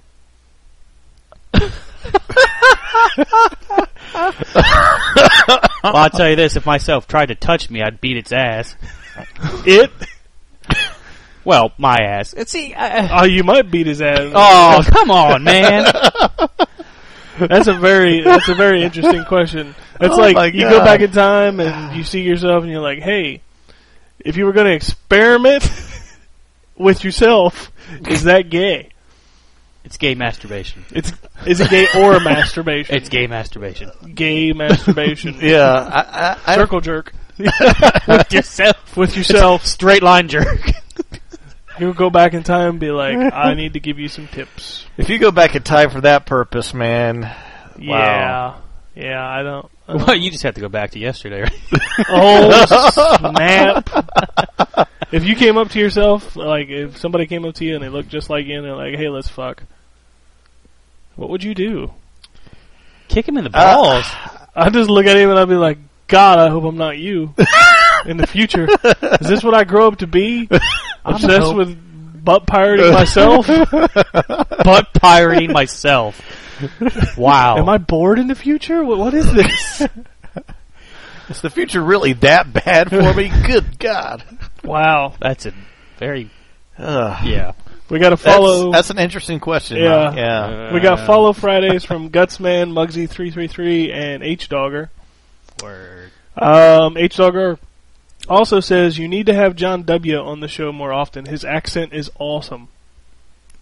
Well, I'll tell you this: if myself tried to touch me, I'd beat its ass. It? Well, my ass. Uh, See, I, Oh, you might beat his ass. oh, come on, man. That's a very that's a very interesting question. It's Oh my like you God. go back in time and you see yourself and you're like, hey, if you were going to experiment with yourself, is that gay? It's gay masturbation. It's is it gay or masturbation? It's gay masturbation. Gay masturbation. Yeah. I, I, I, Circle jerk With yourself. with yourself. Straight line jerk. You go back in time and be like, I need to give you some tips. if you go back in time for that purpose, man. Yeah, yeah. I don't. I don't- Well, you just have to go back to yesterday, right? Oh snap! If you came up to yourself, like if somebody came up to you and they looked just like you and they're like, "Hey, let's fuck," what would you do? Kick him in the balls. I'd just look at him and I'd be like, "God, I hope I'm not you in the future. Is this what I grow up to be? Obsessed hope- with butt pirating myself? Butt pirating myself. Wow. Am I bored in the future? What, what is this?" Is the future really that bad for me? Good God. Wow, That's a very, Ugh. yeah. we got to That's, follow. that's an interesting question. Yeah. huh? Yeah. we got follow Fridays from Gutsman, Muggsy three three three, and H Dogger. Word. Um, H Dogger also says you need to have John W. on the show more often. His accent is awesome.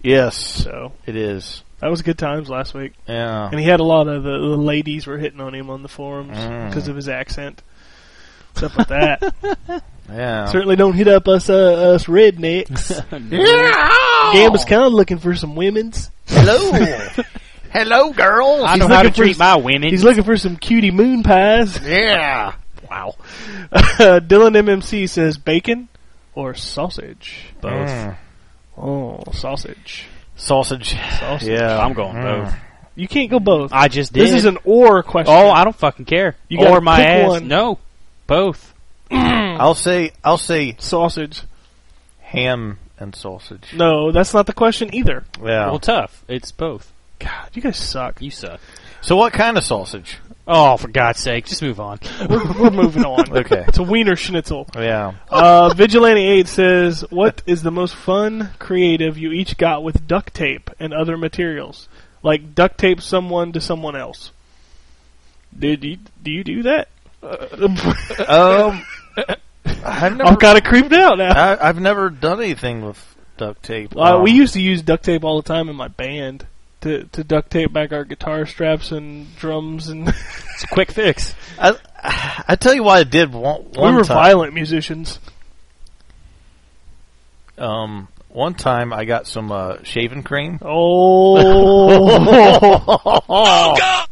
Yes, So it is. that was good times last week. Yeah. And he had a lot of the, the ladies were hitting on him on the forums Mm. because of his accent. What's up with that? Yeah. Certainly don't hit up us uh, us rednecks. Yeah. Gamble's kind of looking for some women's. Hello. Hello, girls. I He's know how to looking for treat s- my women. He's looking for some cutie moon pies. Yeah. Wow. Uh, Dylan M M C says bacon or sausage. Both. Mm. Oh, sausage. Sausage. Sausage. Yeah. I'm going Mm. both. You can't go both. I just did. This is an or question. Oh, I don't fucking care. You gotta or my pick ass. one. No, both. I'll say. I'll say sausage. ham and sausage. No, that's not the question either. Yeah. Well, tough. It's both. God, you guys suck. You suck. So what kind of sausage? Oh, for God's sake, just move on. We're, we're moving on. Okay. It's a wiener schnitzel. Yeah. Uh, Vigilante eight says, what is the most fun, creative you each got with duct tape and other materials? Like duct tape someone to someone else. Did you, do you do that? Uh, Um. I've never. I'm kind of creeped out now. I, I've never done anything with duct tape. Uh, Um, we used to use duct tape all the time in my band to, to duct tape back our guitar straps and drums, and It's a quick fix. I, I tell you what I did one, we one were time. violent musicians. Um, one time I got some uh, shaving cream. Oh,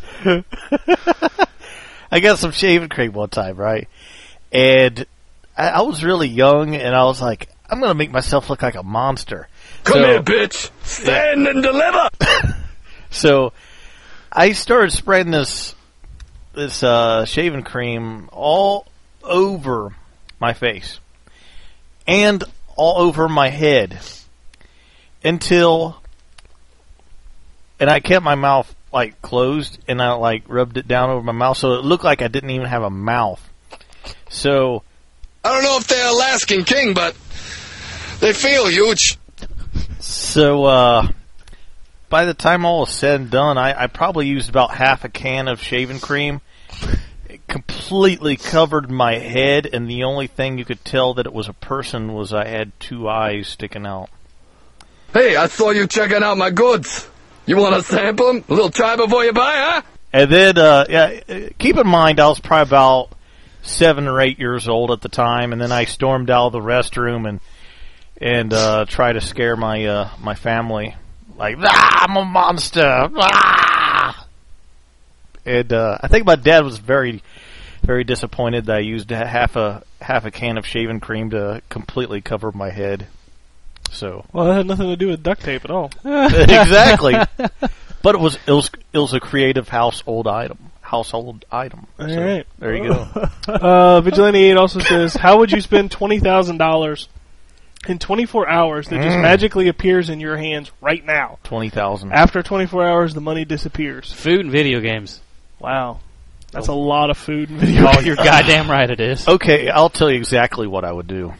I got some shaving cream one time, right? And I, I was really young, and I was like, I'm going to make myself look like a monster. Come so, here, bitch. Stand and deliver. So I started spreading this this uh, shaving cream all over my face and all over my head until, and I kept my mouth like closed, and I like rubbed it down over my mouth, so it looked like I didn't even have a mouth. So I don't know if they're Alaskan King, but they feel huge. So, uh, by the time all was said and done, I, I probably used about half a can of shaving cream. It completely covered my head, and the only thing you could tell that it was a person was I had two eyes sticking out. Hey, I saw you checking out my goods. You want to sample them? A little try before you buy, huh? And then, uh, yeah, keep in mind, I was probably about seven or eight years old at the time, and then I stormed out of the restroom and and uh, tried to scare my uh, my family, like, ah, I'm a monster, ah! And uh, I think my dad was very, very disappointed that I used half a half a can of shaving cream to completely cover my head. So well, that had nothing to do with duct tape at all. exactly, but it was it was it was a creative household item. Household item. All So, right. there you go. Uh, Vigilante eight also says, how would you spend twenty thousand dollars in twenty-four hours that just Mm. magically appears in your hands right now? Twenty thousand. After twenty-four hours, the money disappears. Food and video games. Wow. That's a lot of food and video Oh, games. you're goddamn right it is. Okay, I'll tell you exactly what I would do.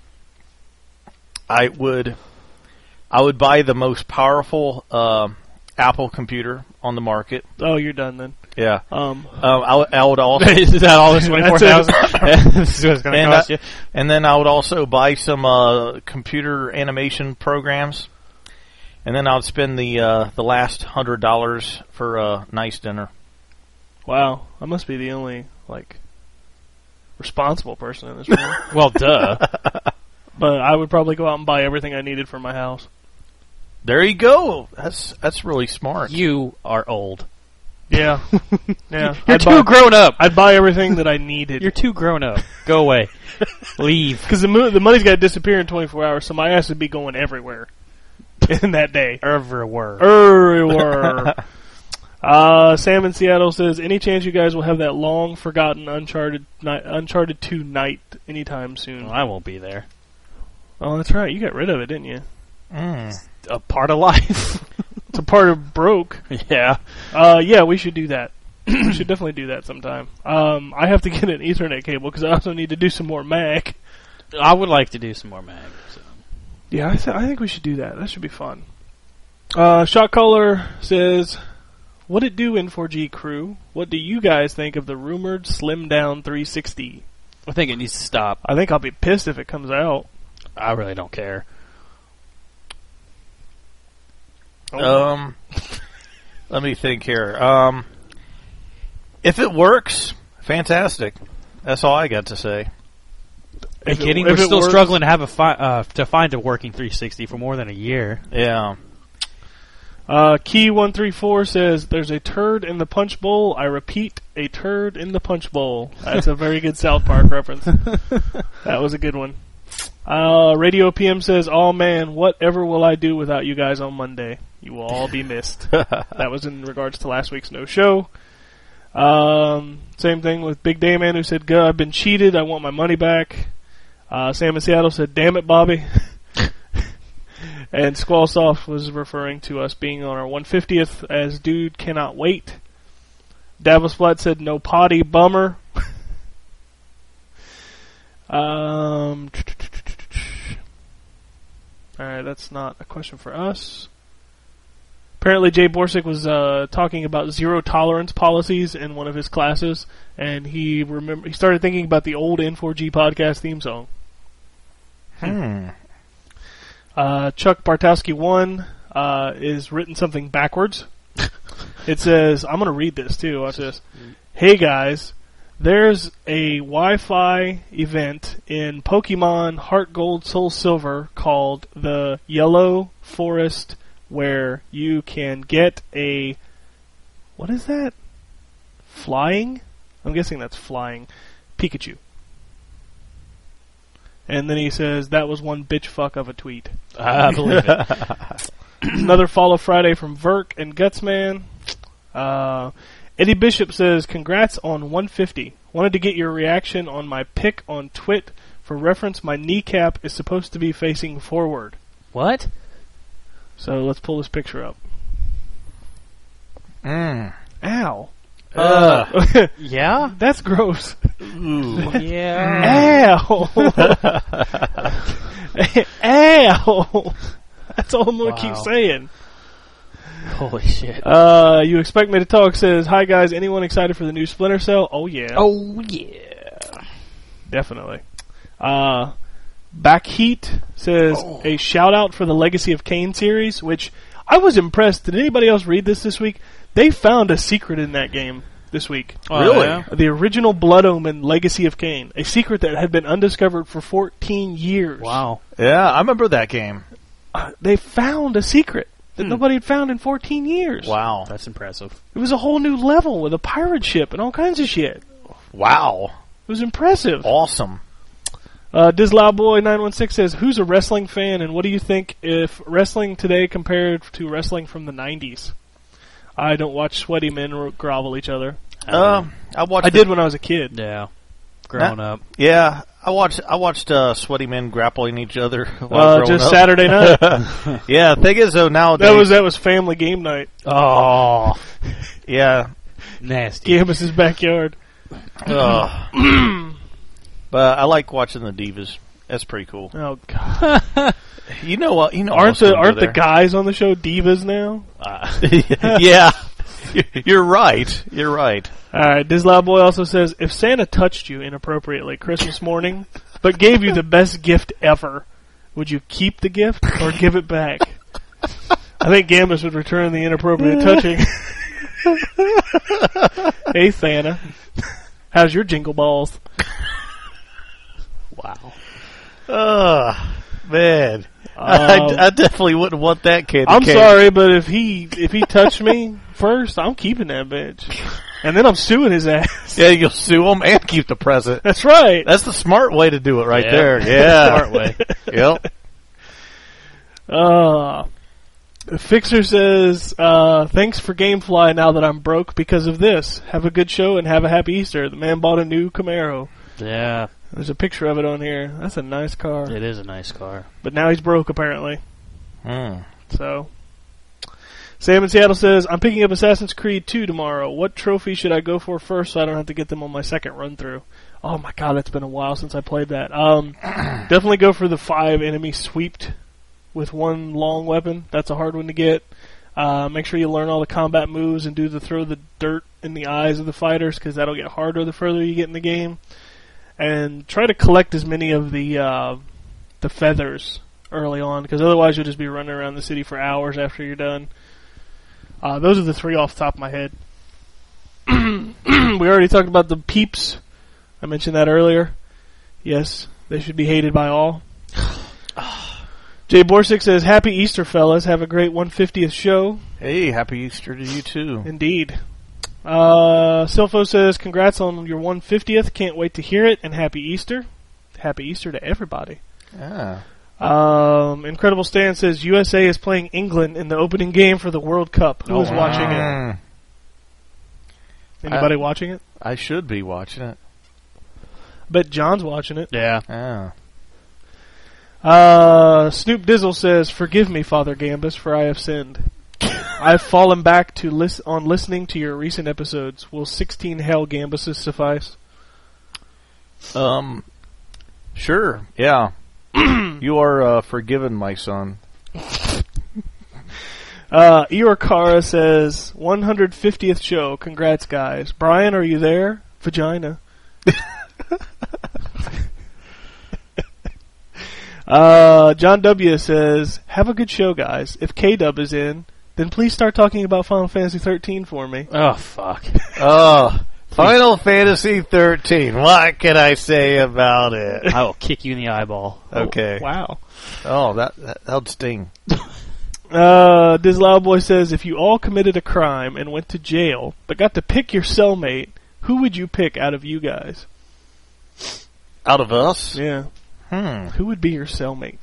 I would, I would buy the most powerful uh, Apple computer on the market. Oh, you're done then. Yeah. Um, Um, I, would- I would also, Is that all the twenty-four thousand? This is what it's going to and, cost I- you. and then I would also buy some uh, computer animation programs, and then I would spend the uh, the last hundred dollars for a nice dinner. wow. I must be the only, like, responsible person in this room. Well, duh. But I would probably go out and buy everything I needed for my house. There you go. That's that's really smart. You are old. Yeah. Yeah. You're I'd too buy, grown up. I'd buy everything that I needed. You're too grown up. Go away. Leave. Because the, mo- the money's got to disappear in twenty-four hours, so my ass would be going everywhere in that day. Everywhere. Everywhere. uh, Sam in Seattle says, any chance you guys will have that long forgotten Uncharted ni- Uncharted two night anytime soon? Well, I won't be there. Oh, that's right. You got rid of it, didn't you? Mm. A part of life. It's a part of broke. Yeah. Uh, yeah, we should do that. We should definitely do that sometime. Um, I have to get an Ethernet cable because I also need to do some more Mac. I would like to do some more mag. So. Yeah, I, th- I think we should do that. That should be fun. Uh, Shot Caller says, what it do, N four G crew? What do you guys think of the rumored Slim Down three sixty? I think it needs to stop. I think I'll be pissed if it comes out. I really don't care. Um, let me think here. Um, if it works, fantastic. That's all I got to say. Are you If it- kidding? if We're it still works- struggling to have a fi- uh, to find a working three sixty for more than a year. Yeah. Uh, Key one three four says, "There's a turd in the punch bowl. I repeat, a turd in the punch bowl." That's a very good South Park reference. That was a good one. Uh, Radio P M says, "Oh man, whatever will I do without you guys on Monday? You will all be missed." That was in regards to last week's no show. Um, same thing with Big Day Man, who said, "Good, I've been cheated. I want my money back." Uh, Sam in Seattle said, "Damn it, Bobby." And Squallsoft was referring to us being on our one hundred fiftieth as Dude Cannot Wait. Davos Flat said, "No potty, bummer." um, Alright, that's not a question for us. Apparently Jay Borsick was uh, talking about zero tolerance policies in one of his classes, and he remember he started thinking about the old N four G podcast theme song. Hmm. Uh, Chuck Bartowski one uh, is written something backwards. It says, I'm going to read this too, watch this. "Hey guys, there's a Wi-Fi event in Pokemon Heart Gold Soul Silver called the Yellow Forest where you can get a... What is that? Flying? I'm guessing that's flying. Pikachu." And then he says, "That was one bitch fuck of a tweet." I believe it. Another Follow Friday from Verk and Gutsman. Uh, Eddie Bishop says, "Congrats on one fifty. Wanted to get your reaction on my pick on Twit. For reference, my kneecap is supposed to be facing forward." What? So let's pull this picture up. Mm. Ow. Uh, yeah? That's gross. Ooh. Yeah. Ow. Ow. That's all I'm going to Wow. keep saying. Holy shit. Uh, You Expect Me to Talk says, "Hi guys, anyone excited for the new Splinter Cell?" Oh yeah. Oh, yeah. Definitely. Uh, Backheat says, "A shout out for the Legacy of Kain series," which I was impressed. Did anybody else read this this week? They found a secret in that game this week. Oh, Really? yeah? The original Blood Omen Legacy of Kain. A secret that had been undiscovered for fourteen years. Wow. Yeah, I remember that game. Uh, they found a secret that Hmm. nobody had found in fourteen years. Wow. That's impressive. It was a whole new level with a pirate ship and all kinds of shit. Wow. It was impressive. Awesome. Uh, Dislowboy nine one six says, "Who's a wrestling fan, and what do you think if wrestling today compared to wrestling from the nineties? I don't watch sweaty men ro- grovel each other. Um, I watched. I the- did when I was a kid. Yeah. Growing up. Yeah, I watched. I watched uh, sweaty men grappling each other. While Uh, growing just up. Saturday night. Yeah, thing is though nowadays. that was that was family game night. Oh. Yeah. Nasty. Gambus's backyard. Ugh. But I like watching the divas. That's pretty cool. Oh god! You know what? You know, Aren't most of the them aren't go the there. guys on the show divas now? Yeah, you're right. You're right. All right. Dislowboy also says, "If Santa touched you inappropriately Christmas morning, but gave you the best gift ever, would you keep the gift or give it back?" I think Gambus would return the inappropriate touching. Hey Santa, how's your jingle balls? Wow. Oh, man. I, Um, I definitely wouldn't want that kid. I'm sorry, but if he if he touched me first, I'm keeping that bitch, and then I'm suing his ass. Yeah, you'll sue him and keep the present. That's right. That's the smart way to do it right Yeah. there. Yeah. Smart way. Yep. Uh, Fixer says, uh, "Thanks for GameFly now that I'm broke because of this. Have a good show and have a happy Easter." The man bought a new Camaro. Yeah. There's a picture of it on here. That's a nice car. It is a nice car. But now he's broke, apparently. Mm. So, Sam in Seattle says, "I'm picking up Assassin's Creed two tomorrow. What trophy should I go for first so I don't have to get them on my second run-through?" Oh my god, it's been a while since I played that. Um, definitely go for the five enemy sweeped with one long weapon. That's a hard one to get. Uh, make sure you learn all the combat moves and do the throw the dirt in the eyes of the fighters, because that'll get harder the further you get in the game. And try to collect as many of the uh, the feathers early on, because otherwise you'll just be running around the city for hours after you're done. Uh, those are the three off the top of my head. We already talked about the Peeps. I mentioned that earlier. Yes, they should be hated by all. Jay Borsick says, Happy Easter, fellas. Have a great one hundred fiftieth show. Hey, happy Easter to you, too. Indeed. Uh, Silfo says, congrats on your one hundred fiftieth. Can't wait to hear it, and happy Easter. Happy Easter to everybody. Yeah. Um, Incredible Stan says, U S A is playing England in the opening game for the World Cup. Who is Oh, watching it? mm. Anybody I- watching it? I should be watching it. Bet John's watching it. Yeah. Yeah. Uh, Snoop Dizzle says, forgive me, Father Gambus, for I have sinned. I've fallen back to lis- on listening to your recent episodes. Will sixteen hell Gambuses suffice? Um, sure. Yeah. You are uh, forgiven, my son. Uh, Iorkara says, one hundred fiftieth show. Congrats, guys. Brian, are you there? Vagina. uh, John W. says, have a good show, guys. If K-Dub is in, then please start talking about Final Fantasy thirteen for me. Oh, fuck. Oh, Final Fantasy thirteen. What can I say about it? I will kick you in the eyeball. Okay. Wow. Oh, that that, that would sting. Uh, Diz Loud Boy says, if you all committed a crime and went to jail, but got to pick your cellmate, who would you pick out of you guys? Out of us? Yeah. Hmm. Who would be your cellmate?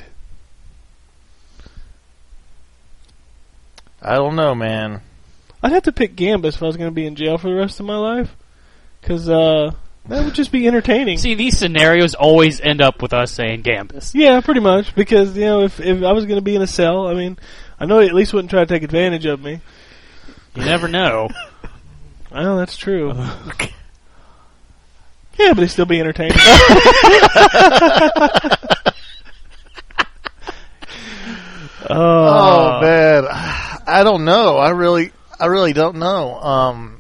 I don't know, man. I'd have to pick Gambus if I was going to be in jail for the rest of my life. Because, uh, that would just be entertaining. See, these scenarios always end up with us saying Gambus. Yeah, pretty much. Because, you know, if, if I was going to be in a cell, I mean, I know he at least wouldn't try to take advantage of me. You never know. Well, that's true. Yeah, but he'd still be entertaining. Oh, man. I don't know. I really, I really don't know. Um,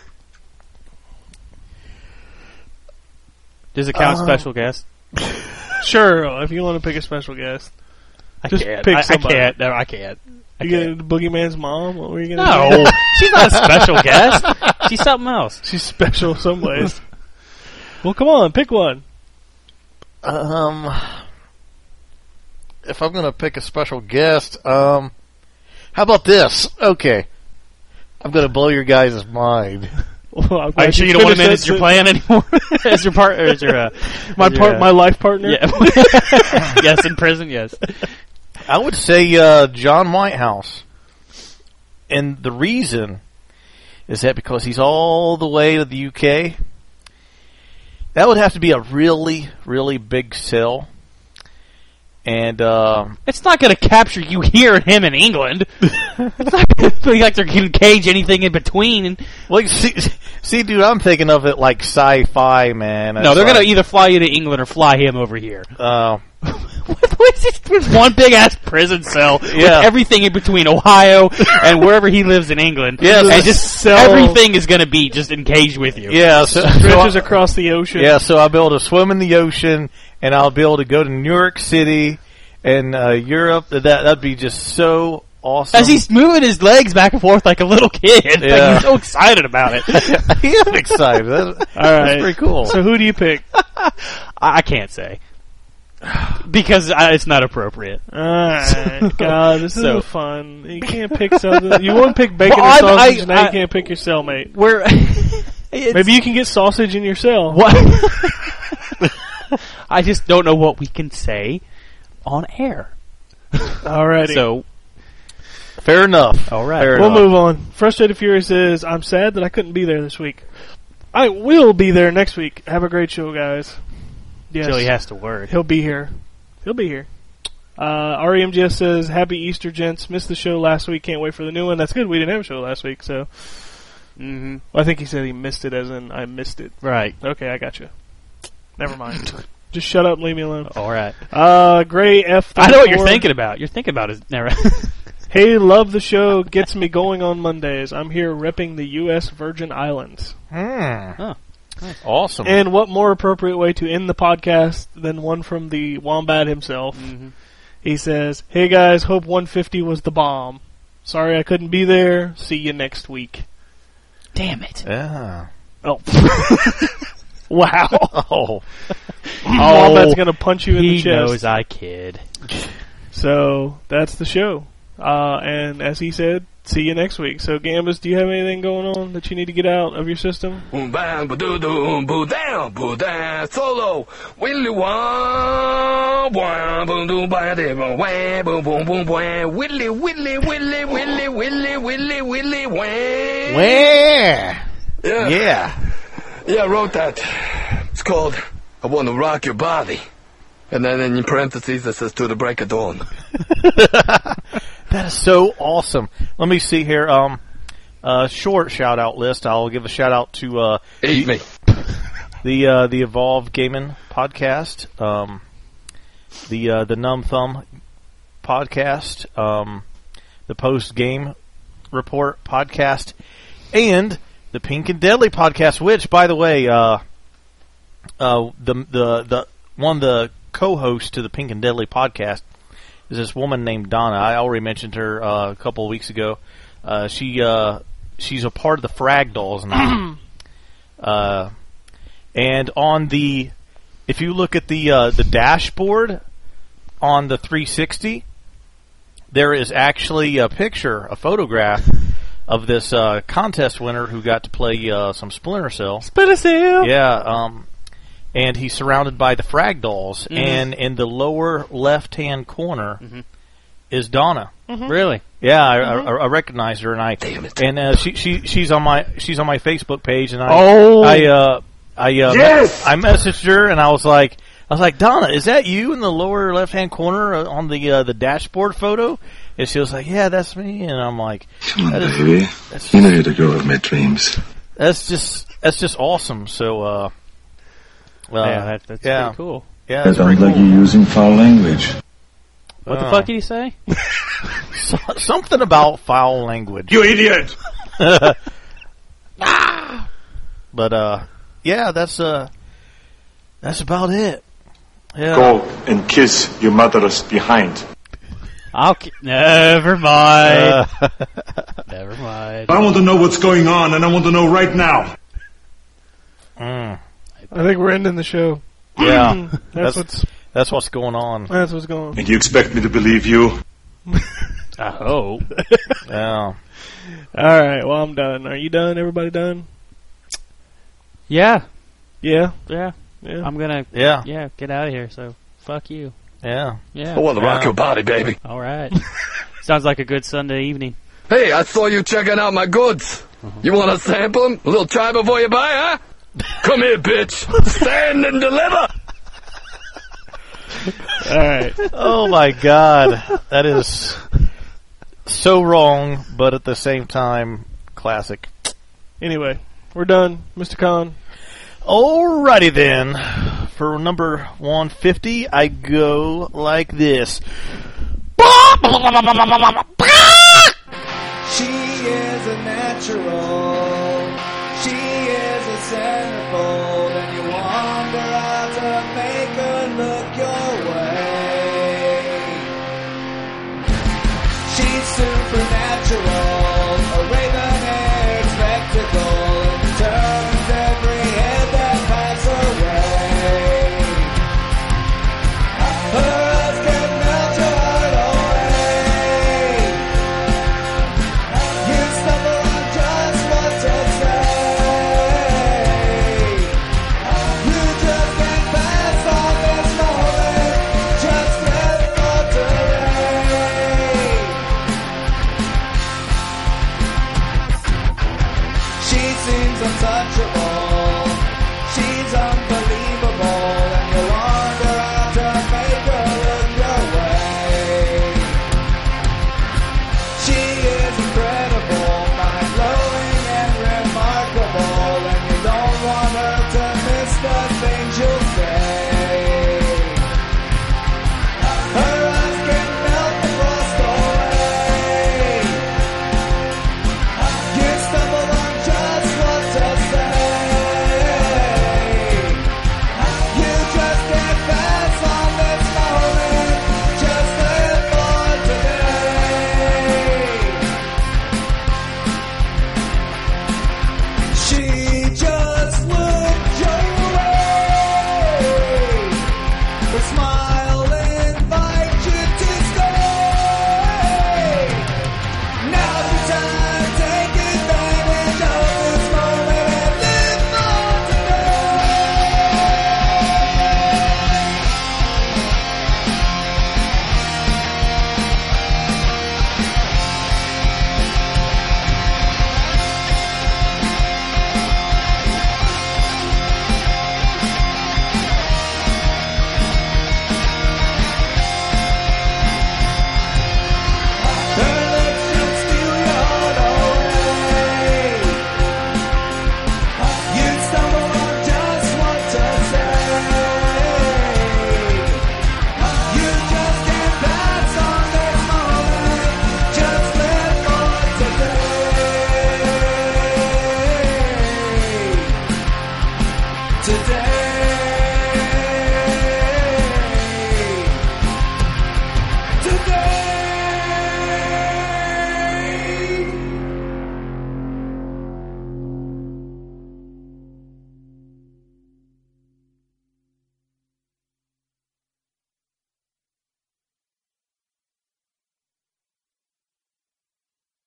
Does it count Uh, special guest? Sure, if you want to pick a special guest. I Just can't. pick I, I somebody. can't. No, I can't. I You can't. get Boogeyman's mom? What were you going to do? No, she's not a special guest. She's something else. She's special some ways. Well, come on, pick one. um, if I'm going to pick a special guest, um, how about this? Okay. I'm going to blow your guys' mind. Well, I'm Are glad you sure you don't want him in finished as your that plan anymore? as your part, or as your uh, My as your, part, uh, my life partner. Yeah. Yes, in prison. Yes. I would say uh, John Whitehouse. And the reason is that because he's all the way to the U K, that would have to be a really, really big sell. And uh, It's not going to capture you here and him in England. It's not going to be like they're going to cage anything in between. well, see, see, dude, I'm thinking of it like sci-fi, man. No, they're going to either fly you to England or fly him over here. Uh, What is this? There's one big ass prison cell Yeah. with everything in between Ohio and wherever he lives in England. Yeah, and the just cell- everything is going to be just encaged with you. yeah, so, so Stretches I- across the ocean. yeah, so I'll be able to swim in the ocean, and I'll be able to go to New York City and uh, Europe. That that'd be just so awesome. As he's moving his legs back and forth like a little kid, like Yeah. he's so excited about it. I am excited. That's, All right. that's pretty cool. So who do you pick? I, I can't say because I, it's not appropriate. Alright, God, this So- is fun. You can't pick something. You want to pick bacon Well, and I- sausage, I- and now I- you can't pick your cellmate. Where it's, Maybe you can get sausage in your cell. what? I just don't know what we can say on air. Alrighty. So Fair enough. all right, Fair we'll enough. move on. Frustrated Fury says, I'm sad that I couldn't be there this week. I will be there next week. Have a great show, guys. Yes. Till he has to work. He'll be here. He'll be here. Uh, R E M G S says, Happy Easter, gents. Missed the show last week. Can't wait for the new one. That's good. We didn't have a show last week, so. Mm-hmm. Well, I think he said he missed it as in I missed it. Right. Okay, I got you. Never mind. Just shut up and leave me alone. All right. Uh, Gray F. I know what you're thinking about. You're thinking about is never. Hey, love the show. Gets me going on Mondays. I'm here repping the U S Virgin Islands. Hmm. Oh, Awesome. And what more appropriate way to end the podcast than one from the Wombat himself? mm-hmm. He says, "Hey guys, hope one fifty was the bomb. Sorry I couldn't be there. See you next week." Damn it. Yeah. Oh. Wow. Oh. Wombat's gonna punch you in He the chest. knows I kid. So, that's the show. Uh, and as he said, see you next week. So, Gambus, do you have anything going on that you need to get out of your system? Boom bam ba doo doo boom down boom down solo Willy wah wah boom doo ba de boom wah boom boom boom wah Willy Willy Willy Willy Willy Willy Willy wah. Where? Yeah. Yeah. Yeah, I wrote that. It's called I Want to Rock Your Body. And then in parentheses it says to the break of dawn. That is so awesome. Let me see here. Um, uh, short shout out list. I'll give a shout out to uh, Eat me. the uh, the Evolve Gaming podcast, um, the uh, the Numb Thumb podcast, um, the Post Game Report podcast, and the Pink and Deadly podcast. Which, by the way, uh, uh, the the the one of the co-hosts to the Pink and Deadly podcast is this woman named Donna. I already mentioned her uh, a couple of weeks ago. Uh, she uh, she's a part of the Frag Dolls now. uh, and on the, if you look at the uh, the dashboard on the three sixty, there is actually a picture, a photograph of this uh, contest winner who got to play uh, some Splinter Cell. Splinter Cell! Yeah, um, and he's surrounded by the Frag Dolls, Mm-hmm. and in the lower left-hand corner Mhm. is Donna. Really? Yeah, I, I, I recognize her, and I and uh, she she she's on my she's on my Facebook page, and I Oh. I uh I uh, Yes! I messaged her, and I was like I was like Donna, is that you in the lower left-hand corner uh, on the uh, the dashboard photo? And she was like, yeah, that's me, and I'm like, Come on, that is, baby. that's You know you're the girl of my dreams. that's just that's just awesome. So uh, well, yeah, that, that's yeah. pretty cool. yeah, That that's very sounds like cool. you're using foul language. What the Uh, fuck did he say? So- something about foul language. You idiot! But uh, yeah, that's uh, that's about it. Yeah. Go and kiss your mother's behind. I'll ki- Never mind. Uh, Never mind. I want to know what's going on, and I want to know right now. mm, I think we're ending the show. yeah, That's, that's what's that's what's going on. that's what's going on. And you expect me to believe you? I hope. Yeah. Alright, well I'm done. Are you done? Everybody done? Yeah, Yeah? yeah. Yeah. I'm gonna, Yeah. yeah, get out of here. So, fuck you. Yeah. Yeah. I want to rock Yeah. your body, baby. All right. Sounds like a good Sunday evening. Hey, I saw you checking out my goods. You want to sample them? A little try before you buy, huh? Come here, bitch. Stand and deliver. Alright. Oh my God, that is so wrong, but at the same time, classic. Anyway, we're done. Mister Khan. Alrighty then. For number one fifty, I go like this. She is a natural.